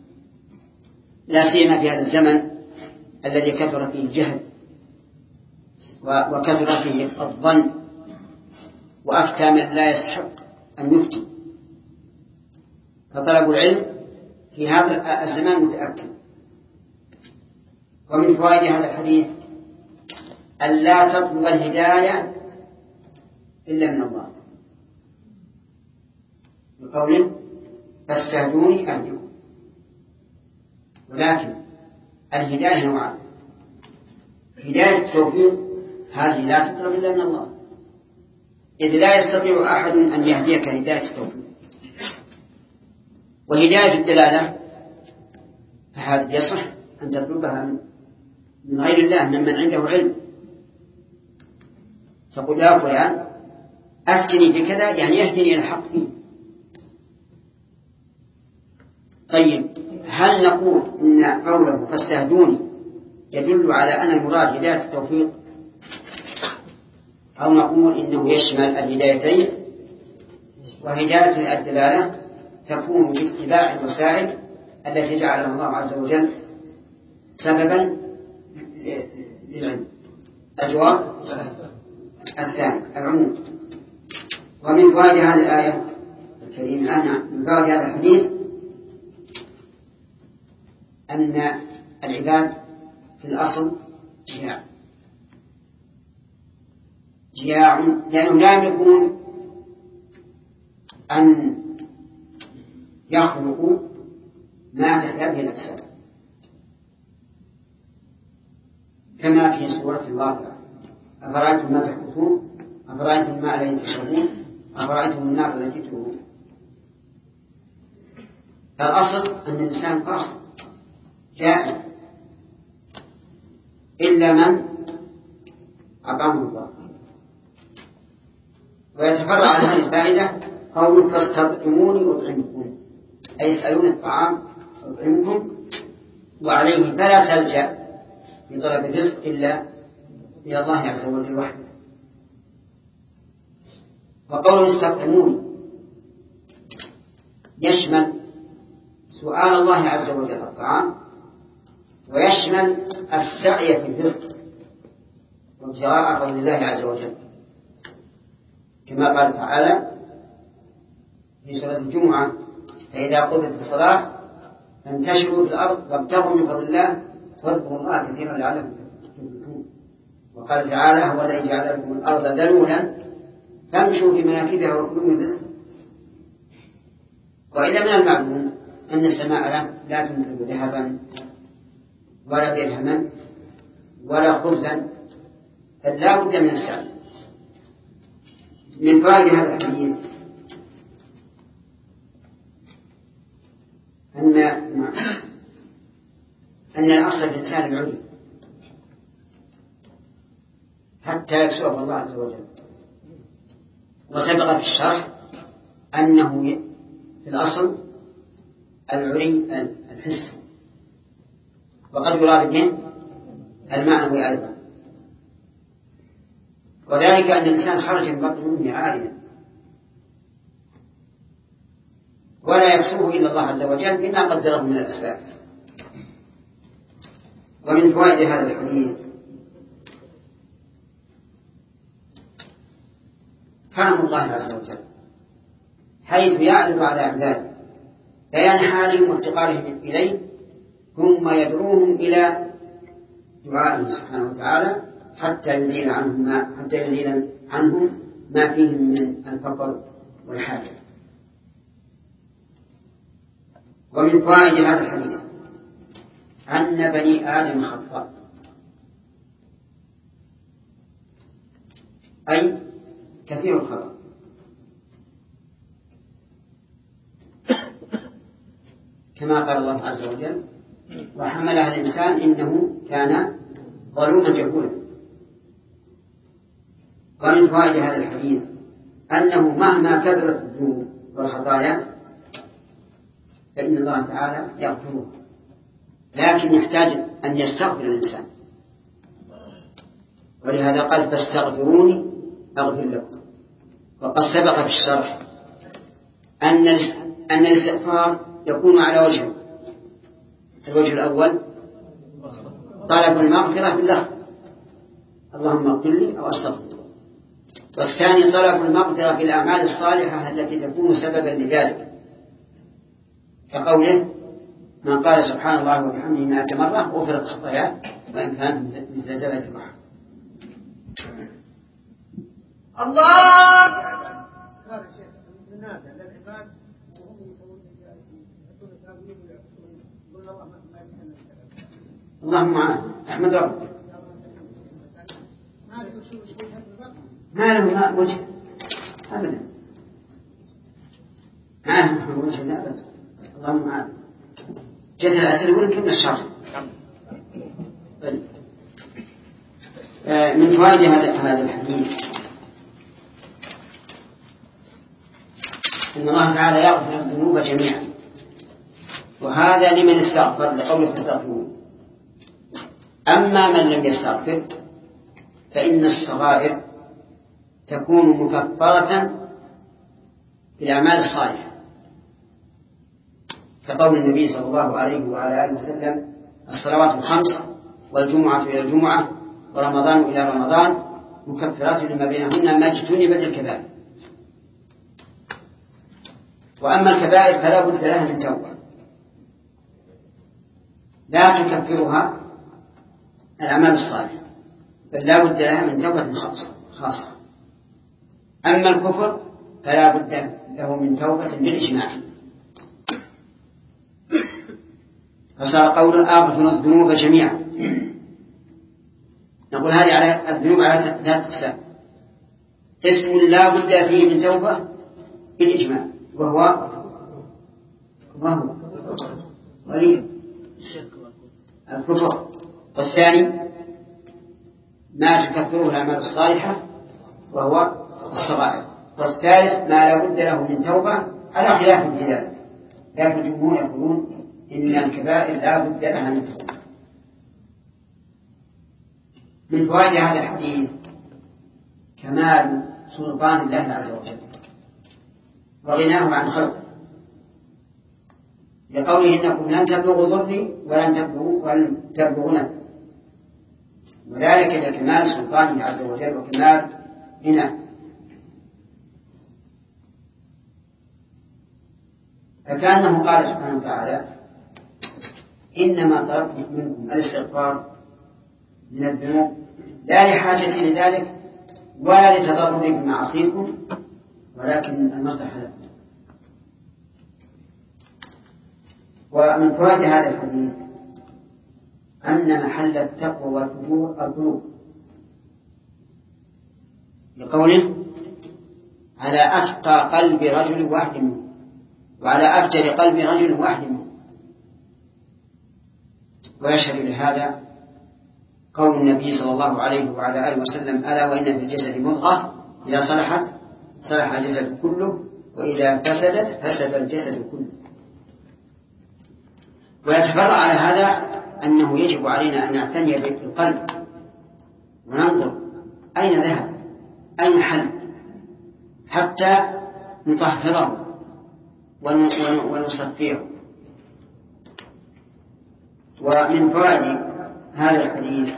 لا سيما في هذا الزمن الذي كثر فيه الجهل وكثر فيه الظن وأفتى من لا يستحق أن يفتي، فطلب العلم في هذا الزمان متأكد. ومن فوائد هذا الحديث أن لا تطلب الهداية إلا من الله، بقوله فاستهدوني أهدكم. ولكن الهداية نوعان، هداية التوفيق هذه لا تطلب إلا من الله، إذ لا يستطيع أحد أن يهديك هداية التوفيق. وهداية الدلالة فهذا يصح أن تطلبها من غير الله، ممن عنده علم، تقول يا فلان أفتني بكذا، يعني يهدني إلى الحق فيه. طيب هل نقول إن قوله فاستهدوني يدل على أن المراد هداية التوفيق، أو نقول إنه يشمل الهدايتين؟ وهداية الدلالة تكون باتباع الوسائل التي جعلها الله عز وجل سببا للعلم. الجواب الثاني العموم. ومن فوائد هذه الآية الكريمة من فوائد هذا الحديث أن العباد في الأصل جياع، لأنهم لا يملكون أن يخلقوا ما تحتاجه الأجساد، كما في سورة الواقعة: أفرأيتم ما تحدثون أفرأيتم الماء الذي تشربون أفرأيتم النار التي تورون. الأصل أن الإنسان قاصر جائع إلا من أطعمه الله. ويتفرع عن هذه الفائدة قوله: فاستطعموني أطعمكم، أي اسألون الطعام أطعمكم، وعليه فلا تلجأ في طلب الرزق إلا إلى الله عز وجل وحده. وقوله استطعموني يشمل سؤال الله عز وجل الطعام، ويشمل السعي في الرزق وابتغاء فضل الله عز وجل، كما قال تعالى في سورة الجمعة: فإذا قضيت الصلاة فانتشروا في الأرض وابتغوا من فضل الله واذكروا الله كثيرا لعلكم تفلحون. وقال تعالى: هو الذي جعل لكم الأرض ذلولا فامشوا في مناكبها وكلوا من رزقه. وإذا من المعلوم أن السماء لا تنتج ذهبا ولا درهما ولا خبزا، فلا بد من السعي. من فوائد هذا الحديث أن الأصل في الإنسان العلم حتى يكسوه الله عز وجل. وسبق في الشرح أنه في الأصل العلم الحس، وقد يراد به المعنوي أيضا، وذلك أن الإنسان خرج من بطن أمه عاليا ولا يكسوه إلا الله عز وجل بما قدره من الأسباب. ومن فوائد هذا الحديث كرم الله عز وجل، حيث يعرض على عباده بيان حالهم وافتقارهم إليه، ثم يدعوهم إلى دعائه سبحانه وتعالى حتى يزيل عنهم ما فيهم من الفقر والحاجة. ومن فوائد هذا الحديث أن بني آدم خطاء، أي كثير الخطأ، كما قال الله عز وجل: وحملها الإنسان إنه كان ظلوما جهولا. ومن فوائد هذا الحديث أنه مهما كثرت الذنوب والخطايا فإن الله تعالى يغفرها، لكن يحتاج أن يستغفر الإنسان، ولهذا قال: فاستغفروني أغفر لكم. وقد سبق في الشرح أن الاستغفار يكون على وجهين: الوجه الأول طلب المغفرة باللفظ اللهم اغفر لي أو أستغفر، والثاني طلب المغفرة في الأعمال الصالحة التي تكون سببا لذلك، كقوله: من قال سبحان الله وبحمده 100 مرة غفرت خطاياه وإن كانت مثل زبد البحر. الله اللهم أحمد ربك ما له وجه أبدا، ما له وجه أبدا. اللهم عافية جزء الأسئلة يقول كم الشر. من فوائد هذا الحديث أن الله تعالى يغفر الذنوب جميعا، وهذا لمن استغفر لقوله فاستغفرون. أما من لم يستغفر فإن الصغائر تكون مكفرة بالأعمال الصالحة، كقول النبي صلى الله عليه وعلى آله وسلم: الصلوات الخمس والجمعة إلى الجمعة ورمضان إلى رمضان مكفرات لما بينهن ما اجتنبت الكبائر. وأما الكبائر فلا بد لها من توبة لا تكفرها الأعمال الصالحة، بل لا بد لها من توبة خاصة. أما الكفر فلا بد له من توبة بالإجماع. فصار قوله أغفر الذنوب جميعا، نقول هذه على الذنوب على 3 أقسام. اسم لا بد فيه من توبة بالإجماع وهو ولي الكفر، والثاني ما تكفره الأعمال الصالحة وهو الصغائر، والثالث ما لا بد له من توبة على خلاف في ذلك، لكن الجمهور يقولون إن الكبائر لا بد لها من توبة. من فوائد هذا الحديث كمال سلطان الله عز وجل وغناه عن خلقه، لقوله إنكم لن تبلغوا ضري ولن تبلغوا نفعي، وذلك لكمال سلطانه عز وجل وكمال غناه. فكأنه قال سبحانه وتعالى إنما طلبت منكم الاستغفار من الذنوب لا لحاجتي لذلك ولا لتضرري بمعاصيكم ولكن المصلحة لكم. ومن فوائد هذا الحديث أن محل التقوى والفجور القلوب، لقوله على أتقى قلب رجل واحد منه وعلى أفجر قلب رجل واحد منه. ويشهد لهذا قول النبي صلى الله عليه وعلى آله وسلم ألا وإن في الجسد مضغة إذا صلحت صلح الجسد كله وإذا فسدت فسد الجسد كله. ويتفرع على هذا أنه يجب علينا أن نعتني بالقلب وننظر أين ذهب أين حل حتى نطهره ونصفيه. ومن فوائد هذا الحديث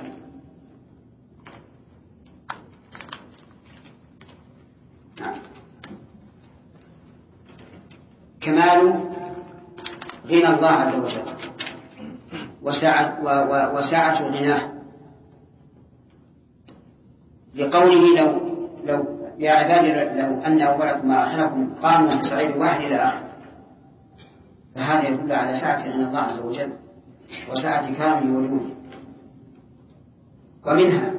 كمال غنى الله عز وجل وسعة غناه، لقوله لو يا عبادي لو أن أولكم وآخركم قاموا بصعيد واحد إلى آخر، فهذا يدل على سعة غنى الله عز وجل وسعة كرمه وجوده. ومنها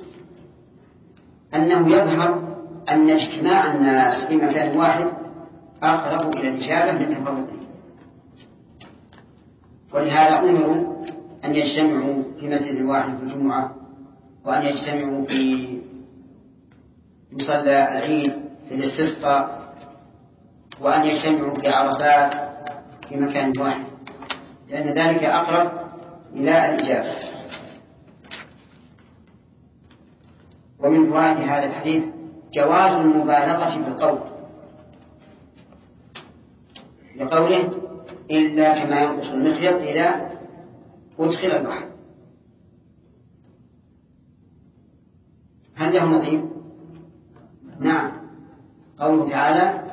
أنه يظهر أن اجتماع الناس في مكان واحد أقرب إلى الإجابة من تفرقهم، ولهذا أمروا أن يجتمعوا في مسجد واحد في الجمعة، وأن يجتمعوا في مصلى العيد في الاستسقاء، وأن يجتمعوا في عرفات في مكان واحد، لأن ذلك أقرب إلى الإجابة. ومن فوائد هذا الحديث جواز المبالغة بالقول، لقوله إلا كما ينقص المخيط إذا أدخل البحر. هل له نظير؟ نعم، قوله تعالى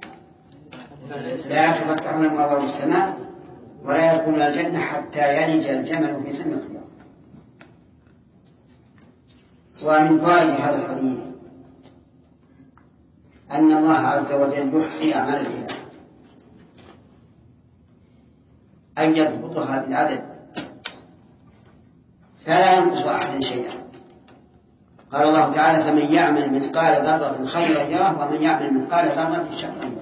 لا تفتحون أبواب السماء ولا يدخلون الجنة حتى يلج الجمل في سم الخياط. ومن فوائد هذا الحديث أن الله عز وجل يحصي أعمال العباد، أن يضبطها بالعدد فلا ينقص أحد شيئا. قال الله تعالى فمن يعمل مثقال ذرة خيرا يره ومن يعمل مثقال ذرة شرا يره.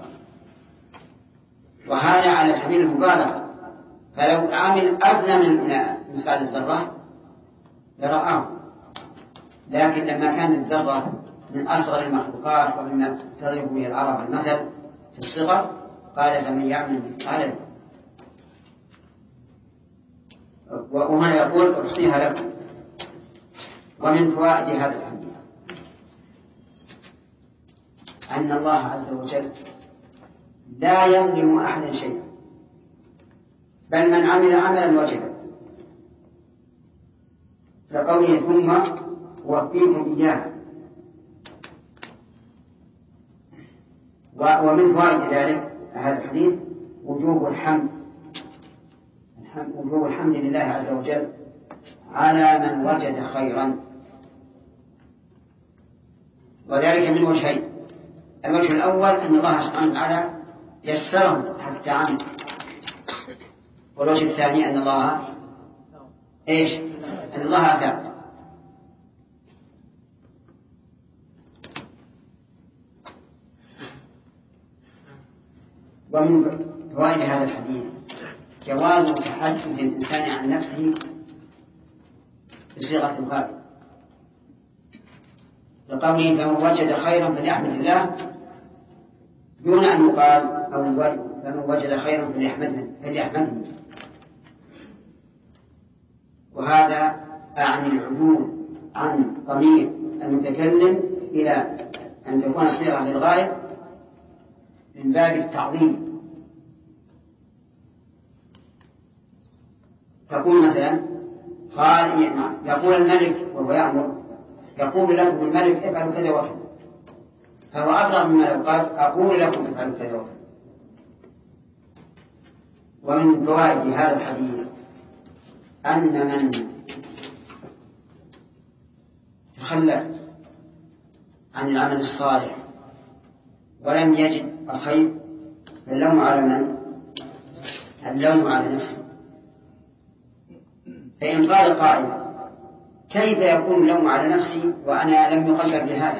وهذا على سبيل المبالغة، فلو عمل أدنى من مثقال الذرة لرآه، لكن لما كانت الذرة من أصغر المخلوقات ومما تضرب به العرب المثل في الصغر قال فمن يعمل مثقال ذرة. وهنا يقول أحصيها لكم. ومن فوائد هذا الحديث أن الله عز وجل لا يظلم أحدا شيئا، بل من عمل عملا وجبا، فقوله ثم وفيكم إياه. ومن فوائد ذلك هذا الحديث وجوب الحمد لله عز وجل على من وجد خيرا، وذلك من وجهين. الوجه الأول أن الله سبحانه وتعالى يسره حتى عمل، والوجه الثاني أن الله أن الله أثاب. ومن فوائد هذا الحديث جواز تحدث الإنسان عن نفسه بصيغة الغائب، لقوله فمن وجد خيرا فليحمد الله، دون أن يقال أو فمن وجد خيرا فليحمده. وهذا أعني العدول عن ضمير المتكلم إلى أن تكون صيغة للغائب من باب التعظيم. تقول مثلا يقول الملك وهو يأمر، يقول لكم الملك افعلوا كذا وكذا، فهو أبلغ مما لو قال أقول لكم افعلوا كذا وكذا. ومن فوائد هذا الحديث أن من تخلى عن العمل الصالح ولم يجد الخير فاللوم على من؟ اللوم على نفسه. فإن قال قائل كيف يكون اللوم على نفسي وأنا لم يقدر بهذا؟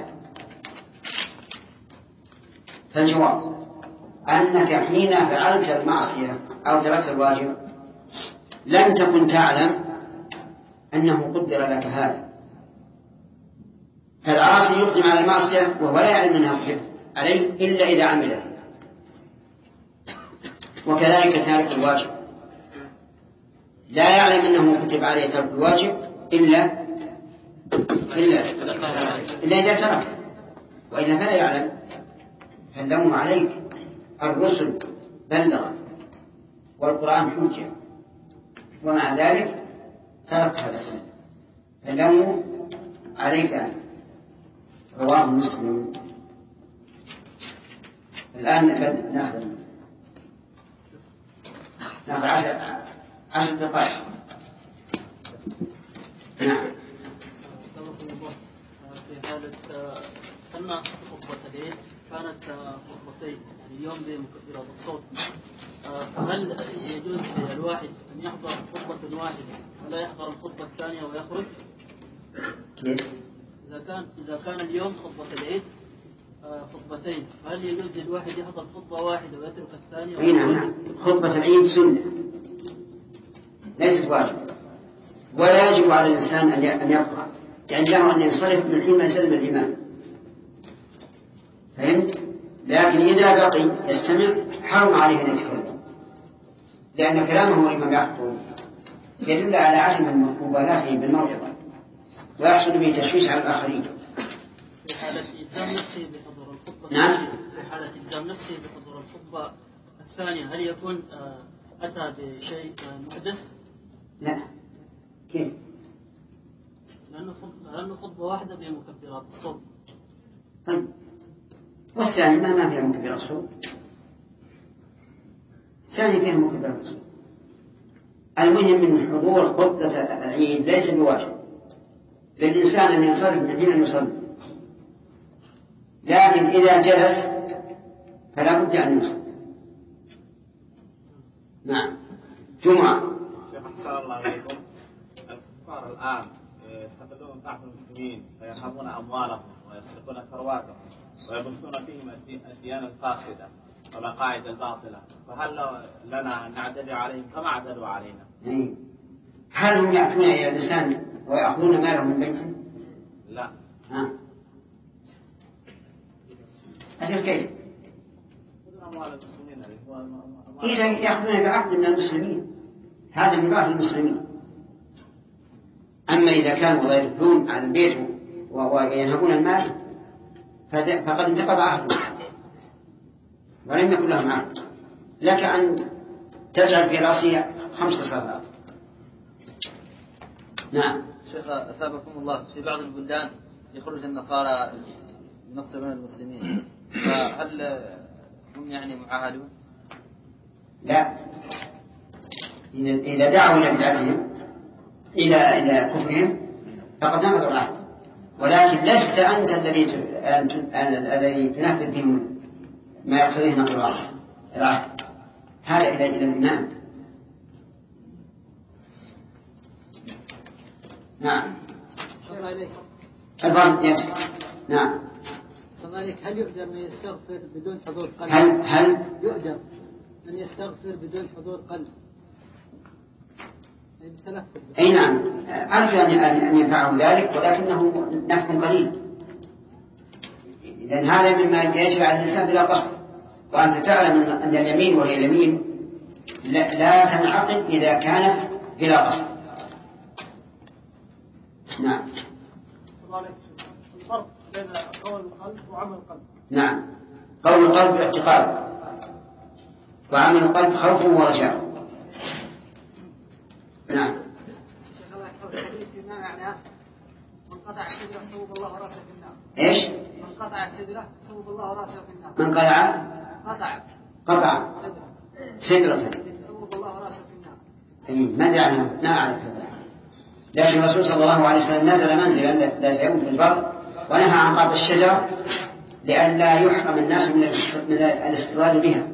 فالجواب أنك حين فعلت المعصية أو تركت الواجب لم تكن تعلم أنه قدر لك هذا. فالعاصي يقدم على المعصية وهو لا يعلم أنها تحب عليه إلا إذا عمله، وكذلك تارك الواجب لا يعلم أنه كتب عليه ترك الواجب إلا إذا ترك، وإذا فلا يعلم فاللوم عليك. الرسل بلغ والقرآن حجة ومع ذلك ترك هذا فاللوم عليك. رواه مسلم. الآن ناخذ 10 دقائق. نعم. في حالة أن خطبة الليل كانت خطبتين، يعني اليوم بمكبرات الصوت، فهل يجوز للواحد أن يحضر خطبة واحدة ولا يحضر الخطبة الثانية ويخرج؟ إذا كان اليوم خطبة العيد خطبتين، هل يجوز للواحد يحضر خطبة واحدة ويترك الثانية؟ نعم. خطبة العيد سنة ليست واجب، ولا يجب على الإنسان أن يقرأ، يعني له أن ينصرف من حين ما يسلم الإمام، فهمت؟ لكن إذا بقي يستمع حرم عليه أن يتكلم، لأن كلامه لمن يحضر يدل على عدم مبالاته بالموعظة ويحصل به تشويش على الآخرين. في حالة إلزام نفسه بحضور الخطبة. نعم. في حالة إلزام نفسه بحضور الخطبة الثانية هل يكون أتى بشيء محدث؟ لا. كيف؟ لأنه خطبة واحدة بمكبرات الصوت. طيب والثاني ما فيها مكبرات الصوت؟ الثاني فيها مكبرات الصوت. المهم من حضور خطبة العيد ليس بواجب للإنسان أن ينصرف من حين يصلي، لكن إذا جلس فلا بد أن يصلي. نعم. جمعة. شيخ أحسن الله عليكم. الكفار الآن يستغلون ضعف المسلمين فيرهبون أموالهم ويسرقون ثرواتهم ويبثون فيهم الديانة الفاسدة والعقائد الباطلة، فهل لنا نعتدي عليهم كما اعتدوا علينا؟ هل هم يأتون إلى الإنسان ويأخذون ماله من بيته؟ لا. أجل كيف؟ أموال المسلمين إذا يأخذون بعقد من المسلمين هذا ميراث المسلمين. أما إذا كانوا يردون على البيت وينهبون المال فقد انتقض عهده ولم يكن لهم عهد. لك أن تجعل في رأسه 5 صلوات. نعم. شيخ أثابكم الله، في بعض البلدان يخرج النصارى ينصر بين المسلمين، فهل هم يعني معاهدون؟ لا، إذا دعوا إلى بدعتهم إلى كفرهم فقد نقضوا العهد، ولكن لست أنت الذي تنفذ بهم ما يقتضيه نقض العهد، هذا إلى الإمام. نعم. الفرد يجب. نعم. هل يؤجر من يستغفر بدون حضور قلب؟ هل يؤجر من يستغفر بدون حضور قلب أي نعم، أرجو أن ينفعه ذلك، ولكنه نفع قليل، لأن هذا مما يجب على الإنسان بلا قصد. وأنت تعلم أن اليمين وهي اليمين لا تنعقد إذا كانت بلا قصد. نعم. الفرق بين قول القلب وعمل القلب. نعم، قول القلب اعتقاد، وعمل القلب خوف ورجاء. نعم. ما معناه من قطع السدرة صوب الله راسه في النار. ايش؟ من قطع السدرة صوب الله راسه في النار. من قطع سدرة صوب الله راسه في النار. ما أعرف هذا. لكن الرسول صلى الله عليه وسلم نزل منزلا ذات يوم في البر ونهى عن قطع الشجرة لئلا يحرم الناس من الاستظلال بها.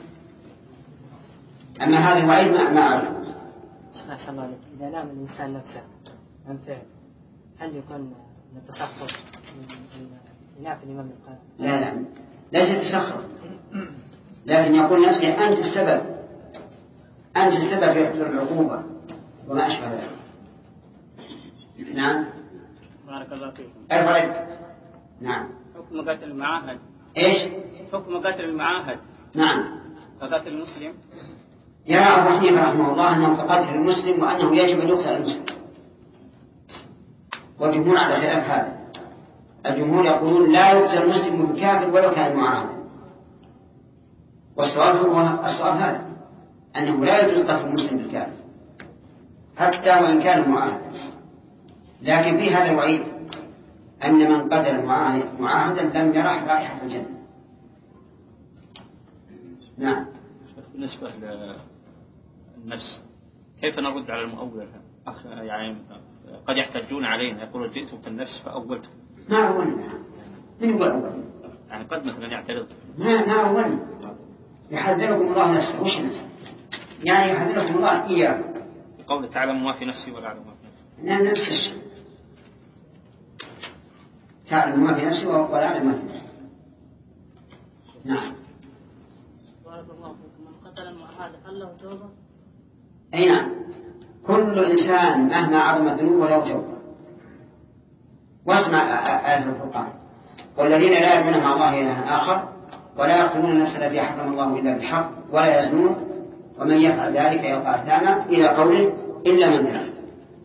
أما هذا الوعيد ما أعرف. ما شاء الله عليك، إذا نام الإنسان نفسه عن فعل هل يكون من التسخط من نافع الإمام القائم؟ لا ليس تسخط، لكن يقول نفسه أنت السبب في حدوث العقوبة وما أشبه ذلك. نعم. بارك الله فيكم. الفرق. نعم. حكم قتل المعاهد. إيش؟ حكم قتل المعاهد. نعم. فقتل المسلم. يرى أبو حنيفة رحمه الله أنه كقتل المسلم وأنه يجب أن يقتل المسلم، والجمهور على خلاف هذا. الجمهور يقولون لا يقتل المسلم بالكافر ولو كان معاهدا، والصواب هذا أنه لا يجوز قتل المسلم بالكافر حتى وإن كان معاهدا. لكن في هذا الوعيد أن من قتل معاهدا لم يرح رائحة الجنة. نعم. بالنسبة للنفس كيف نرد على المؤول؟ يعني قد يحتجون علينا، يقولون جئتم في النفس فأولتم. ما أولنا، من يقول أولنا؟ يعني قد مثلا يعترض. ما أولنا، يحذركم الله نفسه. وش نفسه؟ يعني يحذركم الله إياه. قوله تعلم ما في نفسي ولا أعلم ما في نفسي. لا، نفس الشيء. تعلم ما في نفسي ولا أعلم ما في نفسي. نعم. بارك الله فيكم. من قتل المعاهد هل له توبة؟ أي نعم، كل إنسان مهما عظم ذنوبه له توبة. واسمع آية القرآن: والذين لا يدعون مع الله إلها آخر ولا يقتلون النفس التي حرم الله إلا بالحق ولا يزنون ومن يفعل ذلك يلقى أثاما إلى قوله إلا من تاب.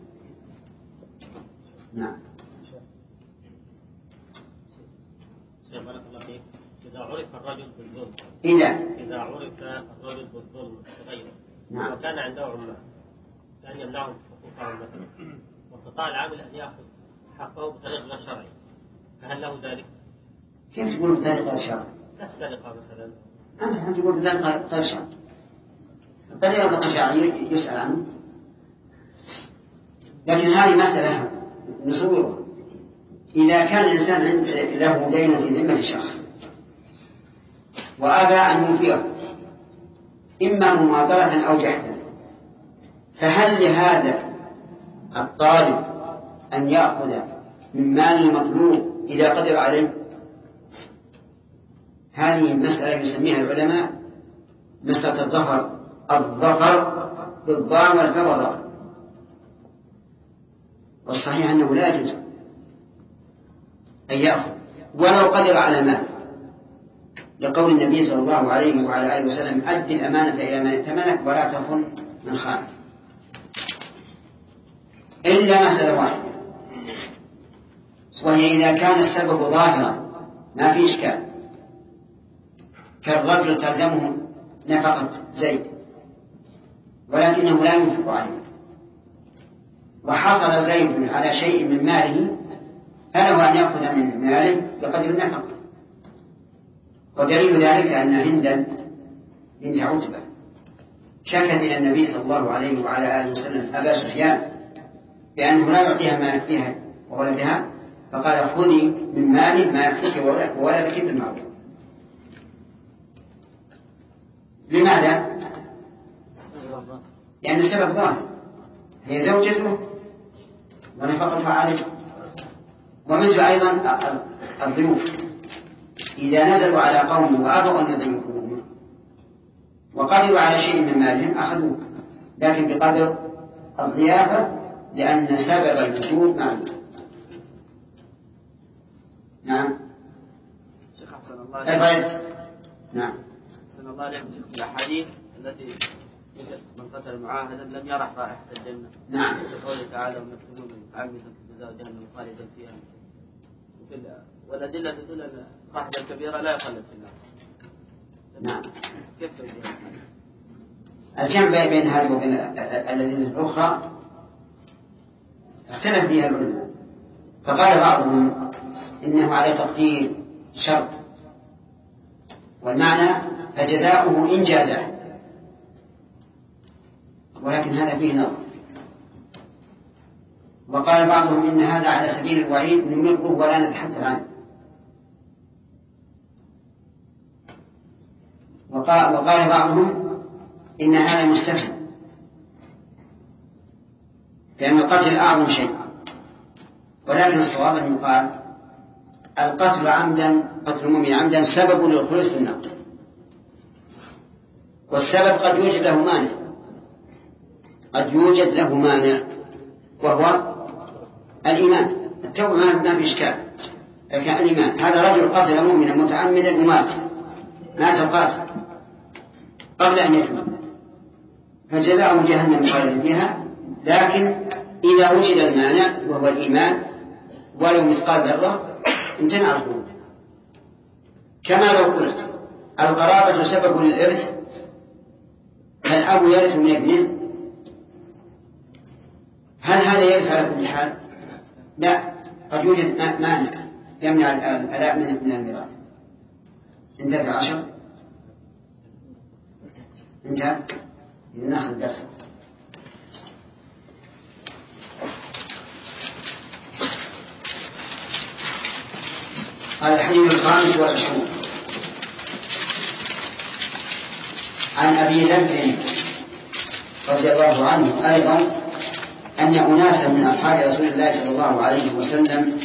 نعم. بارك الله فيك. إذا عرف الرجل بالظلم إذا عرف الرجل بالظلم غيره نعم. وكان عنده عمال كان يمنعهم حقوقهم مثلا واستطاع العامل أن يأخذ حقه بطريق غير شرعي، فهل له ذلك؟ كيف تقول بطريقة غير شرعي؟ كالسرقة مثلا. أنت تقول بطريقة غير شرعي. الطريقة غير شرعية يسأل عنه، لكن هذه مسألة نصورها. إذا كان الإنسان له دين في ذمة الشخص وأبى أن يوفيه إما مماطلة أو جحدا، فهل لهذا الطالب أن يأخذ من مال المطلوب إذا قدر عليه؟ هذه المسألة يسميها العلماء مسألة الظفر بالضار والكف والراء. والصحيح أنه لا يجوز أن يأخذ ولو قدر على مال، لقول النبي صلى الله عليه وعلى آله وسلم: أدي الأمانة إلى من ائتمنك ولا تخن من خانك. إلا مسألة واحدة، وهي إذا كان السبب ظاهرا ما في إشكال، كالرجل تلزمه نفقة زيد ولكنه لا ينفق عليه، وحصل زيد على شيء من ماله فله أن يأخذ من ماله بقدر النفقة. ودليل ذلك أن هندا بنت عتبة شكت إلى النبي صلى الله عليه وعلى آله وسلم أبا سفيان بأنه لا يعطيها ما يكفيها وولدها، فقال: خذي من مالي ما يكفيك وولدك بالمعروف. لماذا؟ لأن السبب ظاهر، هي زوجته ونفقتها عليه. ومثل أيضا الضيوف إذا نزلوا على قوم وأبوا أن يضيفوهم وقدروا على شيء من مالهم أخذوه، لكن بقدر الضيافة، لأن سبب الوجوب معلوم. نعم. شيخ أحسن الله عليك. نعم. أحسن الله عليك. في الأحاديث التي من قتل معاهدا لم يرح رائحة الجنة. نعم. قوله تعالى: ومكتوب عامدا جزاء جهنم خالدا فيها. والأدلة تدل أن صاحب الكبيرة لا يخلد في النار. نعم. كيف الجمع بين هذه وبين الأدلة الأخرى اختلف فيها العلماء، فقال بعضهم إنه على تقدير شرط، والمعنى فجزاؤه إن جازه، ولكن هذا فيه نظر. وقال بعضهم إن هذا على سبيل الوعيد نمره ولا نتحدث عنه. وقال بعضهم إن هذا مستثنى، لأن القتل أعظم شيء، ولكن الصواب أن يقال القتل عمدا، قتل المؤمن عمدا سبب للخلود في النار، والسبب قد يوجد له مانع، قد يوجد له مانع وهو الإيمان. التوبة ما في إشكال، لكن الإيمان. هذا رجل قتل مؤمنا متعمدا ومات، مات القاتل قبل أن يتوب، فجزاؤه جهنم خالدا فيها. لكن إذا وجد المانع وهو الإيمان ولو مثقال ذرة امتنع الخروج. كما لو قلت القرابة سبب للإرث، فالأب يرث من ابنه، هل هذا يرث على كل حال؟ لا، قد يوجد مانع يمنع الآلاء من الميراث. انتهى العشر، انتهى. ناخذ الدرس. الحديث 25 عن أبي ذر رضي الله عنه أيضا أن أناسا من أصحاب رسول الله صلى الله عليه وسلم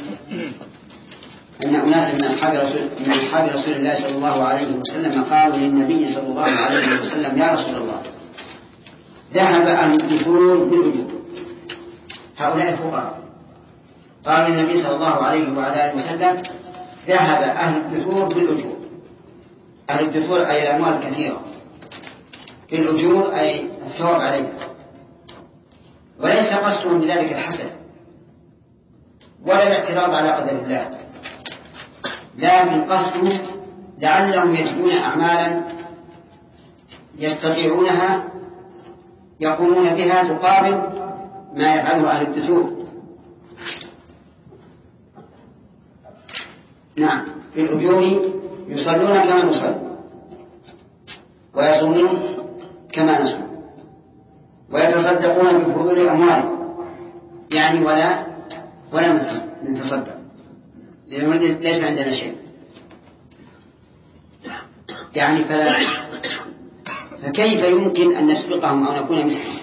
من أصحاب رسول الله صلى الله عليه وسلم قالوا للنبي صلى الله عليه وسلم: يا رسول الله، ذهب أهل الدثور بالأجور، هؤلاء فقراء. قال النبي صلى الله عليه وعلى آله وسلم: ذهب أهل الدثور بالأجور. أهل الدثور أي الأموال الكثيرة، بالأجور أي الثواب عليها، وليس قصدهم بذلك الحسد ولا الاعتراض على قدر الله، لكن قصدهم لعلهم يجدون أعمالا يستطيعونها يقومون بها تقابل ما يفعله أهل الدثور. نعم، في الأجور يصلون كما نصلي، ويصومون كما نصوم، ويتصدقون بفضول أموالهم، يعني ولا نتصدق لأنه ليس عندنا شيء، يعني فكيف يمكن أن نسبقهم أو نكون مثلهم؟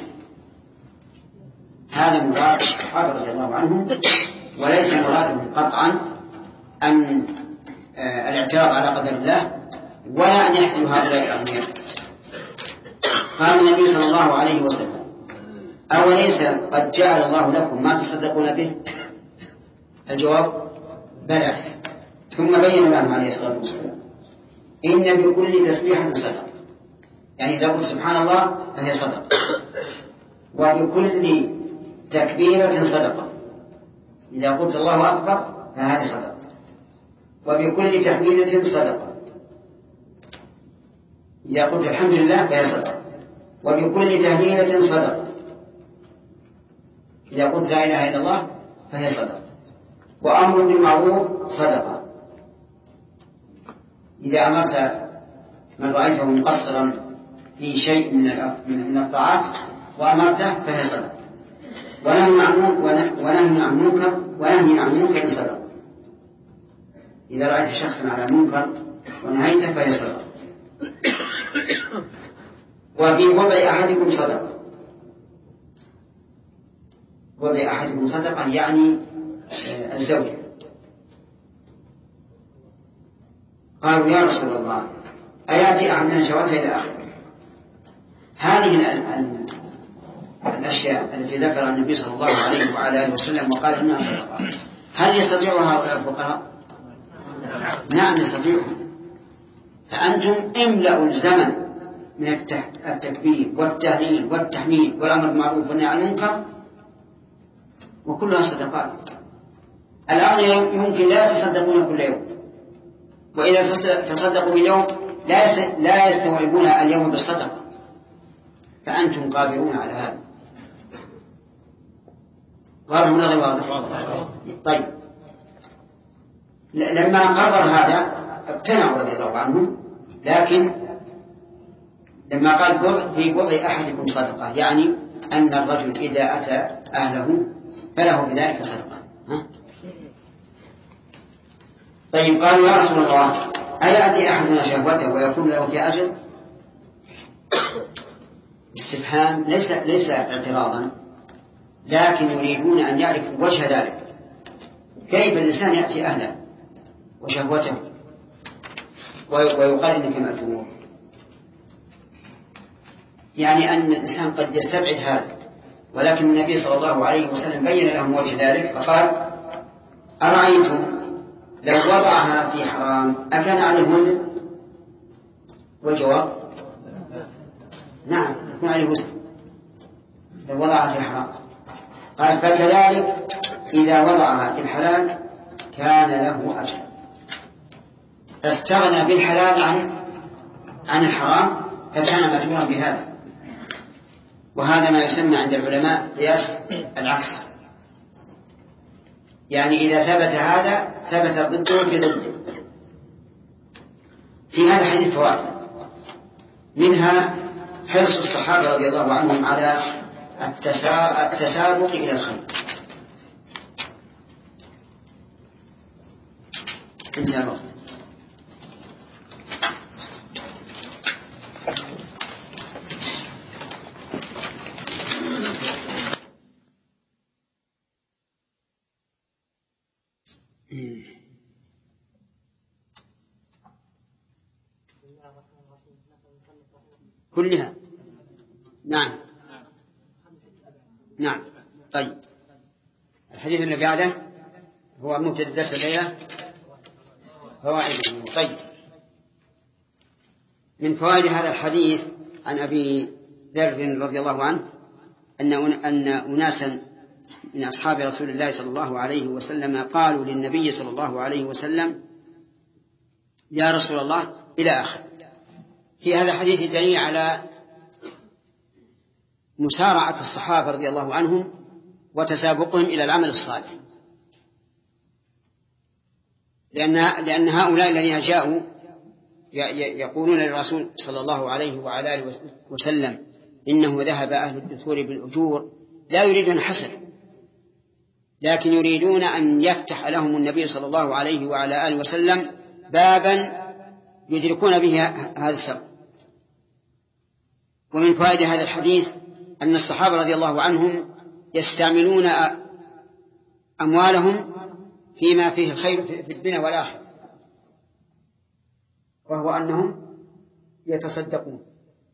هذا مراد الصحابة رضي الله عنهم، وليس مرادهم قطعا أن الاعتراض على قدر الله ولا أن يحسن هؤلاء الأغنياء. قال النبي صلى الله عليه وسلم: أوليس قد جعل الله لكم ما تصدقون به؟ الجواب: بلى. ثم بين لهم عليه الصلاة والسلام: إن بكل تسبيحة صدقة، يعني إذا قلت سبحان الله فهي صدقة، وبكل تكبيرة صدقة، إذا قلت الله أكبر فهذه صدقة، وبكل تحميدة صدقة، إذا قلت الحمد لله فهي صدقة، وبكل تهليلة صدقة، إذا قلت لا إله إلا الله فهي صدقة، وأمر بالمعروف صدقة، إذا أمرت من رأيته مقصرا في شيء من الطاعات وأمرته فهي صدقة، ونهي عن منكر صدقة، إذا رأيت شخصا على منكر ونهيته فهي صدقة. وفي وضع أحدكم صدقة، وضع أحدكم صدقة يعني الزوجة. قالوا: يا رسول الله، أيأتي أحدنا شهوته إلى آخره؟ هذه الأشياء التي ذكرها النبي صلى الله عليه وعلى آله وسلم وقال إنها صدقات، هل يستطيعها هؤلاء الفقراء؟ نعم يستطيعون. فأنتم املأوا الزمن من التكبير والتهليل والتحميد والأمر بالمعروف والنهي عن المنكر وكلها صدقات. الأغنياء يمكن لا يتصدقون كل يوم، وإذا تصدقوا باليوم لا يستوعبون اليوم بالصدقة، فأنتم قادرون على هذا. واضح ولا غير واضح؟ طيب، لما قرر هذا اقتنعوا رضي الله عنهم، لكن لما قال في بضع أحدكم صدقة يعني أن الرجل إذا أتى أهله فله بذلك صدقة. طيب، قالوا يا رسول الله أيأتي أحدنا شهوته ويكون له في أجر؟ استفهام ليس اعتراضا، لكن يريدون أن يعرفوا وجه ذلك، كيف الإنسان يأتي أهله وشهوته ويقال إنك مأجور؟ يعني أن الإنسان قد يستبعد هذا، ولكن النبي صلى الله عليه وسلم بين لهم وجه ذلك فقال أرأيتم لو وضعها في حرام أكان عليه وزن؟ والجواب نعم يكون عليه وزن لو وضعها في حرام. قال فكذلك إذا وضعها في الحلال كان له أجر، فاستغنى بالحلال عن الحرام فكان مأجورا بهذا. وهذا ما يسمى عند العلماء قياس العكس، يعني إذا ثبت هذا ثبت ضده في ضده. في هذا الحديث فوائد، منها حرص الصحابة رضي الله عنهم على التسابق إلى الخير. انتهى الوقت. كلها نعم نعم. طيب، الحديث اللي بعده هو مبتدأ درس الليلة فوائد. طيب، من فوائد هذا الحديث عن أبي ذر رضي الله عنه أن أناسا من أصحاب رسول الله صلى الله عليه وسلم قالوا للنبي صلى الله عليه وسلم يا رسول الله إلى آخر. في هذا الحديث دليل على مسارعة الصحابة رضي الله عنهم وتسابقهم إلى العمل الصالح، لأن هؤلاء الذين جاءوا يقولون للرسول صلى الله عليه وعلى آله وسلم إنه ذهب أهل الدثور بالأجور، لا يريدون حسن، لكن يريدون أن يفتح لهم النبي صلى الله عليه وعلى آله وسلم بابا يدركون به هذا السبب. ومن فوائد هذا الحديث أن الصحابة رضي الله عنهم يستعملون أموالهم فيما فيه الخير في الدنيا والآخرة، وهو أنهم يتصدقون.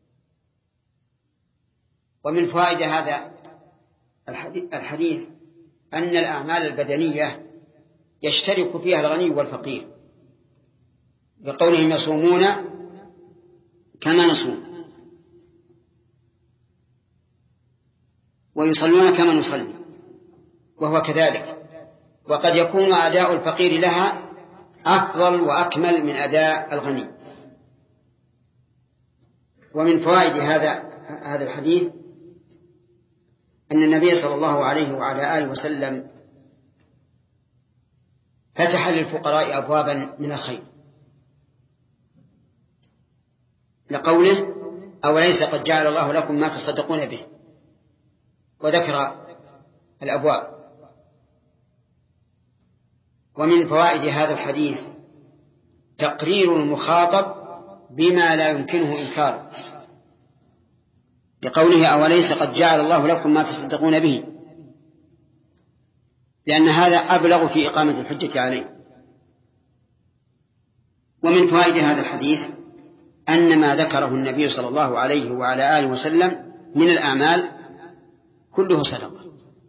ومن فوائد هذا الحديث أن الأعمال البدنية يشترك فيها الغني والفقير، بقولهم يصومون كما نصوم ويصلون كما نصلي، وهو كذلك. وقد يكون أداء الفقير لها أفضل وأكمل من أداء الغني. ومن فوائد هذا الحديث أن النبي صلى الله عليه وعلى آله وسلم فتح للفقراء أبوابا من الخير، لقوله أوليس قد جعل الله لكم ما تصدقون به، وذكر الأبواب. ومن فوائد هذا الحديث تقرير المخاطب بما لا يمكنه إنكاره، لقوله أوليس قد جعل الله لكم ما تصدقون به، لأن هذا أبلغ في إقامة الحجة عليه. ومن فوائد هذا الحديث أن ما ذكره النبي صلى الله عليه وعلى آله وسلم من الأعمال كله صدقة،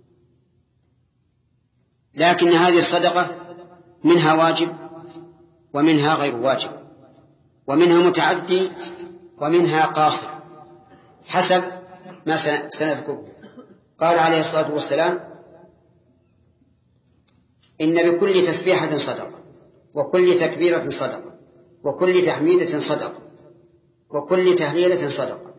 لكن هذه الصدقة منها واجب ومنها غير واجب، ومنها متعدي ومنها قاصر حسب ما سنذكره. قال عليه الصلاة والسلام: إن بكل تسبيحة صدقة، وكل تكبيرة صدقة، وكل تحميدة صدقة، وكل تهليلة صدقة.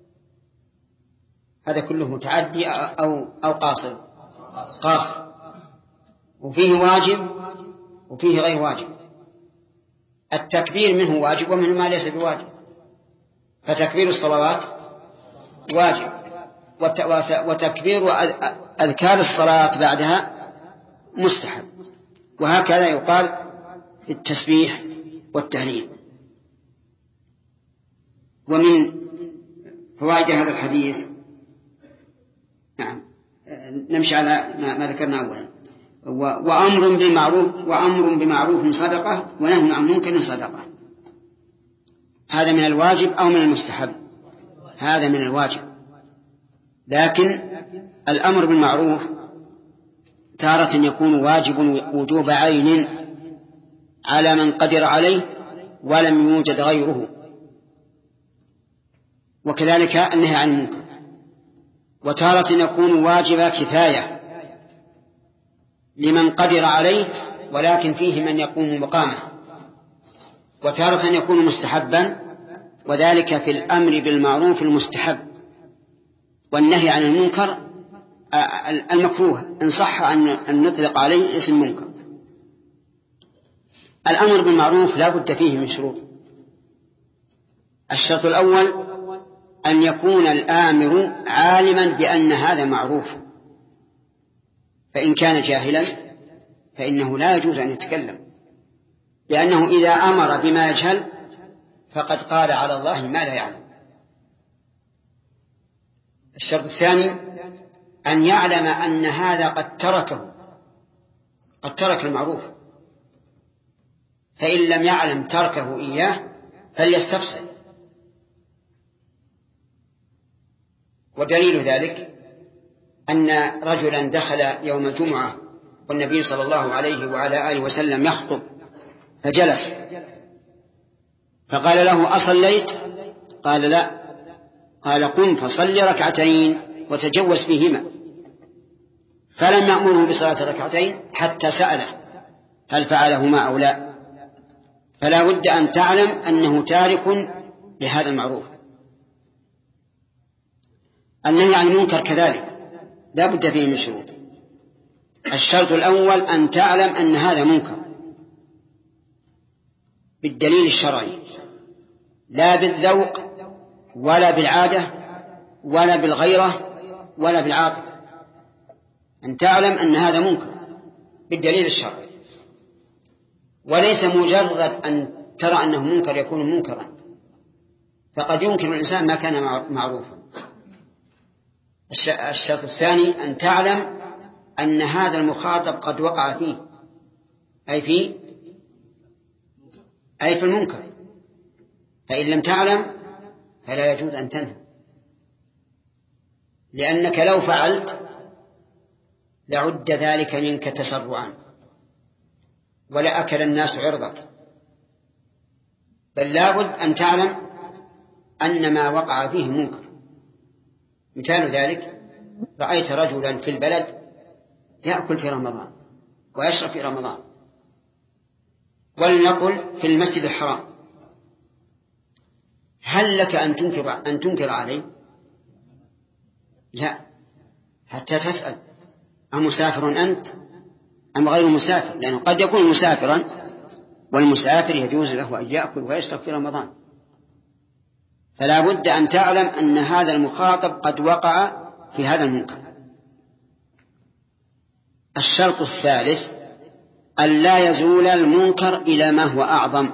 هذا كله متعدي أو قاصر؟ قاصر. وفيه واجب وفيه غير واجب. التكبير منه واجب ومنه ما ليس بواجب، فتكبير الصلوات واجب، وتكبير أذكار الصلاة بعدها مستحب، وهكذا يقال في التسبيح والتهليل. ومن فوائد هذا الحديث نمشي على ما ذكرنا أولا: وأمر بمعروف صدقة، ونهي عن منكر صدقة. هذا من الواجب أو من المستحب؟ هذا من الواجب. لكن الأمر بالمعروف تارة يكون واجب وجوب عين على من قدر عليه ولم يوجد غيره، وكذلك النهي عن المنكر. وتارة يكون واجب كفاية لمن قدر عليه ولكن فيه من يقوم مقامه. وتارة يكون مستحبا، وذلك في الأمر بالمعروف المستحب، والنهي عن المنكر المكروه إن صح أن نطلق عليه اسم منكر. الأمر بالمعروف لا بد فيه من شروط. الشرط الأول أن يكون الآمر عالما بأن هذا معروف، فإن كان جاهلا فإنه لا يجوز أن يتكلم، لأنه إذا أمر بما يجهل فقد قال على الله ما لا يعلم. الشرط الثاني أن يعلم أن هذا قد ترك المعروف، فإن لم يعلم تركه إياه فليستفسر. ودليل ذلك أن رجلا دخل يوم الجمعة والنبي صلى الله عليه وعلى آله وسلم يخطب، فجلس فقال له: أصليت؟ قال: لا. قال: قم فصل ركعتين وتجوز فيهما. فلم يأمره بصلاة ركعتين حتى سأله هل فعلهما أو لا. فلا بد أن تعلم أنه تارك لهذا المعروف. النهي عن المنكر كذلك لا بد فيه من شروط. الشرط الأول أن تعلم أن هذا منكر بالدليل الشرعي، لا بالذوق ولا بالعادة ولا بالغيرة ولا بالعاطفة. أن تعلم أن هذا منكر بالدليل الشرعي، وليس مجرد أن ترى أنه منكر يكون منكرا، فقد ينكر الإنسان ما كان معروفا. الشرط الثاني أن تعلم أن هذا المخاطب قد وقع فيه، أي في المنكر. فإن لم تعلم فلا يجوز أن تنهى، لأنك لو فعلت لعد ذلك منك تسرعا ولأكل الناس عرضك. بل لابد أن تعلم أن ما وقع فيه منكر. مثال ذلك: رأيت رجلا في البلد يأكل في رمضان ويشرب في رمضان، ولنقل في المسجد الحرام، هل لك أن تنكر عليه؟ لا، حتى تسأل: أمسافر أنت أم غير مسافر؟ لأنه قد يكون مسافرا، والمسافر يجوز له أن يأكل ويشرب في رمضان. فلا بد أن تعلم أن هذا المخاطب قد وقع في هذا المنكر. الشرط الثالث أن لا يزول المنكر إلى ما هو أعظم.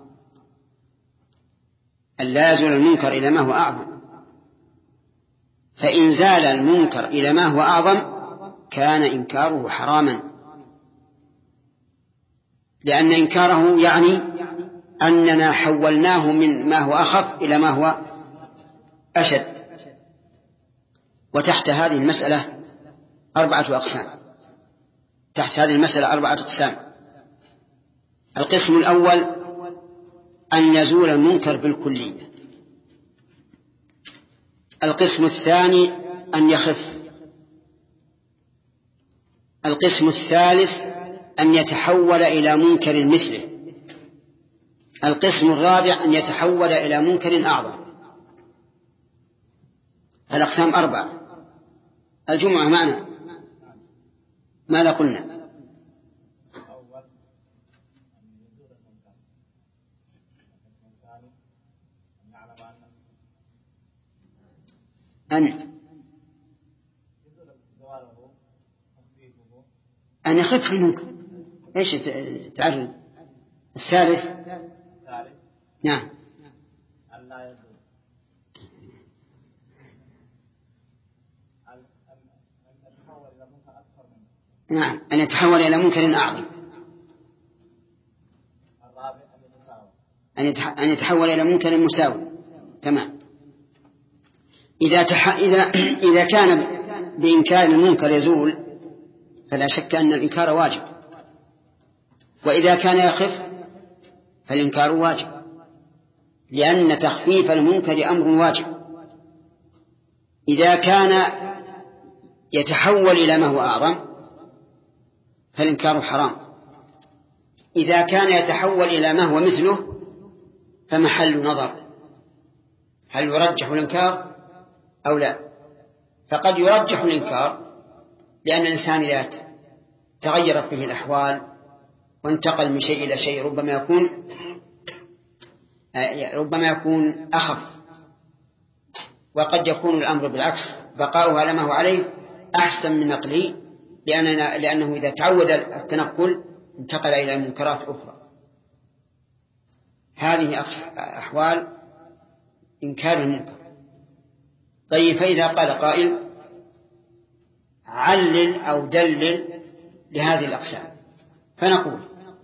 أن لا يزول المنكر إلى ما هو أعظم، فإن زال المنكر إلى ما هو أعظم كان إنكاره حراما، لأن إنكاره يعني أننا حولناه من ما هو أخف إلى ما هو أشد. وتحت هذه المسألة 4 أقسام. تحت هذه المسألة 4 أقسام. القسم الأول أن يزول المنكر بالكلية. القسم الثاني أن يخف. القسم الثالث أن يتحول إلى منكر مثله. القسم الرابع أن يتحول إلى منكر أعظم. الأقسام 4. الجمعة معنا ماذا قلنا؟ أن يخف المنكر. إيش تعرف؟ الثالث نعم نعم أن يتحول إلى منكر أعظم. أن يتحول إلى منكر مساوي. تمام. إذا كان بإنكار المنكر يزول فلا شك أن الإنكار واجب، وإذا كان يخف فالإنكار واجب، لأن تخفيف المنكر أمر واجب. إذا كان يتحول إلى ما هو أعظم فالإنكار حرام. إذا كان يتحول إلى ما هو مثله فمحل نظر، هل يرجح الإنكار أو لا؟ فقد يرجح الإنكار لأن الإنسان إذا تغيرت به الأحوال وانتقل من شيء إلى شيء ربما يكون أخف، وقد يكون الأمر بالعكس، بقاؤه على ما هو عليه أحسن من نقله، لأنه إذا تعود التنقل انتقل إلى منكرات أخرى. هذه أحوال إنكار المنكر. طيب، فإذا قال قائل علل أو دلل لهذه الأقسام، فنقول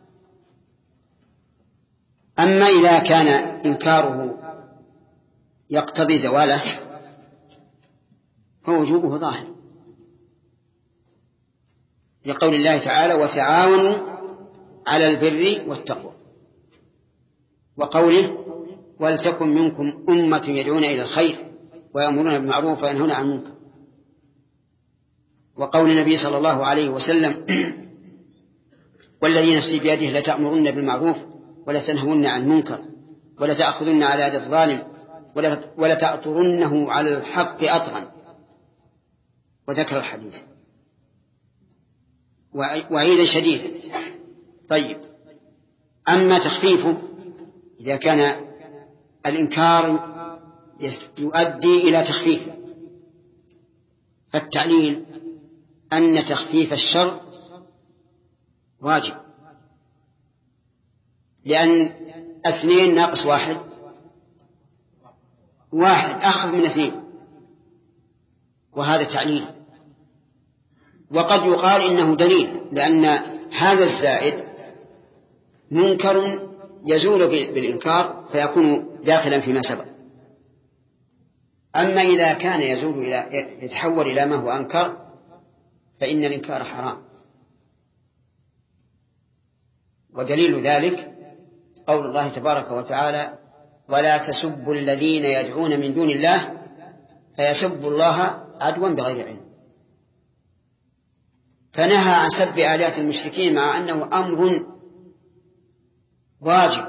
أما إذا كان إنكاره يقتضي زواله فوجوبه ظاهر، لقول الله تعالى وتعاونوا على البر والتقوى، وقوله ولتكن منكم أمة يدعون إلى الخير ويأمرون بالمعروف وينهون عن المنكر، وقول النبي صلى الله عليه وسلم والذي نفسي بيده لتأمرن بالمعروف ولا تنهون عن المنكر ولا تأخذن على يد الظالم ولا تأطرنه على الحق أطرا، وذكر الحديث وعيدا شديدا. طيب، أما تخفيفه إذا كان الإنكار يؤدي إلى تخفيفه، فالتعليل أن تخفيف الشر واجب، لأن 2 ناقص 1 أخذ من 2، وهذا تعليل. وقد يقال إنه دليل، لأن هذا الزائد منكر يزول بالإنكار فيكون داخلا فيما سبق. أما إذا كان يتحول إلى ما هو أنكر فإن الإنكار حرام. ودليل ذلك قول الله تبارك وتعالى ولا تسبوا الذين يدعون من دون الله فيسبوا الله عدوا بغير علم، فنهى عن سب آلهة المشركين مع أنه أمر واجب،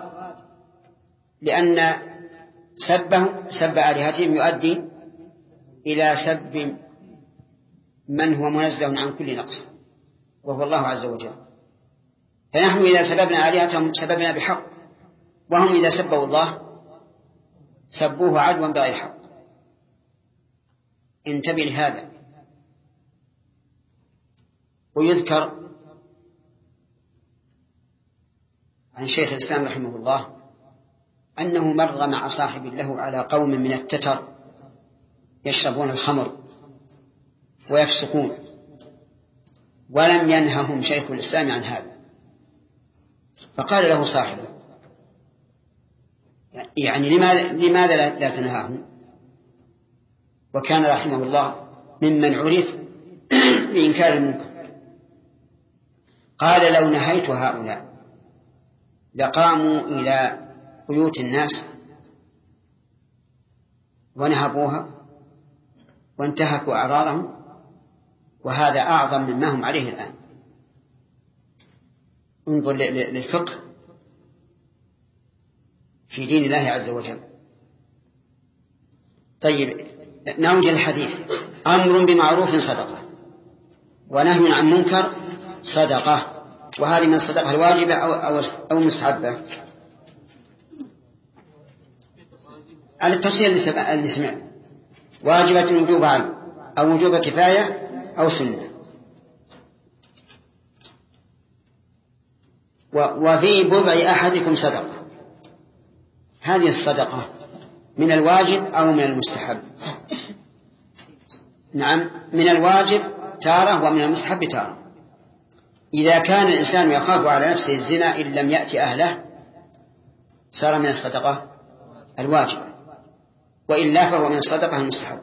لأن سب آلهتهم يؤدي إلى سب من هو منزه عن كل نقص وهو الله عز وجل. فنحن إذا سببنا آلهتهم سببنا بحق، وهم إذا سبوا الله سبوه عدوا بغير حق. انتبه لهذا. ويذكر عن شيخ الإسلام رحمه الله أنه مر مع صاحب له على قوم من التتر يشربون الخمر ويفسقون، ولم ينههم شيخ الإسلام عن هذا، فقال له صاحبه يعني لماذا لا تنهاهم؟ وكان رحمه الله ممن عرف بإنكار المنكر. قال لو نهيت هؤلاء لقاموا إلى بيوت الناس ونهبوها وانتهكوا أعراضهم، وهذا أعظم مما هم عليه الآن. انظر للفقه في دين الله عز وجل. طيب، نوجد الحديث: أمر بمعروف صدقة، ونهي عن منكر صدقة، وهذه من الصدقة الواجبة أو المستحبة. على التفسير اللي سمع: واجبة وجوب عين، أو وجوب كفاية، أو سنة. وفي بضع أحدكم صدقة، هذه الصدقة من الواجب أو من المستحب؟ نعم، من الواجب تارة ومن المستحب تارة. إذا كان الإنسان يخاف على نفسه الزنا إن لم يأتي أهله صار من الصدقة الواجب، وإلا فهو من الصدقة المستحبة.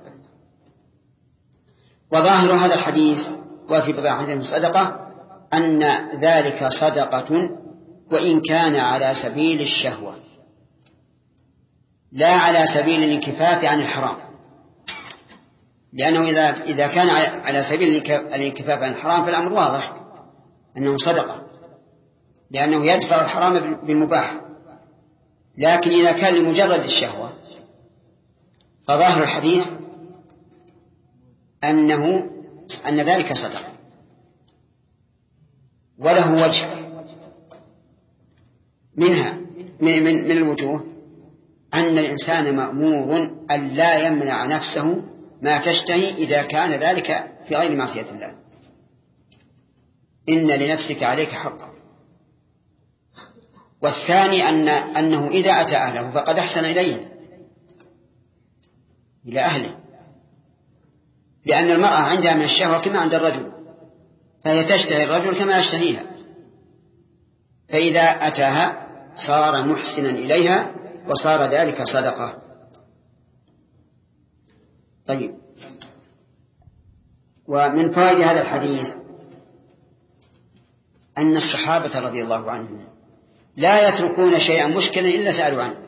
وظاهر هذا الحديث وفي بضع أحدكم صدقة أن ذلك صدقة وإن كان على سبيل الشهوة، لا على سبيل الانكفاف عن الحرام، لأنه إذا كان على سبيل الانكفاف عن الحرام فالأمر واضح أنه صدقة، لأنه يدفع الحرام بالمباح. لكن إذا كان لمجرد الشهوة فظاهر الحديث أن ذلك صدقة. وله وجه منها من الوجوه أن الإنسان مأمور أن لا يمنع نفسه ما تشتهي إذا كان ذلك في غير معصية الله. إن لنفسك عليك حقا. والثاني أنه إذا أتى أهله فقد أحسن إلى أهله، لأن المرأة عندها من الشهوة كما عند الرجل، فهي تشتهي الرجل كما يشتهيها، فإذا أتاها صار محسنا إليها وصار ذلك صدقة. طيب، ومن فوائد هذا الحديث أن الصحابة رضي الله عنهم لا يتركون شيئا مشكلا إلا سألوا عنه،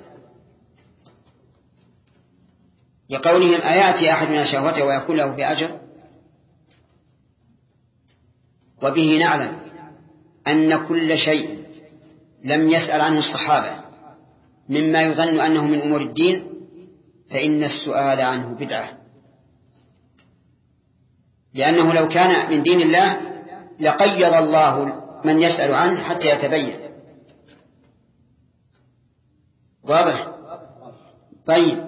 لقولهم: أيأتي أحدنا شهوته ويكون له في أجر؟ وبه نعلم أن كل شيء لم يسأل عنه الصحابة مما يظن أنه من أمور الدين فإن السؤال عنه بدعة، لأنه لو كان من دين الله لقيض الله من يسأل عنه حتى يتبين. واضح؟ طيب،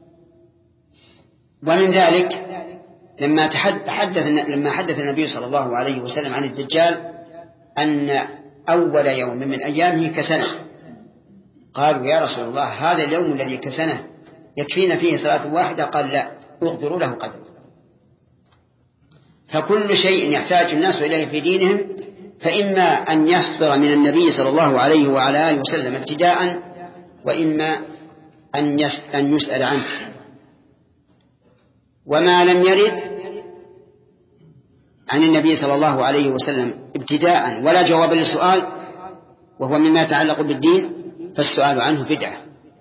ومن ذلك لما حدث النبي صلى الله عليه وسلم عن الدجال أن أول يوم من أيامه كسنة، قالوا: يا رسول الله، هذا اليوم الذي كسنة يكفينا فيه صلاة واحدة؟ قال: لا، اغفروا له قدر. فكل شيء يحتاج الناس إليه في دينهم فإما أن يصدر من النبي صلى الله عليه وعلى آله وسلم ابتداء، وإما أن يسأل عنه. وما لم يرد عن النبي صلى الله عليه وسلم ابتداء ولا جواب للسؤال وهو مما يتعلق بالدين فالسؤال عنه بدعة.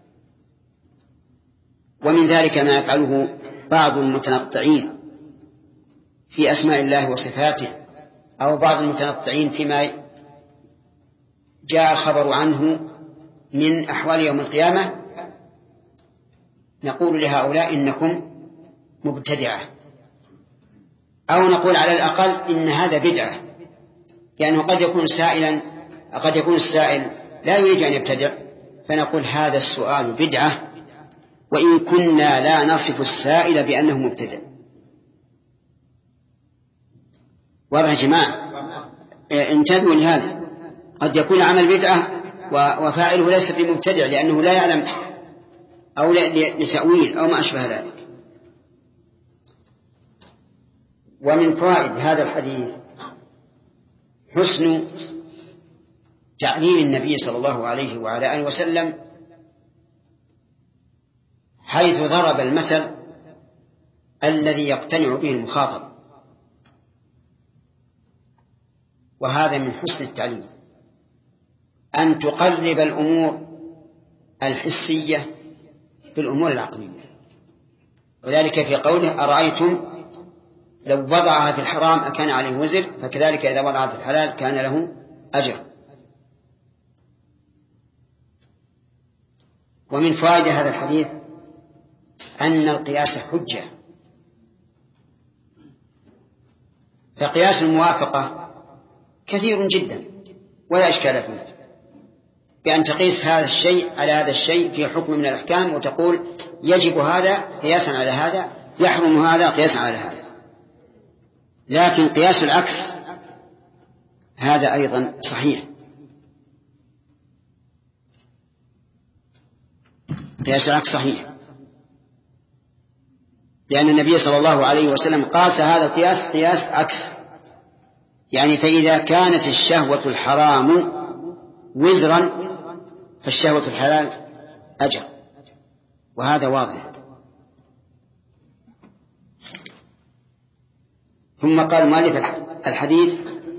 ومن ذلك ما يفعله بعض المتنطعين في أسماء الله وصفاته، أو بعض المتنطعين فيما جاء الخبر عنه من أحوال يوم القيامة، نقول لهؤلاء: إنكم مبتدعة، أو نقول على الأقل إن هذا بدعة، لأنه قد يكون السائل لا يريد أن يبتدع، فنقول هذا السؤال بدعة وإن كنا لا نصف السائل بأنه مبتدع. واضح يا جماعة؟ انتبهوا لهذا، قد يكون عمل بدعة وفاعله ليس بمبتدع لأنه لا يعلم أو لتأويل أو ما أشبه ذلك. ومن فوائد هذا الحديث حسن تعليم النبي صلى الله عليه وعلى آله وسلم حيث ضرب المثل الذي يقتنع به المخاطب، وهذا من حسن التعليم أن تقرب الأمور الحسية بالأمور العقلية. وذلك في قوله أرأيتم لو وضعها في الحرام أكان عليه وزر، فكذلك إذا وضعها في الحلال كان له أجر. ومن فائدة هذا الحديث أن القياس حجة، فقياس الموافقة كثير جدا ولا إشكال فيه، بأن تقيس هذا الشيء على هذا الشيء في حكم من الأحكام وتقول يجب هذا قياسا على هذا، يحرم هذا قياسا على هذا. لكن قياس العكس هذا أيضا صحيح، قياس العكس صحيح، لأن النبي صلى الله عليه وسلم قاس هذا القياس قياس عكس، يعني فإذا كانت الشهوة الحرام وزرا فالشهوة الحلال أجر، وهذا واضح. ثم قال مؤلف الحديث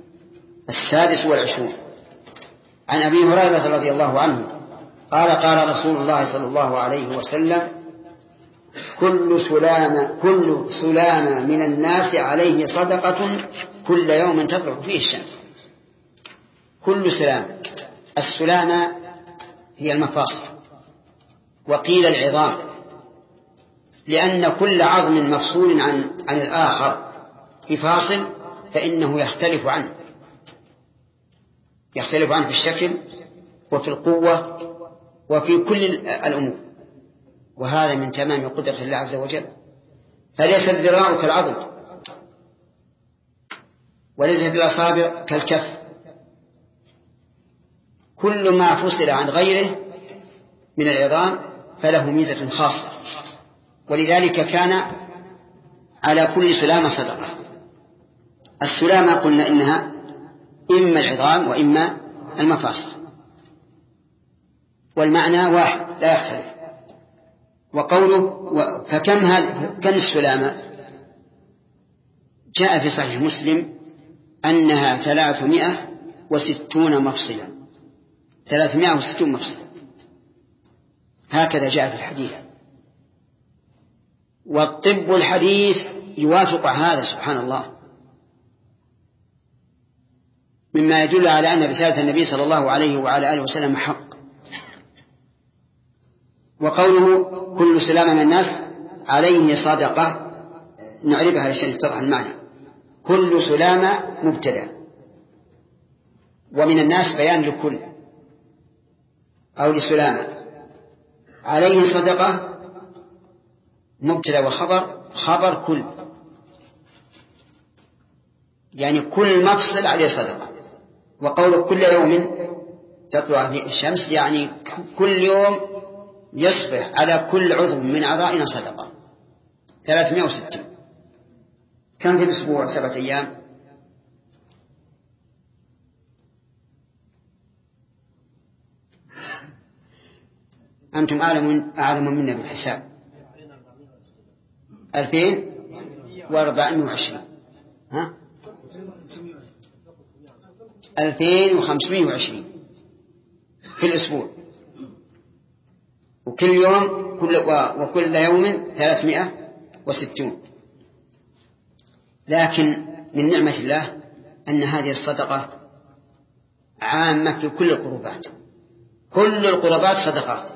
26 عن أبي هريرة رضي الله عنه قال قال رسول الله صلى الله عليه وسلم كل سلامة من الناس عليه صدقة كل يوم تطلع فيه الشمس. كل سلامة، السلامة هي المفاصل، وقيل العظام، لأن كل عظم مفصول عن الآخر بفاصل فإنه يختلف عنه في الشكل وفي القوة وفي كل الأمور، وهذا من تمام قدرة الله عز وجل. فليس الذراع كالعظم، وليست الأصابع كالكف، كل ما فصل عن غيره من العظام فله ميزة خاصة، ولذلك كان على كل سلامة صدقة. السلامة قلنا إنها إما العظام وإما المفاصل، والمعنى واحد لا يختلف. وقوله كم السلامة جاء في صحيح مسلم أنها 360 مفصلا، 360 مفصلا، هكذا جاء في الحديث. والطب الحديث يوافق هذا سبحان الله، مما يدل على أن رسالة النبي صلى الله عليه وعلى آله وسلم حق. وقوله كل سلامة من الناس عليه صدقة نعرفها علشان يتضح المعنى. كل سلامة مبتدأ، ومن الناس بيان لكل أو لسلامة. عليه صدقة مبتدأ وخبر، خبر كل، يعني كل مفصل عليه صدقة. وقول كل يوم تطلع فيه الشمس يعني كل يوم يصبح على كل عضو من أعضائنا صدقة. 360. كم في الأسبوع؟ 7 أيام. أنتم أعلم منا بالحساب. 2420 ها 2520 في الأسبوع، وكل يوم وكل يوم 360. لكن من نعمة الله أن هذه الصدقة عامة في كل القربات، كل القربات صدقات،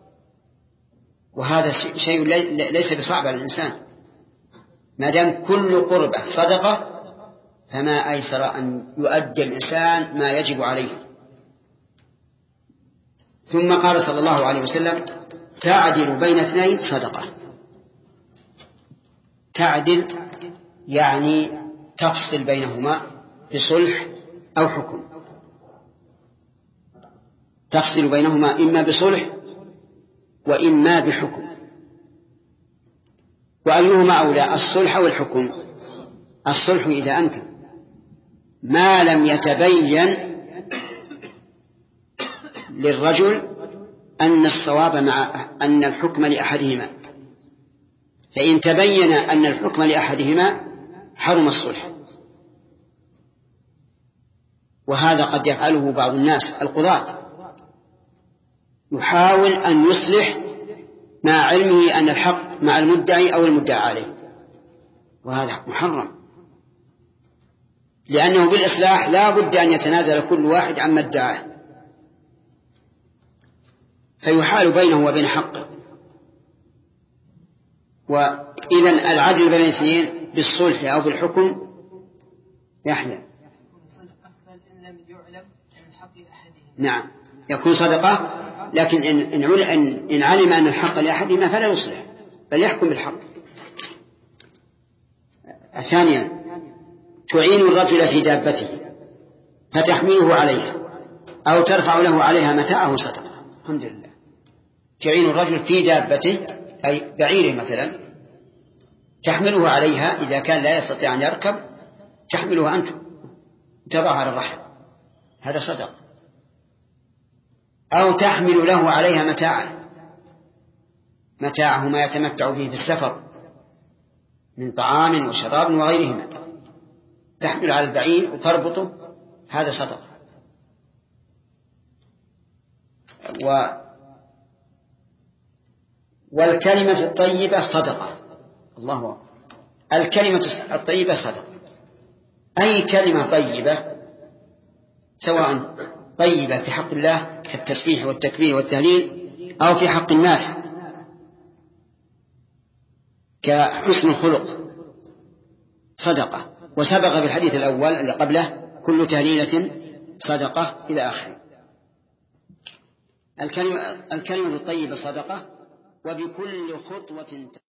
وهذا شيء ليس بصعب على الإنسان. ما دام كل قربة صدقة فما أيسر أن يؤدي الإنسان ما يجب عليه. ثم قال صلى الله عليه وسلم تعدل بين 2 صدقة. تعدل يعني تفصل بينهما بصلح أو حكم، تفصل بينهما إما بصلح وإما بحكم. وأيهما أولى، الصلح أو الحكم؟ الصلح إذا أمكن، ما لم يتبين للرجل أن الصواب مع أن الحكم لأحدهما، فإن تبين أن الحكم لأحدهما حرم الصلح. وهذا قد يفعله بعض الناس القضاة، يحاول أن يصلح مع علمه أن الحق مع المدعي أو المدعى عليه، وهذا محرم، لأنه بالإصلاح لا بد أن يتنازل كل واحد عما ادعاه، فيحال بينه وبين حقه. وإذن العدل بين الاثنين بالصلح أو بالحكم يحيى. نعم يكون صدقة، لكن إن علم أن الحق لأحدهما فلا يصلح بل يحكم بالحق. ثانيا تعين الرجل في دابته فتحمله عليها أو ترفع له عليها متاعه صدقة. الحمد لله. تعين الرجل في دابته أي بعيره مثلا، تحمله عليها إذا كان لا يستطيع أن يركب، تحمله أنت تضعه على الرحل، هذا صدقة. أو تحمل له عليها متاعه ما يتمتع به في السفر من طعام وشراب وغيرهما، تحمل على البعير وتربطه، هذا صدقة. والكلمة الطيبة صدقة. الله أكبر. الكلمة الطيبة صدقة، أي كلمة طيبة، سواء طيبة في حق الله كالتسبيح والتكبير والتهليل، أو في حق الناس كحسن الخلق، صدقة. وسبق بالحديث الأول اللي قبله كل تهليلة صدقة إلى آخره. الكلمة الطيبة صدقة، وبكل خطوة